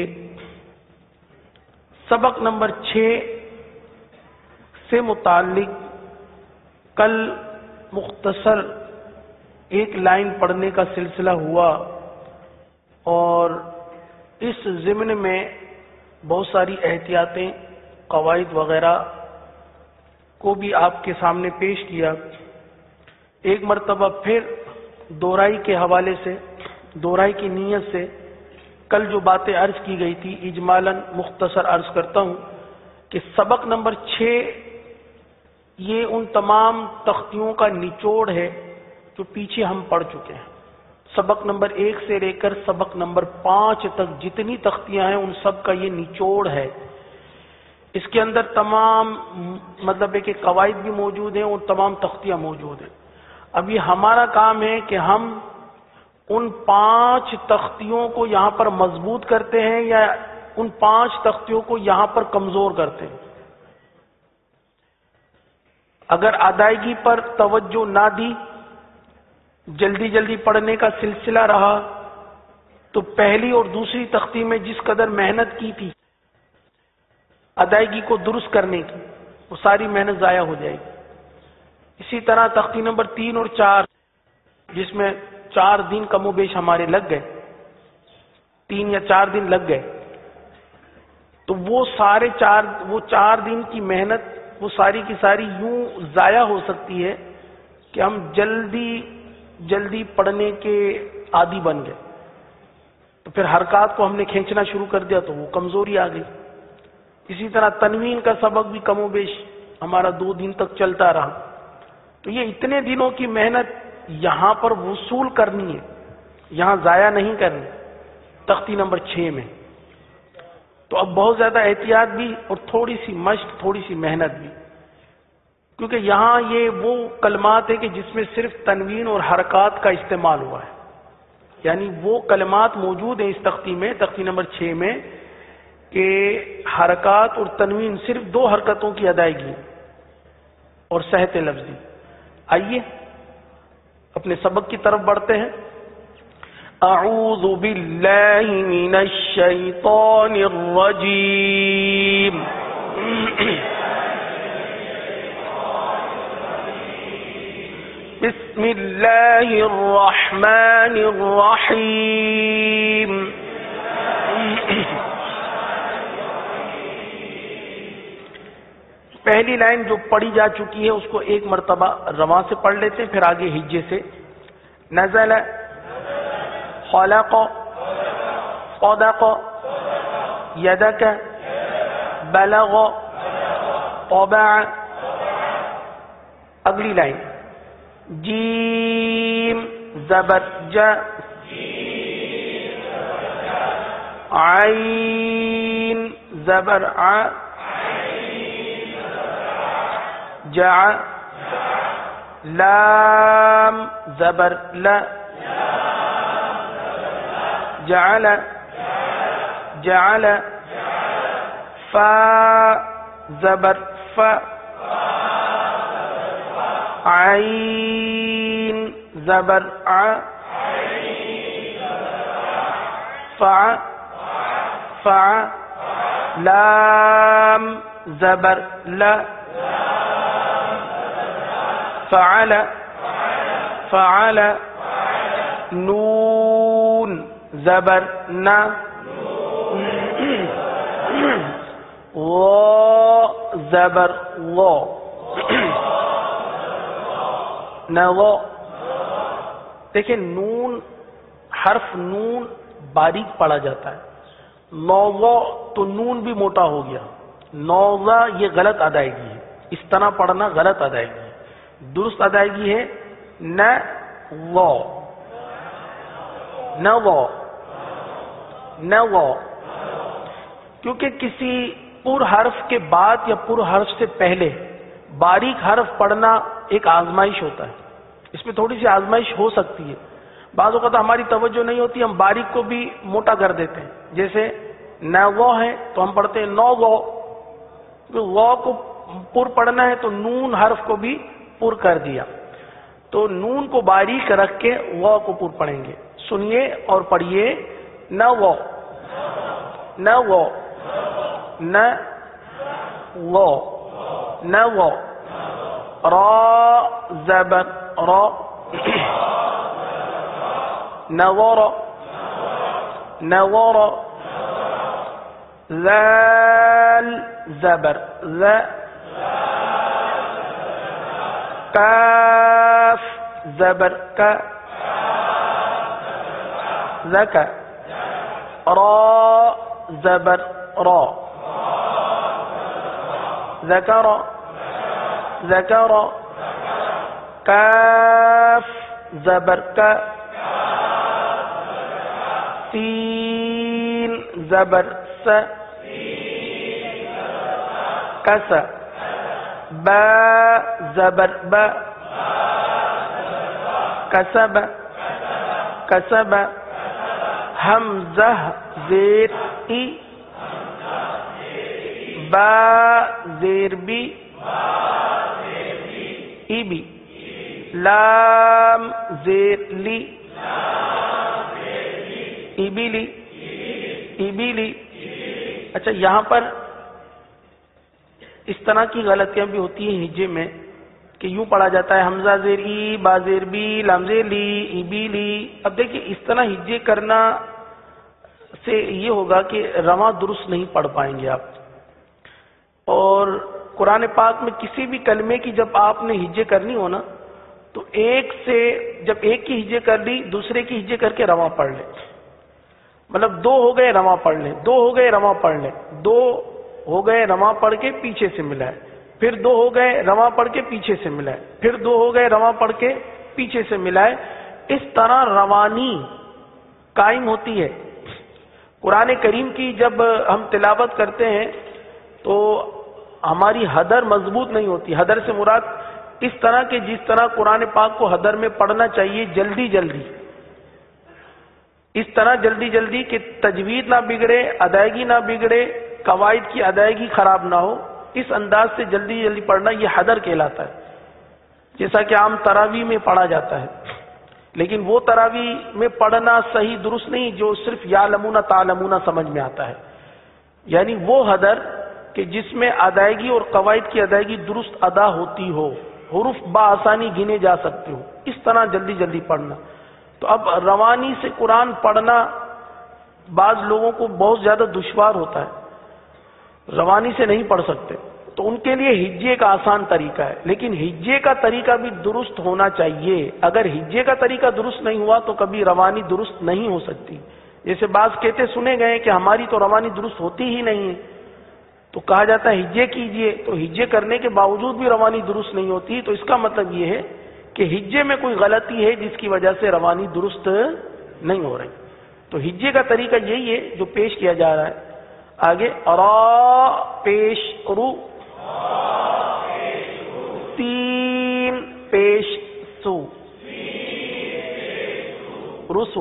سبق نمبر 6 سے متعلق کل مختصر ایک لائن پڑھنے کا سلسلہ ہوا اور اس ضمن میں بہت ساری احتیاطیں، قواعد وغیرہ کو بھی آپ کے سامنے پیش کیا. ایک مرتبہ پھر دوہرائی کے حوالے سے، دوہرائی کی نیت سے کل جو باتیں عرض کی گئی تھی اجمالاً مختصر عرض کرتا ہوں کہ سبق نمبر 6 یہ ان تمام تختیوں کا نچوڑ ہے جو پیچھے ہم پڑھ چکے ہیں. سبق نمبر 1 سے لے کر سبق نمبر 5 تک جتنی تختیاں ہیں ان سب کا یہ نچوڑ ہے. اس کے اندر تمام مطلب ہے کہ قواعد بھی موجود ہیں اور تمام تختیاں موجود ہیں. اب یہ ہمارا کام ہے کہ ہم ان 5 تختیوں کو یہاں پر مضبوط کرتے ہیں یا ان 5 تختیوں کو یہاں پر کمزور کرتے ہیں. اگر ادائیگی پر توجہ نہ دی، جلدی جلدی پڑھنے کا سلسلہ رہا تو پہلی اور دوسری تختی میں جس قدر محنت کی تھی ادائیگی کو درست کرنے کی، وہ ساری محنت ضائع ہو جائے گی. اسی طرح تختی نمبر 3 اور 4 جس میں 4 دن کم و بیش ہمارے لگ گئے، 3 یا 4 دن لگ گئے، تو وہ سارے 4 دن کی محنت وہ ساری کی ساری یوں ضائع ہو سکتی ہے کہ ہم جلدی جلدی پڑھنے کے عادی بن گئے. تو پھر حرکات کو ہم نے کھینچنا شروع کر دیا تو وہ کمزوری آ گئی. اسی طرح تنوین کا سبق بھی کم و بیش ہمارا 2 دن تک چلتا رہا. تو یہ اتنے دنوں کی محنت یہاں پر وصول کرنی ہے, یہاں ضائع نہیں کرنی. تختی نمبر 6 میں تو اب بہت زیادہ احتیاط بھی اور تھوڑی سی مشق, تھوڑی سی محنت بھی, کیونکہ یہاں یہ وہ کلمات ہیں کہ جس میں صرف تنوین اور حرکات کا استعمال ہوا ہے. یعنی وہ کلمات موجود ہیں اس تختی میں, تختی نمبر 6 میں, کہ حرکات اور تنوین صرف 2 حرکتوں کی ادائیگی اور صحت لفظی. آئیے اپنے سبق کی طرف بڑھتے ہیں. اعوذ باللہ من الشیطان الرجیم. بسم اللہ الرحمن الرحیم. پہلی لائن جو پڑھی جا چکی ہے اس کو ایک مرتبہ رواں سے پڑھ لیتے ہیں, پھر آگے ہجے سے. نزل, خلق, صدق, یدک, بلغ, طبع. اگلی لائن جیم زبر ج, عین زبر ع, جع, لام زبر ل, جعل, جعل, فا زبر ف, عین زبر ع, فع, فع, لام زبر ل, فعل, فعل, نون زبر ن, و زبر و, نو. دیکھیں نون, حرف نون باریک پڑھا جاتا ہے. نو تو نون بھی موٹا ہو گیا. نوزا یہ غلط ادائیگی ہے, اس طرح پڑھنا غلط ادائیگی ہے. درست ادائیگی ہے ن و, نو, نو. کیونکہ کسی پر حرف کے بعد یا پر حرف سے پہلے باریک حرف پڑھنا ایک آزمائش ہوتا ہے. اس میں تھوڑی سی آزمائش ہو سکتی ہے. بعض اوقات ہماری توجہ نہیں ہوتی, ہم باریک کو بھی موٹا کر دیتے ہیں. جیسے نو ہے تو ہم پڑھتے ہیں نو و, و کو پر پڑھنا ہے تو نون حرف کو بھی پر کر دیا. تو نون کو باریک رکھ کے و کو پر پڑھیں گے. سنیے اور پڑھیے. نو و, نو و, ن و, نو و. را زبر را, نور, نور. ذال زبر ذ, کاف زبر کا, ذکا. را زبر را, ذکر, ذکر. کاف زبر کا, سین زبر س, کس. با زبر با, کسب, کسب. حمزہ زیر ای, با زیر بی, ای بی. لام زیر لی, ای بی لی, ای بی لی. اچھا یہاں پر اس طرح کی غلطیاں بھی ہوتی ہیں ہجے میں کہ یوں پڑھا جاتا ہے حمزہ زیر ای, با زیر بی, لام زیر لی, ای بی لی. اب دیکھیں اس طرح ہجے کرنا سے یہ ہوگا کہ رواں درست نہیں پڑھ پائیں گے آپ. اور قرآن پاک میں کسی بھی کلمے کی جب آپ نے ہجے کرنی ہو نا تو ایک سے جب ایک کی ہجے کر لی دوسرے کی ہجے کر کے رواں پڑھ لے. مطلب 2 ہو گئے رواں پڑھ لیں، 2 ہو گئے رواں پڑھ لیں، 2 ہو گئے رواں پڑھ کے پیچھے سے ملائے، پھر 2 ہو گئے رواں پڑھ کے پیچھے سے ملائے، پھر 2 ہو گئے رواں پڑھ کے پیچھے سے ملائے. اس طرح روانی قائم ہوتی ہے. قرآن کریم کی جب ہم تلاوت کرتے ہیں تو ہماری حدر مضبوط نہیں ہوتی. حدر سے مراد اس طرح کہ جس طرح قرآن پاک کو حدر میں پڑھنا چاہیے، جلدی جلدی، اس طرح جلدی جلدی کہ تجوید نہ بگڑے، ادائیگی نہ بگڑے، قواعد کی ادائیگی خراب نہ ہو، اس انداز سے جلدی جلدی پڑھنا یہ حدر کہلاتا ہے. جیسا کہ عام تراویح میں پڑھا جاتا ہے، لیکن وہ تراویح میں پڑھنا صحیح درست نہیں جو صرف یعلمون تعلمون سمجھ میں آتا ہے. یعنی وہ حدر کہ جس میں ادائیگی اور قواعد کی ادائیگی درست ادا ہوتی ہو، حروف بآسانی گنے جا سکتے ہو، اس طرح جلدی جلدی پڑھنا. تو اب روانی سے قرآن پڑھنا بعض لوگوں کو بہت زیادہ دشوار ہوتا ہے، روانی سے نہیں پڑھ سکتے، تو ان کے لیے ہجے کا آسان طریقہ ہے. لیکن ہجے کا طریقہ بھی درست ہونا چاہیے. اگر ہجے کا طریقہ درست نہیں ہوا تو کبھی روانی درست نہیں ہو سکتی. جیسے بعض کہتے سنے گئے کہ ہماری تو روانی درست ہوتی ہی نہیں ہے، تو کہا جاتا ہے ہجے کیجئے، تو ہجے کرنے کے باوجود بھی روانی درست نہیں ہوتی. تو اس کا مطلب یہ ہے کہ ہجے میں کوئی غلطی ہے جس کی وجہ سے روانی درست نہیں ہو رہی. تو ہجے کا طریقہ یہی ہے جو پیش کیا جا رہا ہے. آگے را پیش رو، 3 پیش سو، رسو،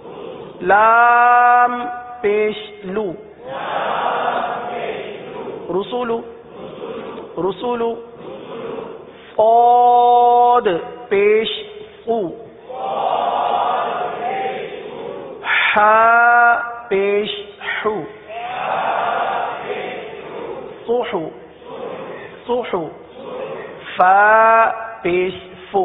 لام پیش لو، رسولو، رسولو، صاد پیش او، حا پیش حو، صوحو، صوحو، فا پیش فو،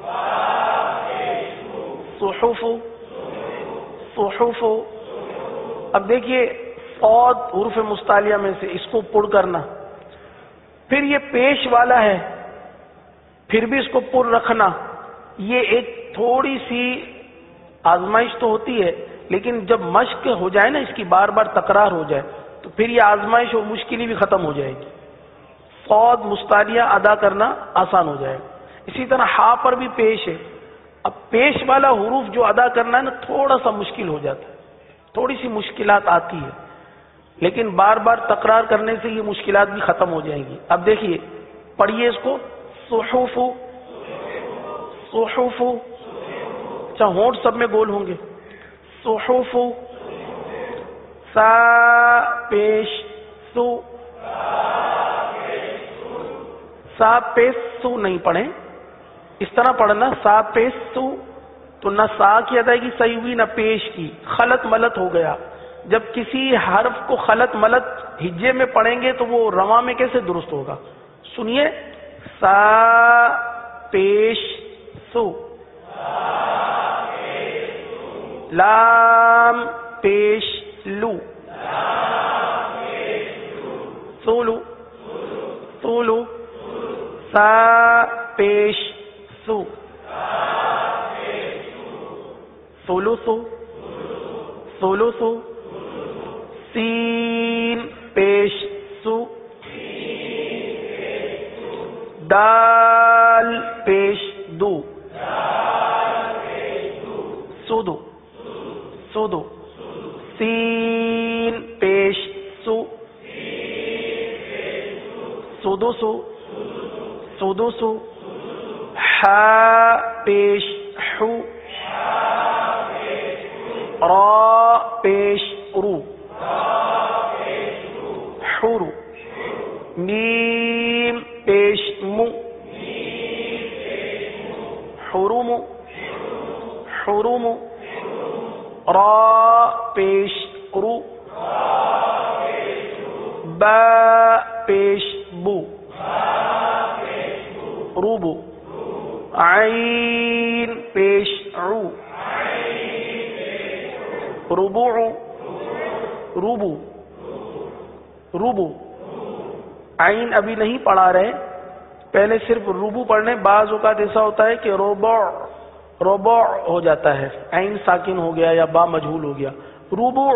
صحف، صحف. اب دیکھیے صاد حروف مستعلیہ میں سے اس کو پر کرنا، پھر یہ پیش والا ہے پھر بھی اس کو پر رکھنا، یہ ایک تھوڑی سی آزمائش تو ہوتی ہے، لیکن جب مشق ہو جائے نا، اس کی بار بار تکرار ہو جائے تو پھر یہ آزمائش اور مشکلی بھی ختم ہو جائے گی. صاد مستعلیہ ادا کرنا آسان ہو جائے گا. اسی طرح ہا پر بھی پیش ہے. اب پیش والا حروف جو ادا کرنا ہے نا تھوڑا سا مشکل ہو جاتا ہے، تھوڑی سی مشکلات آتی ہے، لیکن بار بار تکرار کرنے سے یہ مشکلات بھی ختم ہو جائیں گی. اب دیکھیے پڑھیے اس کو، صحف، صحف، اچھا ہونٹ سب میں گول ہوں گے، صحف، سا پیش سو، سا پیش سو نہیں پڑھیں، اس طرح پڑھنا سا پیش سو. تو نہ سا کی ادائیگی صحیح ہوئی نہ پیش کی، خلط ملط ہو گیا. جب کسی حرف کو خلط ملط ہجے میں پڑھیں گے تو وہ رواں میں کیسے درست ہوگا؟ سنیے، سا پیش سو، لام پیش لو، سولو، سولو، سا پیش سو، سولو سو، سولو سو، سین پیش سو، دال پیش دو، سودو، سودو، سین پیش سو، سودو سو، سودو سو، حا پیش حو، را پیش رو، حورو، میم پیش مو، حروم، حروم، را پیش رو، با پیش بو، روبو، عین پیش عو، ربوع، روبو، روبو. عین ابھی نہیں پڑھا رہے، پہلے صرف روبو پڑھنے. بعض اوقات ایسا ہوتا ہے کہ ربع، ربع ہو جاتا ہے، عین ساکن ہو گیا یا با مجہول ہو گیا. ربع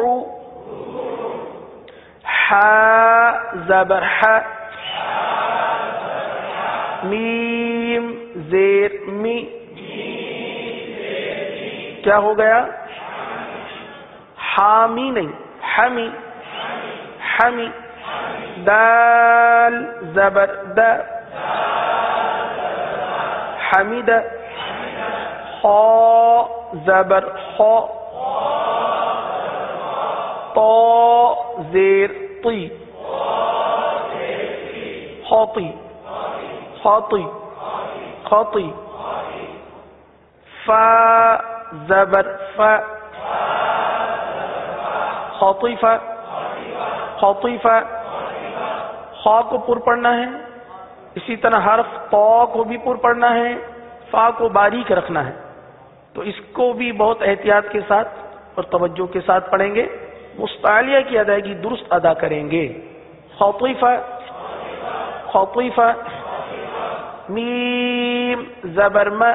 ح زبر ح میم زیر می کیا ہو گیا؟ حامی نہیں، حمی حمی دال زبر د حمید خا زبر خا طا زیر طی خاطی خاطی خاطی فا زبر فا خاطیفہ خاطیفہ خا کو پر پڑھنا ہے، اسی طرح حرف طا کو بھی پر پڑھنا ہے، فا کو باریک رکھنا ہے، تو اس کو بھی بہت احتیاط کے ساتھ اور توجہ کے ساتھ پڑھیں گے، مستعلیہ کی ادائیگی درست ادا کریں گے. خاطیفہ خاطیفہ میم زبر م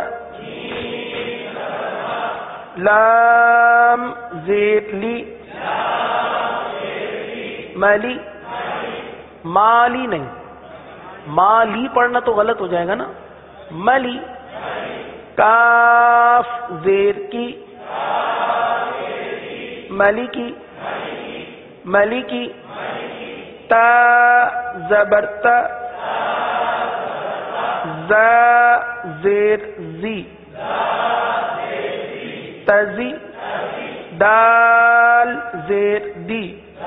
لام زیر لی مالی مالی نہیں، مالی پڑھنا تو غلط ہو جائے گا نا، ملی کاف زیر کی ملکی ملکی تا زبر تا ز زیر زی تزی دال زیر دی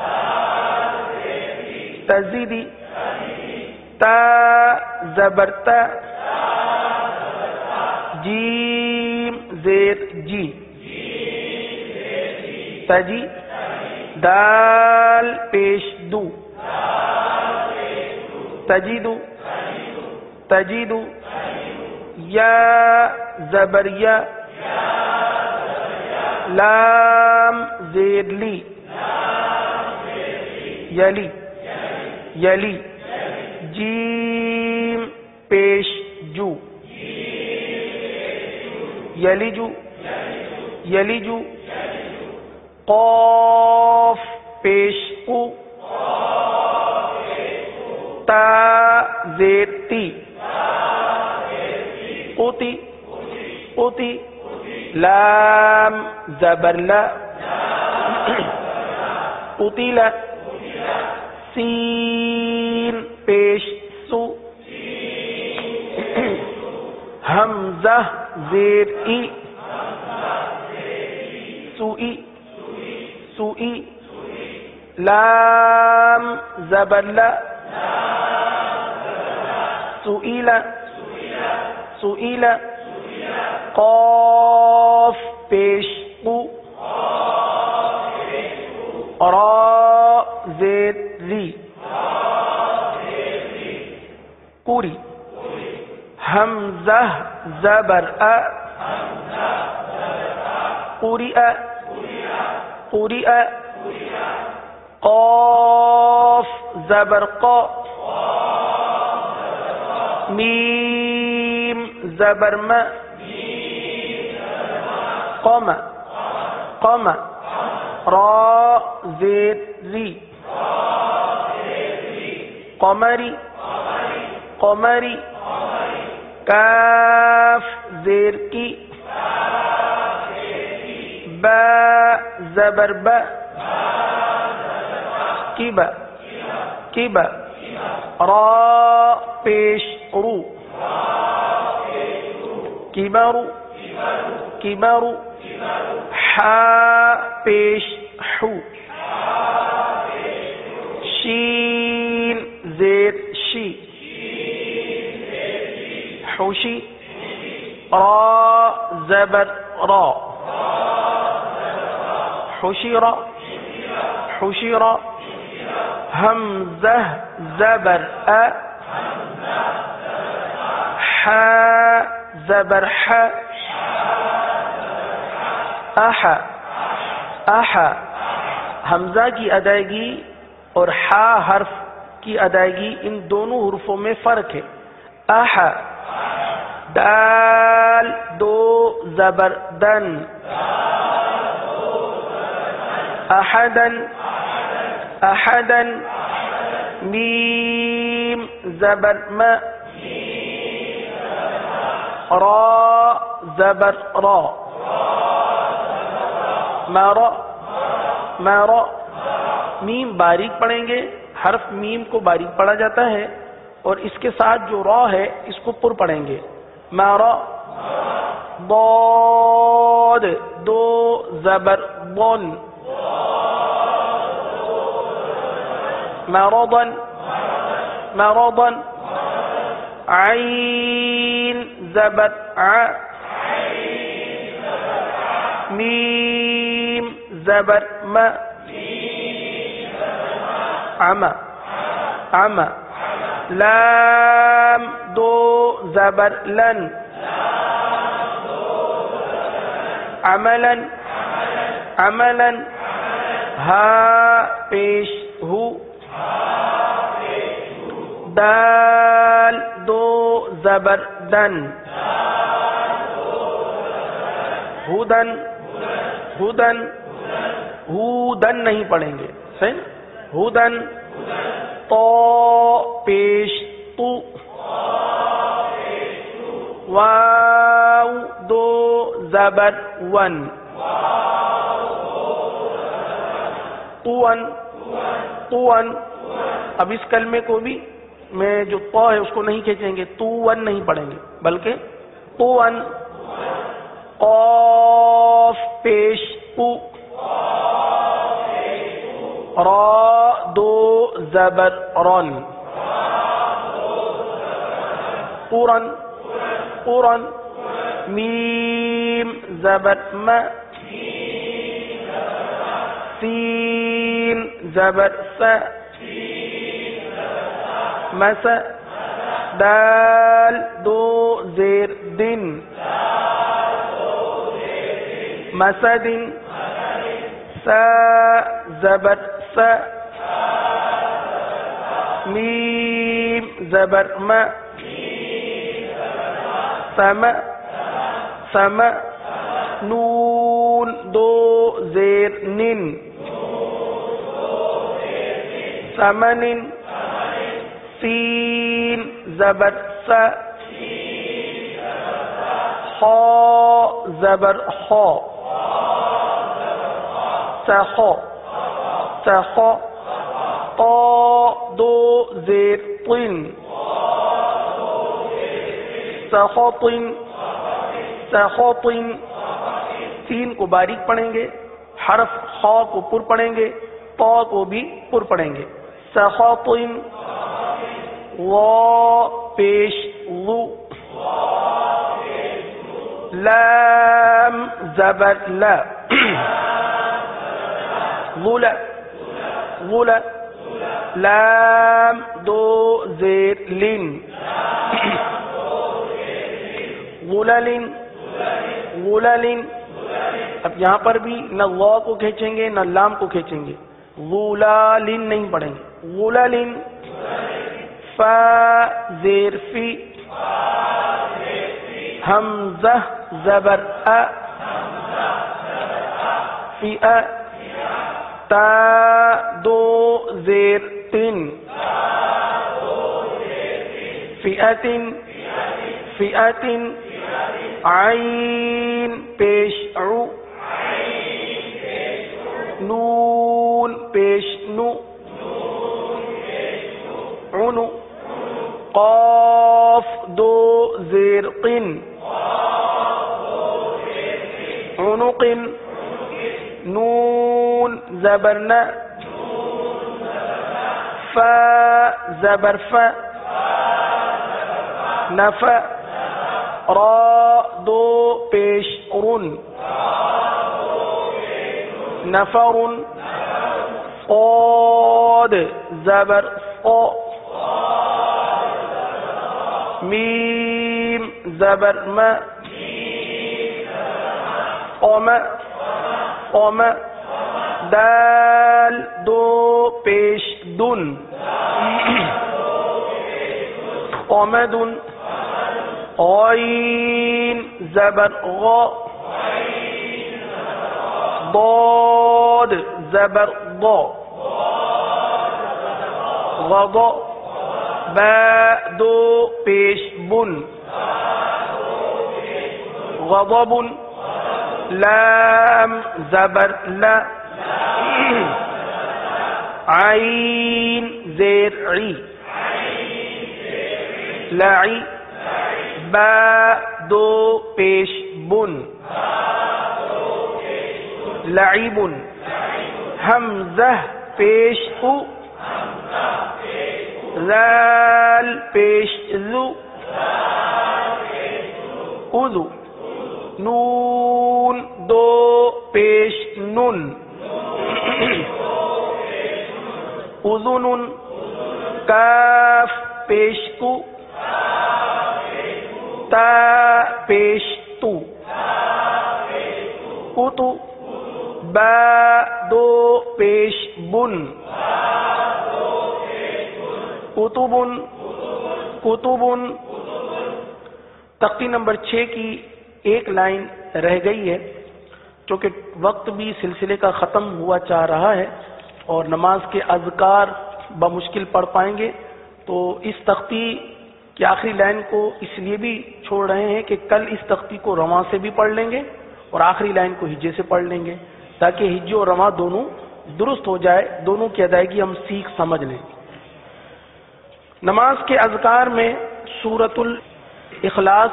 تزیدی تا زبر تا جیم زیر جی تجی دال پیش دو تجیدو تجیدو یا زبر یا لام زیر لی یلی یلی جیم پیش جو یلیجو یلیجو قاف پیش کو تا زیر تی قوتی قوتی لام زبر لا قتیلا سین پیش سو حمزہ زیر ای سوئی سوئی لام زبر لا سئیلا سئیلا قاف پیش قو را زیر ری قوری حمزہ زبر ا قریء قریء قاف زبر قا میم زبر م قام قام را زیر ری قمری قمری کاف زیر کی با زبر با کی با کی با را پیش رو کبارو کبارو حا پیش حو شین زیر شی حوشی را زبر را حشیرا حشیرا حمزہ زبر ا ح زبر ح اح اح حمزہ کی ادائیگی اور ح حرف کی ادائیگی ان دونوں حروفوں میں فرق ہے. اح دال دو زبر دن أحدا أحدا ميم زبر ما را زبر را مرا مرا میم باریک پڑھیں گے، حرف میم کو باریک پڑھا جاتا ہے، اور اس کے ساتھ جو را ہے اس کو پر پڑھیں گے. مرا ضاد دو زبر ضن مرضا مرضا عين زبر ع ميم زبر ما عما عما لام دو زبر لن عملا عملا ها پیش ہو دال دو زبر دن ہودن ہودن ہودن نہیں پڑھیں گے، صحیح؟ ہودن تو پیش تو واو دو زبر ون طون طون. اب اس کلمے کو بھی میں جو تو ہے اس کو نہیں کھینچیں گے، طون نہیں پڑھیں گے بلکہ طون. قاف پیش او را دو زبر رن قرن قرن میم زبر ما سین زبر س مس دال دو زیر دن مسدن سا زبر س میم زبر ما سم سم نون دو زیر نن سمن سین زبر س خا زبر خا سخا سخا طا دو زیر طن سخاطن سخاطن. سین کو باریک پڑھیں گے، حرف خا کو پر پڑھیں گے، طا کو بھی پر پڑھیں گے. سخاطن وا پیش لو لام زبر لا غلا غلا لام دو زیر لن غلل غلل. اب یہاں پر بھی نہ وا کو کھینچیں گے نہ لام کو کھینچیں گے، غلال نہیں پڑھیں گے. غلل فا زیر فی حمزہ زبر ا فی ا تا دو زیر تن فئتن فئتن عین پیش عو نون پیش نو عنو قاف دو زیر قن عنق نون زبر ن فا زبر ف نف را دو پیش رن نفر صاد زبر صا میم زبر ما قام قام دال دو پیش دن قامد عین زبر غا ضاد زبر ضا غضا با دو پیش بن غضب لام زبر لا عین زیر عی لعی با دو پیش بن لعیب حمزہ پیش او ذال پیش ذو اذو نون دو پیش نن اذن کاف پیش کو تا پیش تو اتو با دو پیش بن کتبن کتبن. تختی نمبر 6 کی ایک لائن رہ گئی ہے، چونکہ وقت بھی سلسلے کا ختم ہوا چاہ رہا ہے اور نماز کے اذکار بمشکل پڑھ پائیں گے، تو اس تختی کی آخری لائن کو اس لیے بھی چھوڑ رہے ہیں کہ کل اس تختی کو رواں سے بھی پڑھ لیں گے اور آخری لائن کو ہجے سے پڑھ لیں گے، تاکہ ہجے اور رواں دونوں درست ہو جائے، دونوں کی ادائیگی ہم سیکھ سمجھ لیں. نماز کے اذکار میں سورۃ الاخلاص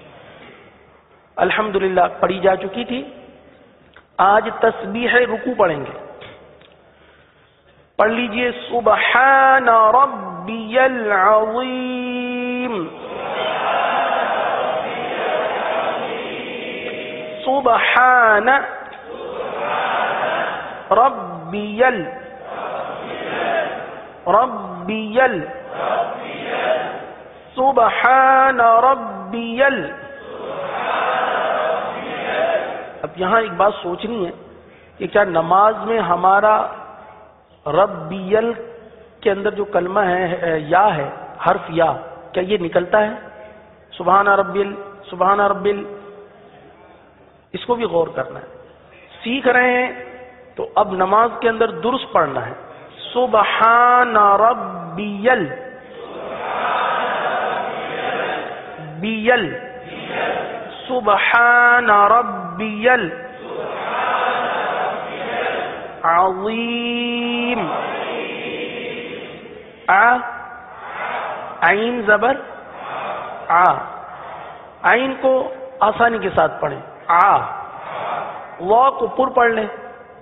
الحمدللہ پڑھی جا چکی تھی. آج تسبیح رکوع پڑھیں گے. پڑھ لیجئے سبحان ربی العظیم. سبحان ربی سبحان ربی. اب یہاں ایک بات سوچنی ہے کہ کیا نماز میں ہمارا ربیل کے اندر جو کلمہ ہے یا ہے حرف یا، کیا یہ نکلتا ہے؟ سبحان ربیل سبحان ربیل، اس کو بھی غور کرنا ہے. سیکھ رہے ہیں تو اب نماز کے اندر درست پڑھنا ہے. سبحان ربیل بیل سبحان ربیل عظیم. عین زبر عین کو آسانی کے ساتھ پڑھیں. وا کو پر پڑھ لیں.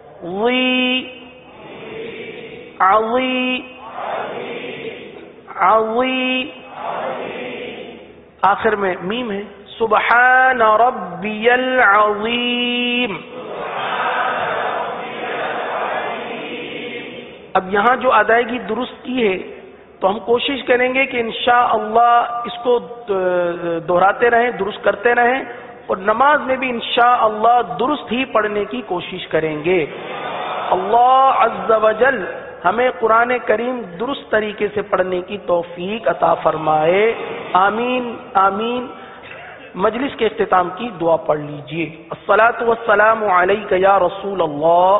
عوی آخر میں میم ہے. سبحان ربی العظیم. اب یہاں جو ادائیگی درست کی ہے تو ہم کوشش کریں گے کہ انشاءاللہ اس کو دہراتے رہیں، درست کرتے رہیں، اور نماز میں بھی انشاءاللہ درست ہی پڑھنے کی کوشش کریں گے. اللہ عز و جل ہمیں قرآن کریم درست طریقے سے پڑھنے کی توفیق عطا فرمائے. آمین آمین. مجلس کے اختتام کی دعا پڑھ لیجئے. الصلاۃ والسلام علیک یا رسول اللہ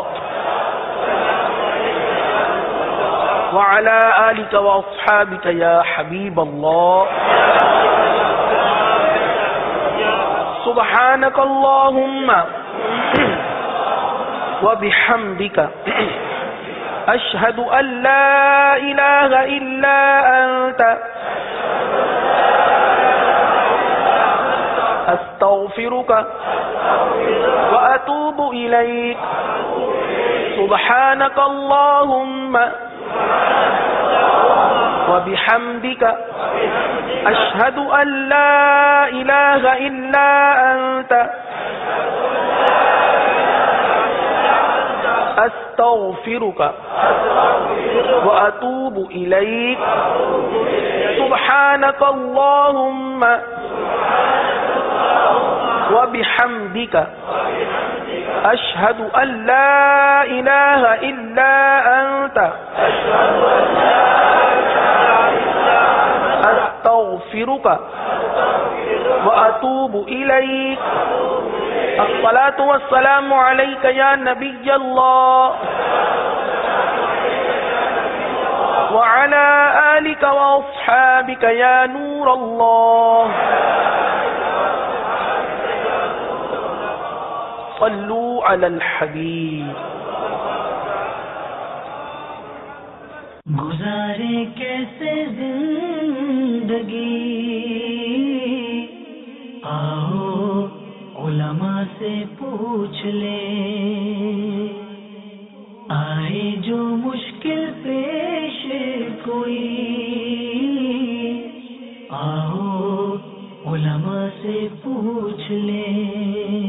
وعلى آلك وأصحابك يا حبيب الله. سبحانك اللهم وبحمدك أشهد أن لا إله إلا أنت أستغفرك وأتوب إليك. سبحانك اللهم وبحمدك أشهد أن لا إله إلا أنت أستغفرك وأتوب إليك. سبحانك اللهم وبحمدك أشهد أن لا إله إلا أنت أستغفرك وأتوب إليك. الصلاة والسلام عليك يا نبي الله وعلى آلك وأصحابك يا نور الله صلوا على الحبيب. گزارے کیسے زندگی آؤ علماء سے پوچھ لے آئے جو مشکل پیش کوئی آؤ علماء سے پوچھ لے.